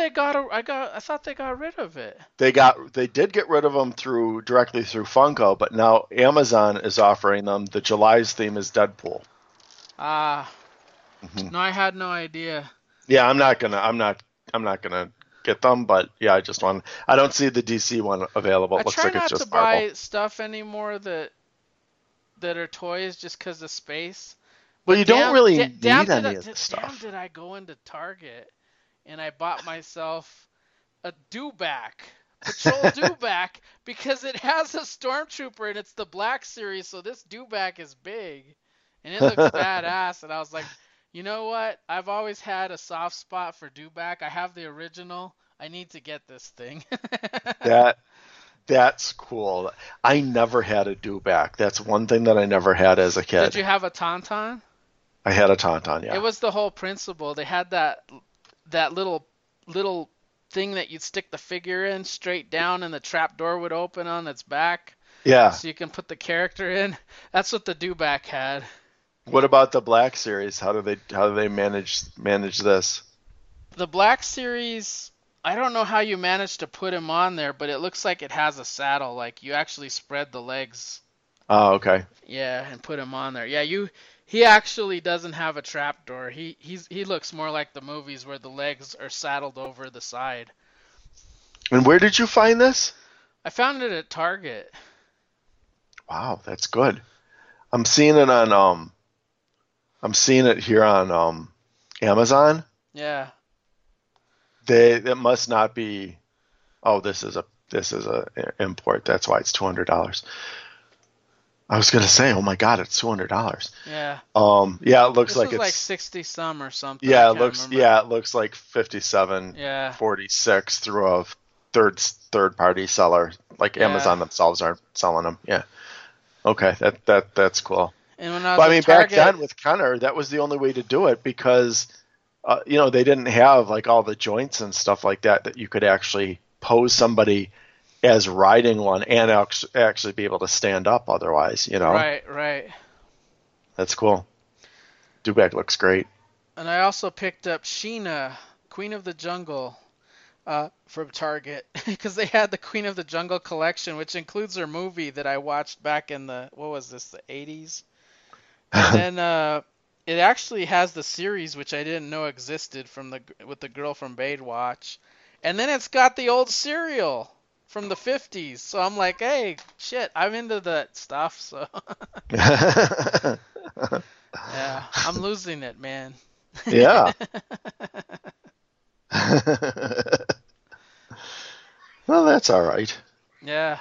I thought they got rid of it. they did get rid of them through directly through Funko, but now Amazon is offering them. The July's theme is Deadpool. Ah, hmm no, I had no idea. Yeah, I'm not gonna get them, but yeah, I just want. I don't see the DC one available. I It looks try like it's not to just Marvel. buy stuff anymore that are toys just 'cause of space. Well, But you don't really need any of this damn stuff. did I go into Target and I bought myself a Dewback, Patrol Dewback, because it has a Stormtrooper and it's the Black Series, so this Dewback is big and it looks badass. And I was like, you know what? I've always had a soft spot for Dewback. I have the original. I need to get this thing. That that's cool. I never had a dewback. That's one thing that I never had as a Did kid. you have a Tauntaun? I had a tauntaun, It yeah. was the whole principle. They had that little thing that you'd stick the figure in straight down, and the trap door would open on its back, Yeah. so you can put the character in. That's what the Dewback had. What about the Black Series? How do they manage this? The Black Series, I don't know how you managed to put him on there, but it looks like it has a saddle. Like you actually spread the legs, Oh, okay. yeah, and put him on there. Yeah, you. He actually doesn't have a trapdoor. He looks more like the movies where the legs are saddled over the side. And where did you find this? I found it at Target. Wow, that's good. I'm seeing it on I'm seeing it here on Amazon. Yeah. They it must not be. Oh, this is a import. That's why it's $200. I was gonna say, oh my God, it's $200. Yeah. Yeah, it looks This like was like it's 60 some or something. I yeah, can't remember. it looks like Yeah. 57.46 through a third party seller. Like Yeah. Amazon themselves aren't selling them. Yeah. Okay, that's cool. And when I But was I at mean, back then Target, with Kenner, that was the only way to do it because they didn't have like all the joints and stuff like that that you could actually pose somebody as riding one and actually be able to stand up otherwise. right, right. That's cool. Dubak looks great. And I also picked up Sheena, Queen of the Jungle, from Target because they had the Queen of the Jungle collection, which includes her movie that I watched back in the what was this, the 80s? And then it actually has the series which I didn't know existed from the with the girl from Baywatch, and then it's got the old serial from the 50s. So I'm like, hey, shit, I'm into that stuff. So yeah, I'm losing it, man. Yeah. Well, that's all right. Yeah,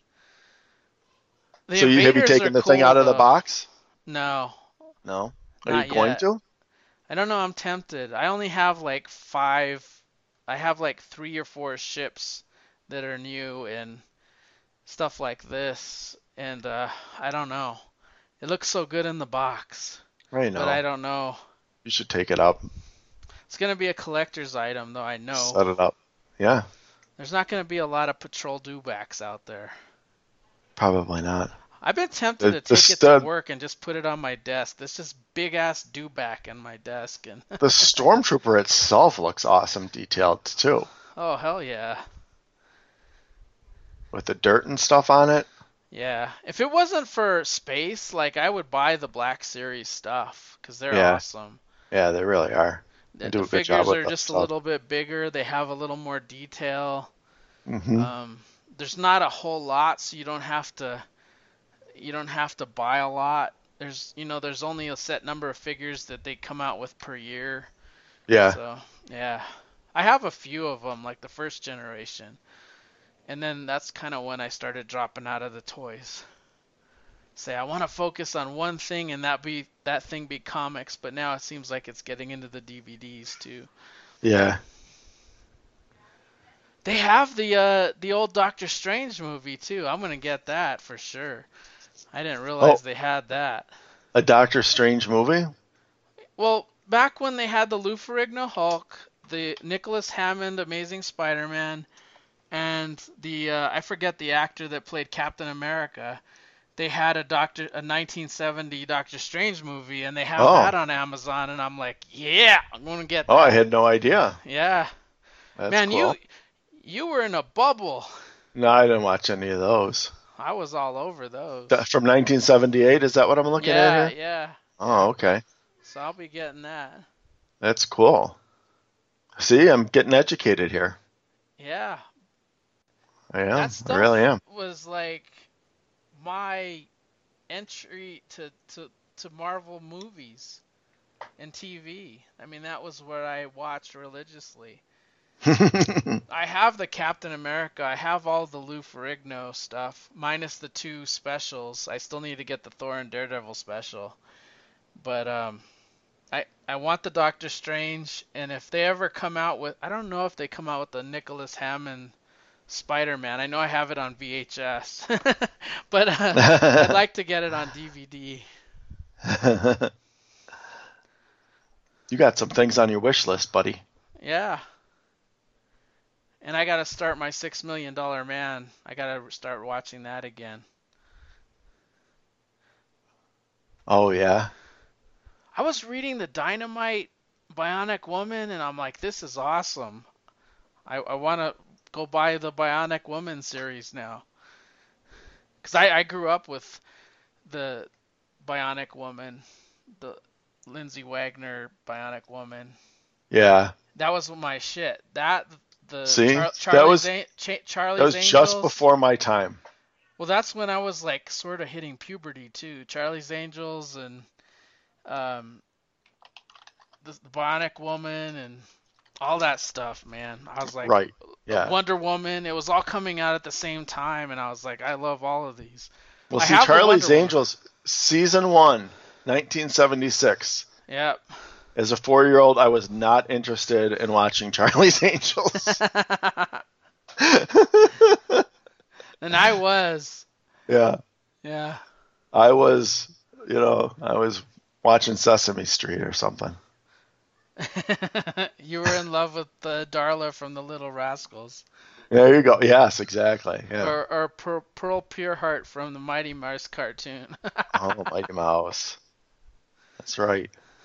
the So you have you invaders are taken the thing cool out of the though. box? No, No. Are you not going yet. to? I don't know. I'm tempted. I only have like five. I have like 3 or 4 ships that are new and stuff like this, and I don't know. It looks so good in the box, I but I know. don't know. You should take it up, It's gonna be a collector's item, though. I know set it up. Yeah, there's not gonna be a lot of patrol dewbacks out there. probably not. I've been tempted The, to the take it to stud, work and just put it on my desk. There's just big ass dewback in my desk, and the stormtrooper itself looks awesome, detailed too, oh hell yeah, with the dirt and stuff on it. yeah. If it wasn't for space, like I would buy the Black Series stuff because they're Yeah, awesome. yeah, they really are. They The do a good job figures with are that just a stuff. little bit bigger. They have a little more detail. Hmm. Um, there's not a whole lot, so you don't have to buy a lot. There's only a set number of figures that they come out with per year. Yeah. So yeah, I have a few of them, like the first generation, and then that's kind of when I started dropping out of the toys. Say I want to focus on one thing and that thing be comics, but now it seems like it's getting into the DVDs too. Yeah. They have the old Doctor Strange movie too. I'm gonna get that for sure. I didn't Oh, realize they had that. a Doctor Strange movie? Well, back when they had the Lou Ferrigno Hulk, the Nicholas Hammond Amazing Spider-Man, and the I forget the actor that played Captain America, they had a 1970 Doctor Strange movie, and they have that Oh. on Amazon, and I'm like, yeah, I'm gonna get Oh, I that. had no idea. Yeah, That's man, you cool. you were in a bubble. No, I didn't watch any of those. I was all over those. From 1978, is that what I'm looking at Yeah, here? yeah. Oh, okay. So I'll be getting that. That's cool. See, I'm getting educated here. Yeah, I that am. I really stuff am. was like my entry to Marvel movies and TV. I mean, that was what I watched religiously. I have the Captain America. I have all the Lou Ferrigno stuff, minus the 2 specials. I still need to get the Thor and Daredevil special. But I want the Doctor Strange, and if they ever come out with, I don't know if they come out with the Nicholas Hammond Spider-Man. I know I have it on VHS, but I'd like to get it on DVD. You got some things on your wish list, buddy. Yeah, and I gotta start my $6 Million Man. I gotta start watching that again. Oh yeah. I was reading the Dynamite Bionic Woman, and I'm like, this is awesome. I want to go buy the Bionic Woman series now. Because I grew up with the Bionic Woman, the Lindsay Wagner Bionic Woman. Yeah. That was my shit. The See, that Charlie's was just Angels. before my time. Well, that's when I was like sort of hitting puberty too. Charlie's Angels and um, the Bionic Woman and all that stuff, man. I was like, Right. Yeah. Wonder Woman. It was all coming out at the same time, and I was like, I love all of these. Well, I see, have the Wonder Charlie's Woman. Angels, season one, 1976. Yep. As a 4-year-old, I was not interested in watching Charlie's Angels. And I was. Yeah. Yeah. I was, I was watching Sesame Street or something. You were in love with Darla from the Little Rascals. There you go. Yes, exactly. Yeah. Or Pearl Pureheart from the Mighty Mouse cartoon. Oh, Mighty Mouse. That's right.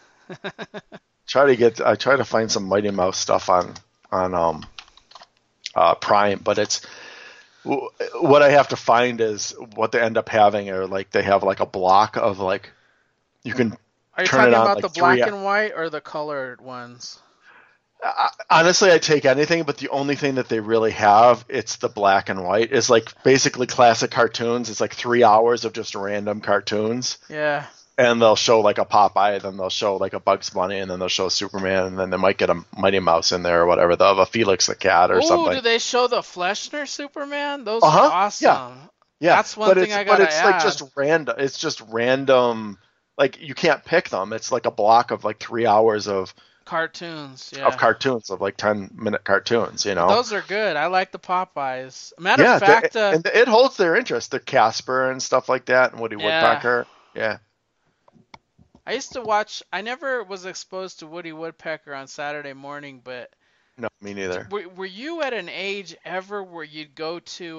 I try to find some Mighty Mouse stuff on Prime, but it's what I have to find is what they end up having, or like they have like a block of like you can Are you turn it talking on about like the three. black and white or the colored ones? Honestly, I take anything, but the only thing that they really have, it's the black and white. Is like basically classic cartoons. It's like 3 hours of just random cartoons, Yeah. and they'll show like a Popeye, then they'll show like a Bugs Bunny, and then they'll show Superman, and then they might get a Mighty Mouse in there or whatever. They'll have a Felix the Cat or Oh, do something. they show the Fleshner Superman? Those Uh are huh. Yeah. awesome. Yeah. That's one thing I But gotta it's like add. just random. It's just random. Like you can't pick them. It's like a block of like 3 hours Cartoons, of yeah. cartoons of like 10-minute cartoons. You But know. those are good. I like the Popeyes. Matter of Yeah, fact, and it holds their interest. The Casper and stuff like that, and Woody yeah. Woodpecker. Yeah. I used to watch. I never was exposed to Woody Woodpecker on Saturday morning, but No, me neither. were you at an age ever where you'd go to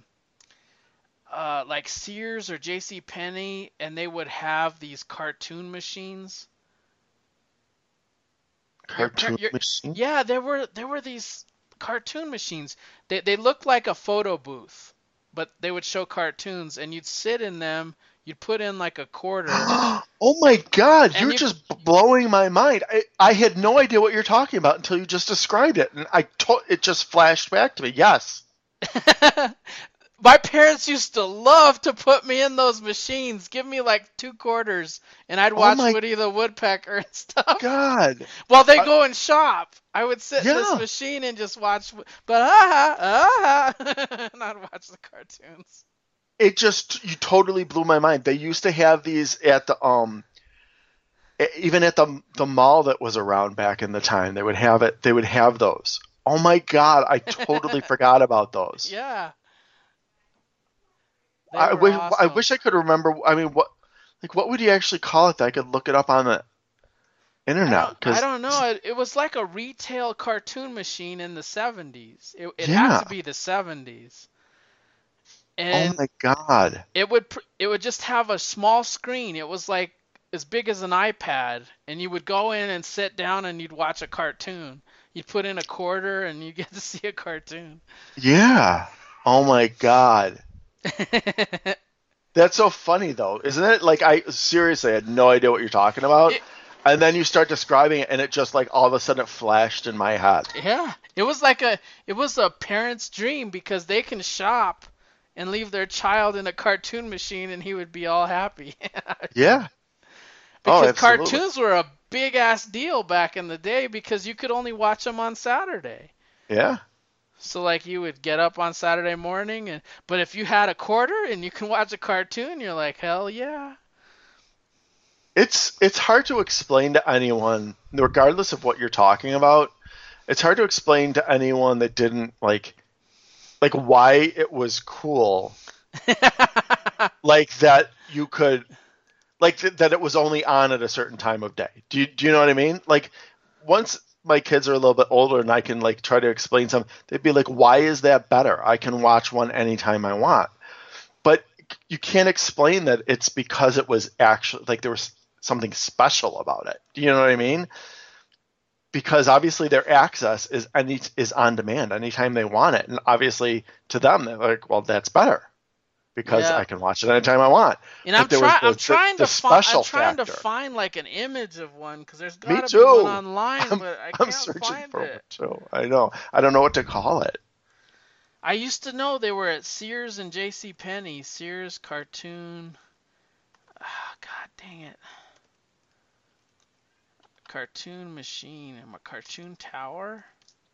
like Sears or J.C. Penney and they would have these cartoon machines? Cartoon Your machine. yeah, there were these cartoon machines. They looked like a photo booth, but they would show cartoons, and you'd sit in them. You'd put in like a quarter, Oh my God, and you're you just blowing my mind. I had no idea what you're talking about until you just described it, and it just flashed back to me. Yes. My parents used to love to put me in those machines, give me like 2 quarters, and I'd Oh watch my Woody the Woodpecker and stuff. God. While they Uh, go and shop, I would sit in this yeah. machine and just watch, but and I'd watch the cartoons. It just you totally blew my mind. They used to have these at the even at the mall that was around back in the time. They would have it. They would have those. Oh my God, I totally forgot about those. Yeah, they I were wish I awesome. wish I could remember. I mean, what would you actually call it that I could look it up on the internet? I Because don't know. It was like a retail cartoon machine in the 70s. It had yeah. to be the 70s. Oh And my God. it would just have a small screen. It was like as big as an iPad, and you would go in and sit down and you'd watch a cartoon. You'd put in a quarter and you get to see a cartoon. Yeah. Oh my God. That's so funny though, isn't it? Like I seriously had no idea what you're talking about. It, And then you start describing it and it just like all of a sudden it flashed in my head. yeah, it was a parent's dream because they can shop and leave their child in a cartoon machine and he would be all happy. Yeah. Oh, Because absolutely. cartoons were a big ass deal back in the day because you could only watch them on Saturday. Yeah. So like you would get up on Saturday morning and but if you had a quarter and you can watch a cartoon, you're like, "Hell yeah." It's hard to explain to anyone, regardless of what you're talking about. It's hard to explain to anyone that didn't like why it was cool, like that you could that it was only on at a certain time of day. Do you know what I mean? Like once my kids are a little bit older and I can like try to explain something, they'd be like, "Why is that better? I can watch one anytime I want." But you can't explain that it's because it was actually like there was something special about it. Do you know what I mean? Because obviously their access is on demand anytime they want it, and obviously to them they're like, well, that's better because Yeah. I can watch it anytime I want. And But there was the I'm special trying to factor. find like an image of one cuz there's Me got to be one too. online, I'm but I I'm can't searching find for one it. too. I know. I don't know what to call it. I used to know they were at Sears and J.C. Penney. Sears cartoon. Ah, God dang it. Cartoon machine. Am a cartoon tower?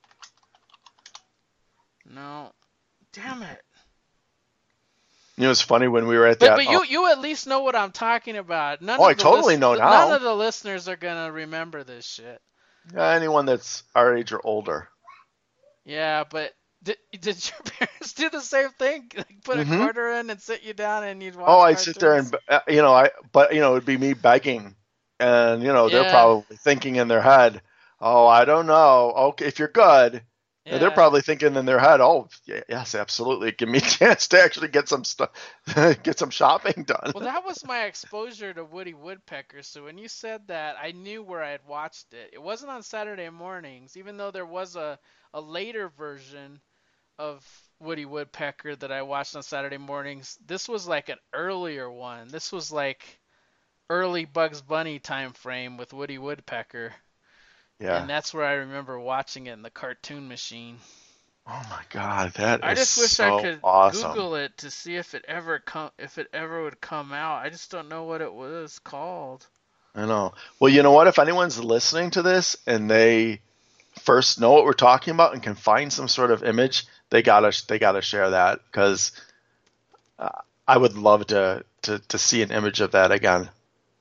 No. Damn it. You know, it's funny when we were at But that. but you at least know what I'm talking about. Oh, I totally know None now. of the listeners are gonna remember this shit. Anyone that's our age or older. Yeah, but did your parents do the same thing? Like put a Hmm. quarter in and sit you down and you'd Oh, watch I'd sit there cartoons? and it'd be me begging, and they're Yeah, probably thinking in their head, "Oh, I don't know. Okay, if you're good." And they're yeah. probably thinking in their head, "Oh, yes, absolutely. Give me a chance to actually get some stuff, get some shopping done." Well, that was my exposure to Woody Woodpecker. So when you said that, I knew where I had watched it. It wasn't on Saturday mornings, even though there was a later version of Woody Woodpecker that I watched on Saturday mornings. This was like an earlier one. This was like early Bugs Bunny time frame with Woody Woodpecker, and Yeah. that's where I remember watching it in the cartoon machine. Oh my God, that I is just wish I so could awesome. Google it to see if it ever would come out. I just don't know what it was called. I know. Well, you know what? If anyone's listening to this and they first know what we're talking about and can find some sort of image, they gotta share that because uh, I would love to see an image of that again.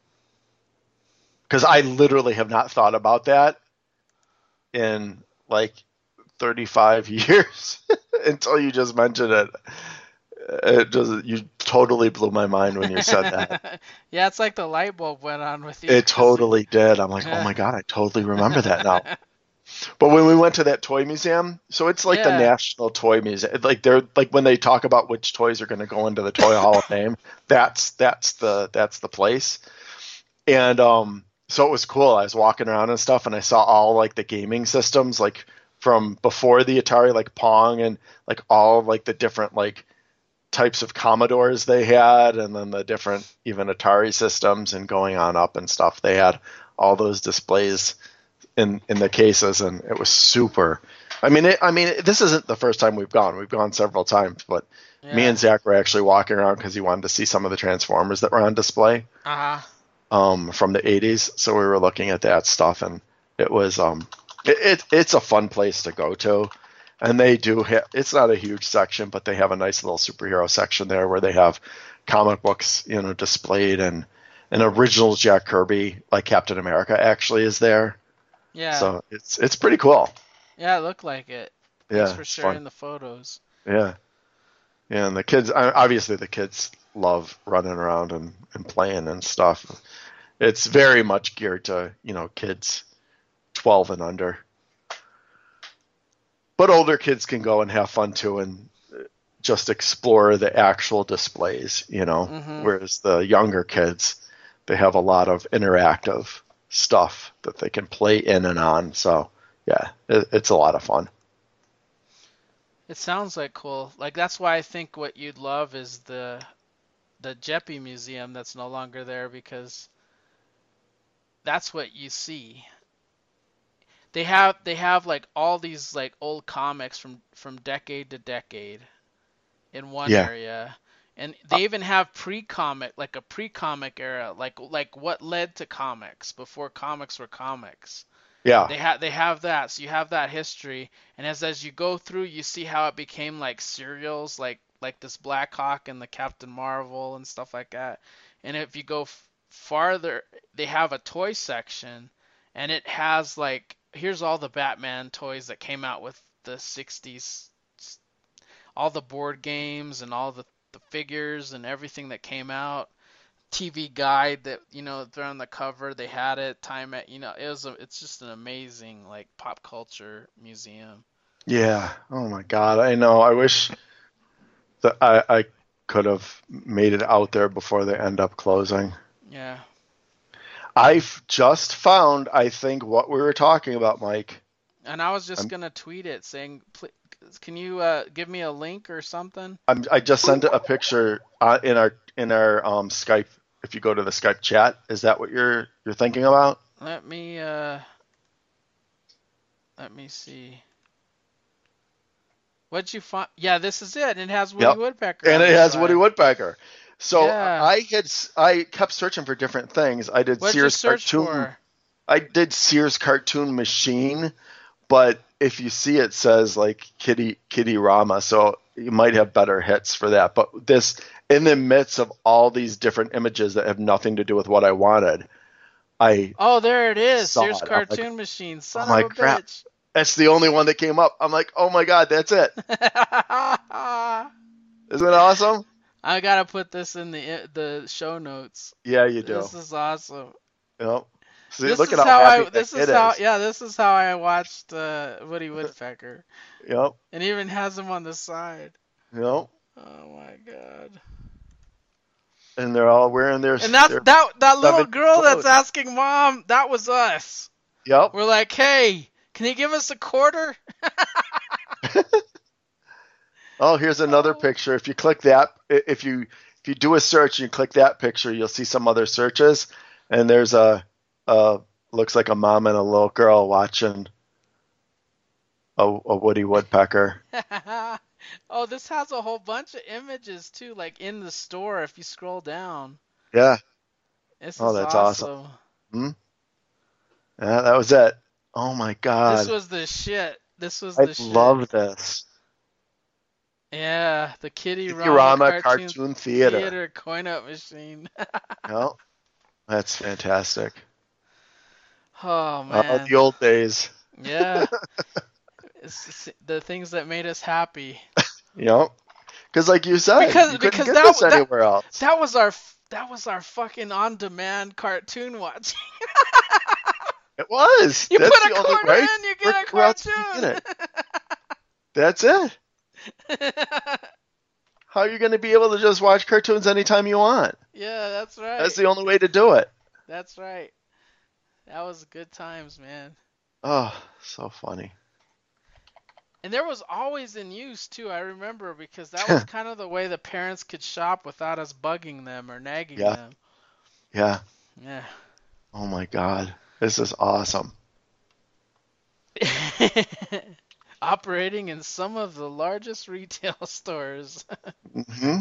Because I literally have not thought about that in like 35 years until you just mentioned it. You totally blew my mind when you said that. Yeah, it's like the light bulb went on with you It because totally did. I'm like, oh my God, I totally remember that now. But when we went to that toy museum, so it's like the yeah, National Toy Museum. Like they're like when they talk about which toys are going to go into the Toy Hall of Fame, that's the place. And so it was cool. I was walking around and stuff, and I saw all like the gaming systems, like from before the Atari, like Pong, and like all like the different like types of Commodores they had, and then the different even Atari systems, and going on up and stuff. They had all those displays in the cases, and it was super. I mean, this isn't the first time we've gone. We've gone several times, but me yeah, and Zach were actually walking around because he wanted to see some of the Transformers that were on display uh huh. from the 80s. So we were looking at that stuff, and it was it's a fun place to go to. And they do it's not a huge section, but they have a nice little superhero section there where they have comic books, displayed, and an original Jack Kirby, like Captain America, actually is there. Yeah, So it's pretty cool. yeah, it looked like it. Thanks Yeah, for it's fun. sharing the photos. Yeah, yeah, and the kids, obviously the kids love running around and playing and stuff. It's very much geared to kids 12 and under, but older kids can go and have fun too and just explore the actual displays. Mhm. Whereas the younger kids, they have a lot of interactive stuff that they can play in and on. So yeah, it's a lot of fun. It sounds like cool. Like that's why I think what you'd love is the Jeppy Museum that's no longer there because that's what you see. They have like all these like old comics from decade to decade in one Yeah. area. And Uh, they even have pre-comic, like a pre-comic era, like what led to comics before comics were comics. yeah. They have that, so you have that history, and as you go through, you see how it became like serials, like this Black Hawk and the Captain Marvel and stuff like that. And if you go farther, they have a toy section, and it has like here's all the Batman toys that came out with the 60s, all the board games and all the figures and everything that came out. TV guide that they're on the cover. They had it time at it's just an amazing like pop culture museum. Yeah. Oh my God. I know. I wish that I could have made it out there before they end up closing. Yeah. I've just found, I think, what we were talking about, Mike. And I was just I'm, gonna tweet it saying, can you give me a link or something? I just sent a picture in our Skype. If you go to the Skype chat, is that what you're thinking about? Let me let me see. What'd you find? Yeah, this is it. It has Woody Yep. Woodpecker And on it the has Woody side. Woodpecker. So Yeah. I kept searching for different things. What'd you search for? I did Sears cartoon machine, but if you see it says like Kitty Rama, so you might have better hits for that. But this in the midst of all these different images that have nothing to do with what I wanted, I Oh, there it is. saw Sears it. I'm like, Cartoon Machine. oh Son of my a crap. bitch. That's the only one that came up. I'm like, oh my God, that's it. Isn't it awesome? I gotta put this in the show notes. Yeah, you do. This is awesome. Yep. See, This look at is how how happy I that this is kid how is. yeah, this is how I watched Woody Woodpecker. Yep. And even has him on the side. Yep. Oh my god. And they're all wearing their And that's their that little 70s girl that's clothes. asking mom, that was us. Yep. We're like, "Hey, can you give us a quarter?" Oh, here's another Oh. picture. If you click that, if you if you do a search and you click that picture, you'll see some other searches, and there's a looks like a mom and a little girl watching a Woody Woodpecker. Oh, this has a whole bunch of images too, like in the store if you scroll down. Yeah. This Oh, is that's awesome. awesome. Hmm? Yeah, that was it. Oh my This God. was the shit. This was I the shit. love this. Yeah, the Kitty Rama Futurama Cartoon Cartoon Theater. Theater coin-up machine. Yeah, that's fantastic. Oh Oh, man. the old days. Yeah. It's the things that made us happy. You know, because like you said, you couldn't Because get this anywhere else. that was our fucking on-demand cartoon watching. It was. You That's put a the only quarter way. in, you get a Where else did you get cartoon. it? That's it. How are you going to be able to just watch cartoons anytime you want? Yeah, that's right. That's the only way to do it. That's right. That was good times, man. Oh, so funny. And there was always in use too, I remember, because that was kind of the way the parents could shop without us bugging them or nagging Yeah. them. Yeah. Yeah. Oh my God. This is awesome. Operating in some of the largest retail stores. Hmm.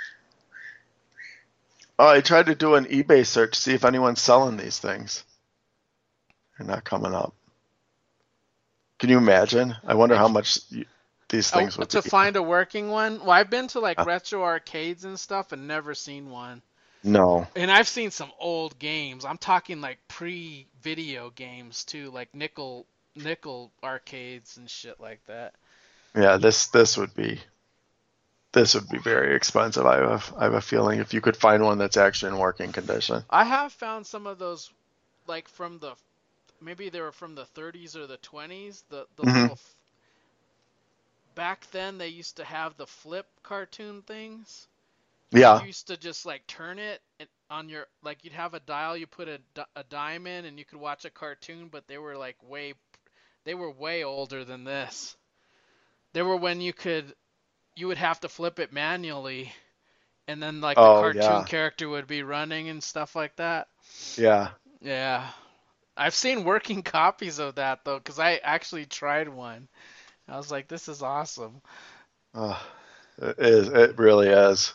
Oh, I tried to do an eBay search, see if anyone's selling these things. They're not coming up. Can you imagine? I wonder how much these things would To be. find a working one? Well, I've been to like Uh, retro arcades and stuff and never seen one. No. And I've seen some old games. I'm talking like pre-video games too, like nickel arcades and shit like that. Yeah, this would be very expensive. I have a feeling if you could find one that's actually in working condition. I have found some of those, like from the, maybe they were from the 30s or the 20s. The Hmm. little, back then they used to have the flip cartoon things. Yeah. You used to just like turn it on your, like you'd have a dial, you put a dime in and you could watch a cartoon, but they were like they were way older than this. They were when you would have to flip it manually, and then like the Oh, cartoon yeah. character would be running and stuff like that. Yeah. Yeah. I've seen working copies of that though, because I actually tried one. I was like, this is awesome. Oh, it is. It really is.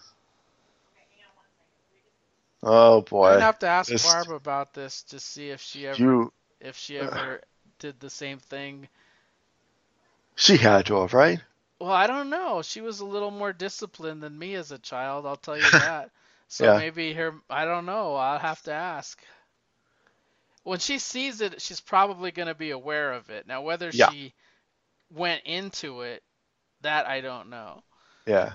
Oh I'm gonna boy. have to ask This Barb about this to see if she you ever did the same thing. she had to have, right? Well, I don't know. She was a little more disciplined than me as a child, I'll tell you that. So Yeah. maybe I don't know. I'll have to ask. When she sees it, she's probably going to be aware of it. Now, whether Yeah. she went into it, that I don't know. Yeah.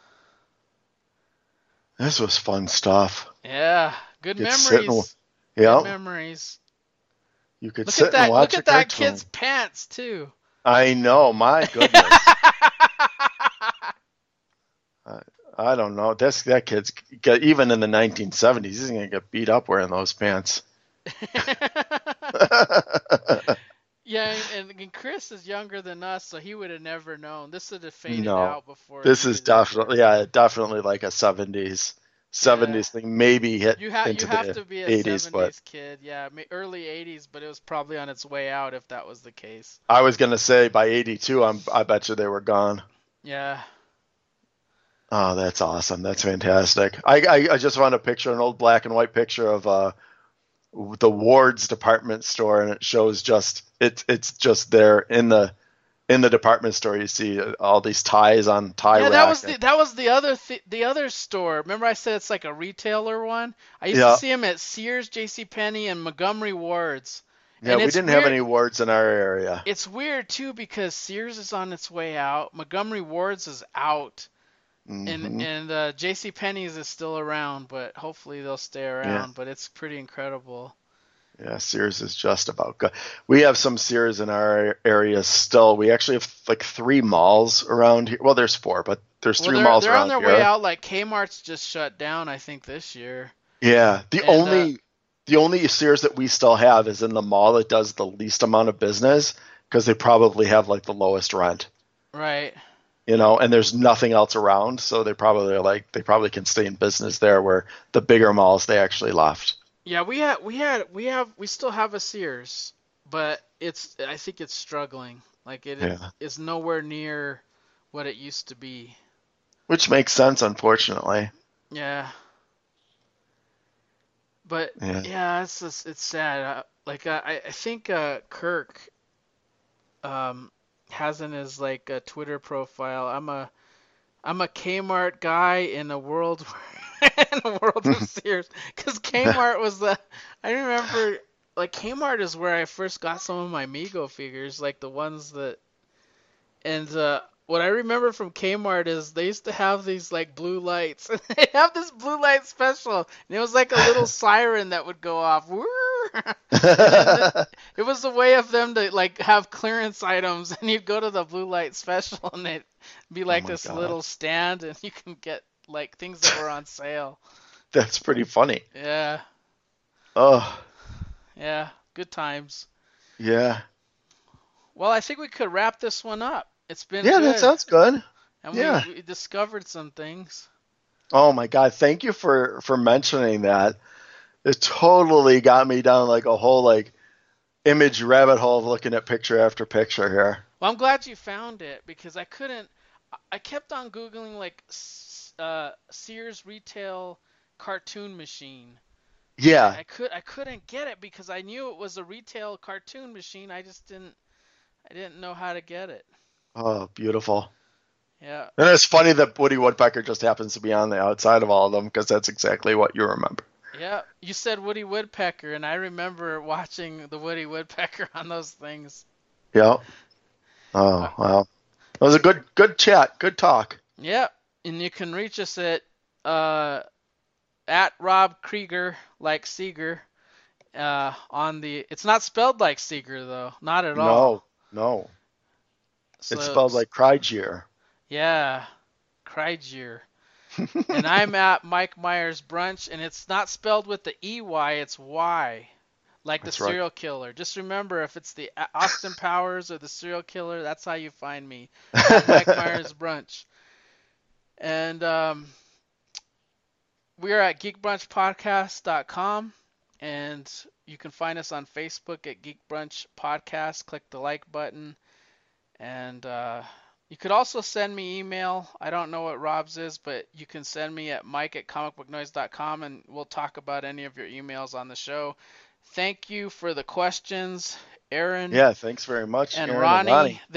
This was fun stuff. Yeah, good You could sit and, memories. Good yeah, memories. you could Look sit at that. and watch Look a at that cartoon. kid's pants too. I know, my goodness. I don't know. That kid's got, even in the 1970s, he's gonna get beat up wearing those pants. Yeah, and Chris is younger than us, so he would have never known. This would have faded No, out before this he is was in definitely, there. yeah, definitely like a 70s thing. Maybe hit You into have the to be a 80s, but 70s kid. Yeah, early 80s, but it was probably on its way out if that was the case. I was gonna say by 82, I bet you they were gone. Yeah. Oh, that's awesome. That's fantastic. I just found a picture, an old black and white picture of the Ward's department store, and it shows just it's just there in the department store. You see all these ties on tie Yeah, rack. that was the other store. Remember I said it's like a retailer one? I used to Yeah, see them at Sears, JCPenney, and Montgomery Ward's. yeah. And We it's didn't have weird. any Wards in our area. It's weird too because Sears is on its way out, Montgomery Ward's is out, and Hmm. JCPenney's is still around, but hopefully they'll stay Yeah, around. But it's pretty incredible. yeah. Sears is just about good. We have some Sears in our area still. We actually have like 3 malls around here. Well, there's 4, but there's Well, 3 malls they're on around their way here. out. Like Kmart's just shut down, I think this year. Yeah, And the only Sears that we still have is in the mall that does the least amount of business because they probably have like the lowest rent. right. and there's nothing else around, so they probably can stay in business there where the bigger malls they actually left. Yeah, we still have a Sears, but I think it's struggling. Like it Yeah. is nowhere near what it used to be. Which makes sense, unfortunately. Yeah, but Yeah. yeah, it's sad. I think Kirk um has in his like Twitter profile. I'm a Kmart guy in a world in a world of Sears, because Kmart was the I remember like Kmart is where I first got some of my Mego figures, like the ones that and what I remember from Kmart is they used to have these like blue lights. They have this blue light special, and it was like a little siren that would go off. And then it was a way of them to like have clearance items, and you'd go to the blue light special, and it'd be Oh like my this God. little stand, and you can get like things that were on sale. That's pretty funny. Yeah, Oh, yeah, good times. yeah. Well, I think we could wrap this one up. It's been Yeah, that good, sounds good. and Yeah. we discovered some things. Oh my God, thank you for mentioning that. It totally got me down like a whole like image rabbit hole of looking at picture after picture here. Well, I'm glad you found it because I couldn't. I kept on googling like Sears retail cartoon machine, and Yeah. I couldn't get it because I knew it was a retail cartoon machine. I didn't know how to get it. Oh, beautiful. Yeah. And it's funny that Woody Woodpecker just happens to be on the outside of all of them because that's exactly what you remember. Yeah, you said Woody Woodpecker, and I remember watching the Woody Woodpecker on those things. Yeah. Uh, Oh, wow. It was a good chat, good talk. yeah, and you can reach us uh, at Rob Krieger, like Seeger, on the. It's not spelled like Seeger though, not at all. No, no. It's So spelled like Krygier. yeah, Krieger. And I'm at Mike Myers Brunch, and it's not spelled with the EY, it's Y, like the That's right. serial killer. Just remember, if it's the Austin Powers or the serial killer, that's how you find me, at Mike Myers Brunch. And we are at geekbrunchpodcast.com, and you can find us on Facebook at Geek Brunch Podcast. Click the like button, and you could also send me email. I don't know what Rob's is, but you can send me at mike@comicbooknoise.com, and we'll talk about any of your emails on the show. Thank you for the questions, Aaron Yeah, thanks very much, and Aaron and Ronnie. Ronnie.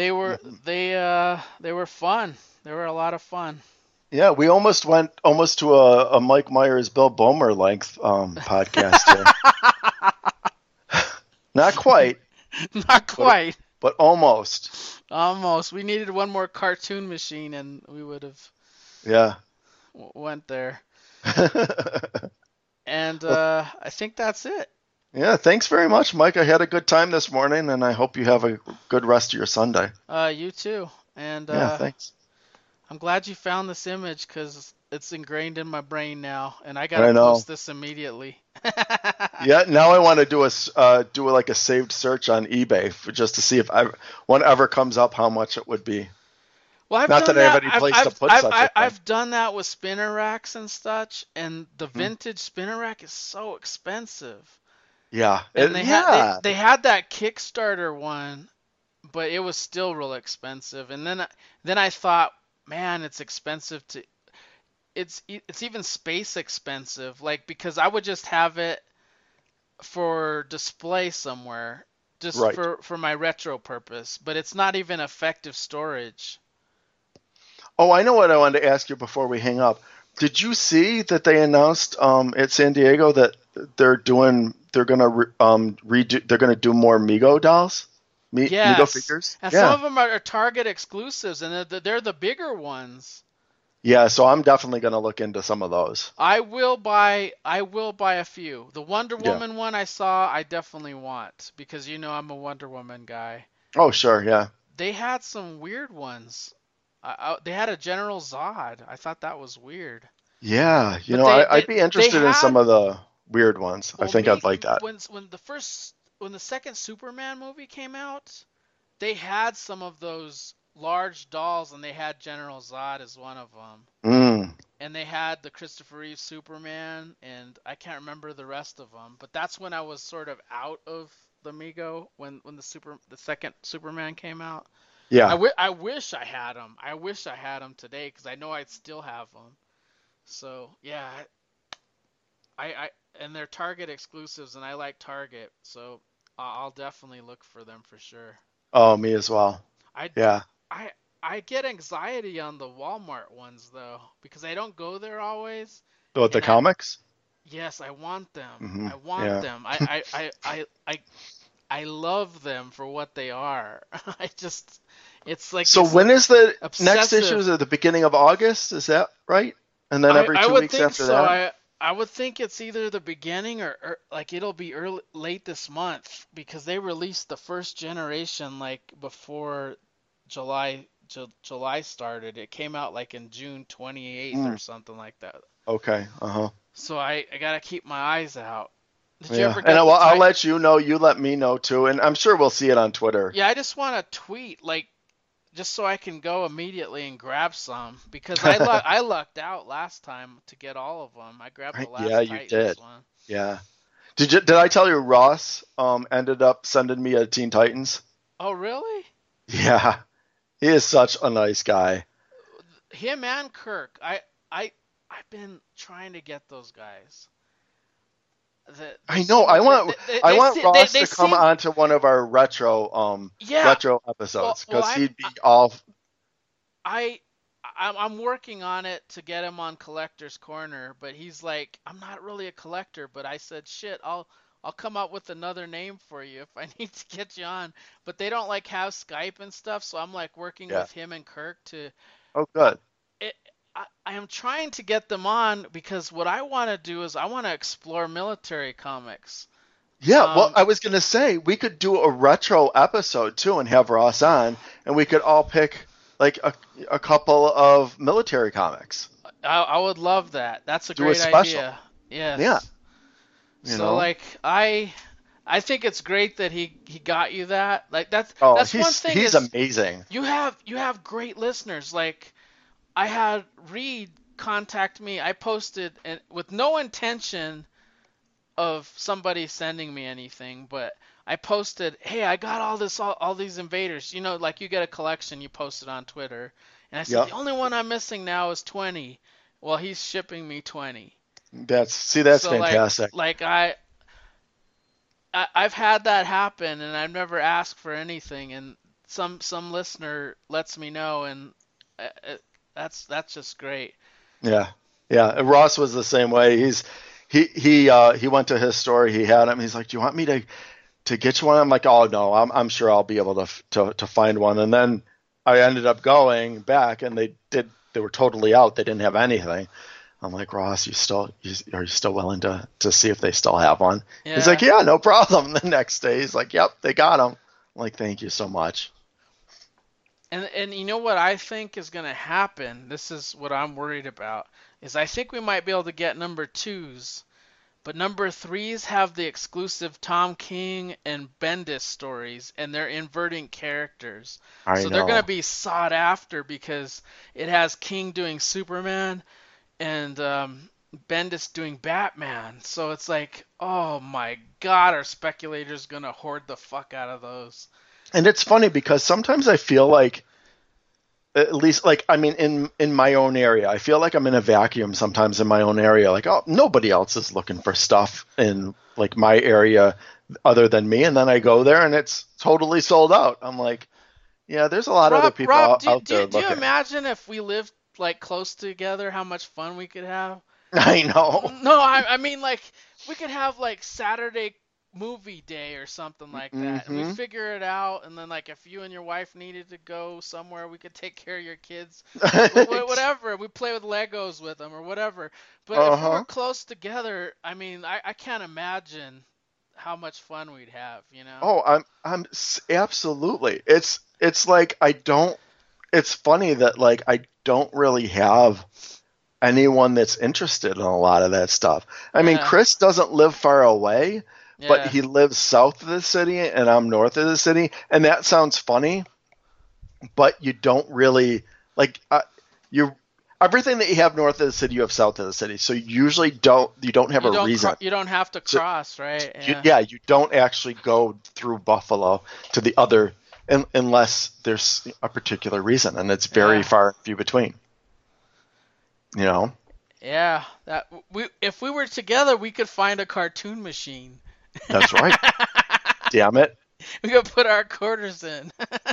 They were fun. They were a lot of fun. Yeah, we almost went almost to a Mike Myers, Bill Bomer length podcast here. Not quite, Not but quite. but almost. Almost. We needed one more cartoon machine, and we would have Yeah. went there. And Well, I think that's it. yeah, thanks very much, Mike. I had a good time this morning, and I hope you have a good rest of your Sunday. You too. And Yeah, thanks. I'm glad you found this image because it's ingrained in my brain now, and I gotta I know. post this immediately. Yeah, now I want to do like a saved search on eBay just to see if one ever comes up how much it would be. Well, I've Not done that I have that. any place to put such a thing. I've done that with spinner racks and such, and the Hmm? vintage spinner rack is so expensive. Yeah, And yeah, they had that Kickstarter one, but it was still real expensive. And then I thought, man, it's expensive to it's even space expensive, like because I would just have it for display somewhere, just right. for my retro purpose, but it's not even effective storage. Oh, I know what I wanted to ask you before we hang up. Did you see that they announced at San Diego that they're gonna redo they're gonna do more Mego dolls, Mego Yes, figures? and some Yeah, of them are Target exclusives, and they're the bigger ones. yeah. So I'm definitely gonna look into some of those. I will buy a few. The Wonder Yeah. Woman one I saw, I definitely want because I'm a Wonder Woman guy. Oh, sure. Yeah. They had some weird ones. They had a General Zod. I thought that was weird. Yeah. But I'd be they interested in some had of the weird ones. I well think me I'd like that. when the second Superman movie came out, they had some of those large dolls, and they had General Zod as one of them. Mm. And they had the Christopher Reeve Superman, and I can't remember the rest of them. But that's when I was sort of out of the Mego when the second Superman came out. Yeah. I wish I had them. I wish I had them today because I know I'd still have them. So yeah, I and they're Target exclusives, and I like Target, so I'll definitely look for them for sure. Oh, me as well. I Yeah. I I get anxiety on the Walmart ones though because I don't go there always, With the and I comics? yes I want them. Hmm. I want Yeah. them. I love them for what they are. I just it's like So this when is the next issue? Is obsessive. it the beginning of August? Is that right? And then every I two would weeks think after so. that? I would think it's either the beginning or like it'll be early late this month because they released the first generation like before July started. It came out like in June 28th Mm. or something like that. Okay. Uh-huh. So I gotta keep my eyes out. Did you Yeah. ever And get the I'll type? let you know. You let me know too. And I'm sure we'll see it on Twitter. Yeah, I just want to tweet like just so I can go immediately and grab some because I lucked out last time to get all of them. I grabbed the Yeah, last you Titans did. one. Yeah. Did I tell you Ross ended up sending me a Teen Titans? Oh, really? Yeah. He is such a nice guy. Him and Kirk. I I've been trying to get those guys. They're I know. so I want Ross they to come seem onto one of our yeah. retro Well, episodes well, because he'd be all. I I'm working on it to get him on Collector's Corner, but he's like, I'm not really a collector, but I said, shit, I'll come up with another name for you if I need to get you on. But they don't like have Skype and stuff, so I'm like working Yeah. with him and Kirk to Oh, I, good. I am trying to get them on because what I want to do is I want to explore military comics. Yeah. Well, Um, I was gonna say we could do a retro episode too and have Ross on, and we could all pick like a couple of military comics. I would love that. That's a Do a great special. idea. Yeah. Yes. You So know. like I think it's great that he got you that. Like Oh, that's one thing he's is amazing. you have great listeners. Like I had Reed contact me. I posted and with no intention of somebody sending me anything, but I posted, "Hey, I got all these invaders. You know, like you get a collection, you post it on Twitter." And I said, Yep. "The only one I'm missing now is 20." Well, he's shipping me 20. That's So fantastic. I've had that happen, and I've never asked for anything, and some listener lets me know, and that's just great. Yeah, yeah. And Ross was the same way. He went to his store. He had him. He's like, "Do you want me to get you one?" I'm like, "Oh no, I'm sure I'll be able to find one." And then I ended up going back, and they were totally out. They didn't have anything. I'm like, Ross, are you still willing to see if they still have one? He's like, Yeah, "Yeah, no problem." The next day, he's like, "Yep, they got them." I'm like, "Thank you so much." and you know what I think is gonna happen? This is what I'm worried about. Is I think we might be able to get number twos, but number threes have the exclusive Tom King and Bendis stories, and they're inverting characters. I So they're gonna know. be sought after because it has King doing Superman and Bendis doing Batman. So it's like, oh my God, are speculators gonna hoard the fuck out of those? And it's funny because sometimes I feel like at least like I mean in my own area I feel like I'm in a vacuum sometimes in my own area like oh nobody else is looking for stuff in like my area other than me and then I go there and it's totally sold out. I'm like yeah there's a lot of other people Rob, out there do you looking. imagine if we lived like close together, how much fun we could have? I know. No, I mean like we could have like Saturday movie day or something like that, and we Hmm. figure it out. And then like if you and your wife needed to go somewhere, we could take care of your kids, whatever. We play with Legos with them or whatever. But if we were Uh-huh. close together, I mean, I can't imagine how much fun we'd have, you know? Oh, absolutely. It's like I don't it's funny that like I don't really have anyone that's interested in a lot of that stuff. I mean, Yeah, Chris doesn't live far away, but yeah, he lives south of the city and I'm north of the city. And that sounds funny, but you don't really like you everything that you have north of the city you have south of the city. So you don't have a reason. You don't have to So cross, right? Yeah. yeah, you don't actually go through Buffalo to the other unless there's a particular reason, and it's very Yeah. far and few between. You know, Yeah. That we if we were together, we could find a cartoon machine. that's right. Damn it. We could put our quarters in.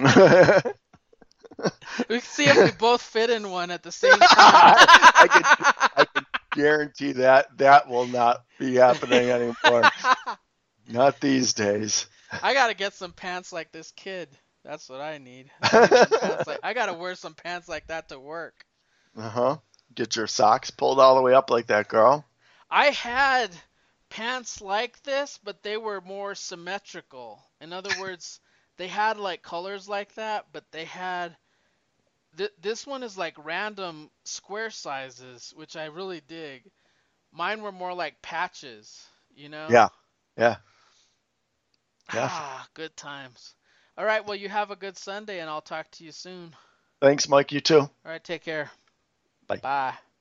We could see if we both fit in one at the same time. I can guarantee that that will not be happening anymore. Not these days. I gotta get some pants like this kid. That's what I need. I gotta wear some pants like that to work. Uh-huh. Get your socks pulled all the way up like that girl. I had pants like this, but they were more symmetrical. In other words, they had like colors like that, but they had this one is like random square sizes, which I really dig. Mine were more like patches, you know? Yeah. Yeah. Yeah. Ah, good times. All right, well, you have a good Sunday, and I'll talk to you soon. Thanks, Mike. You too. All right, take care. Bye. Bye.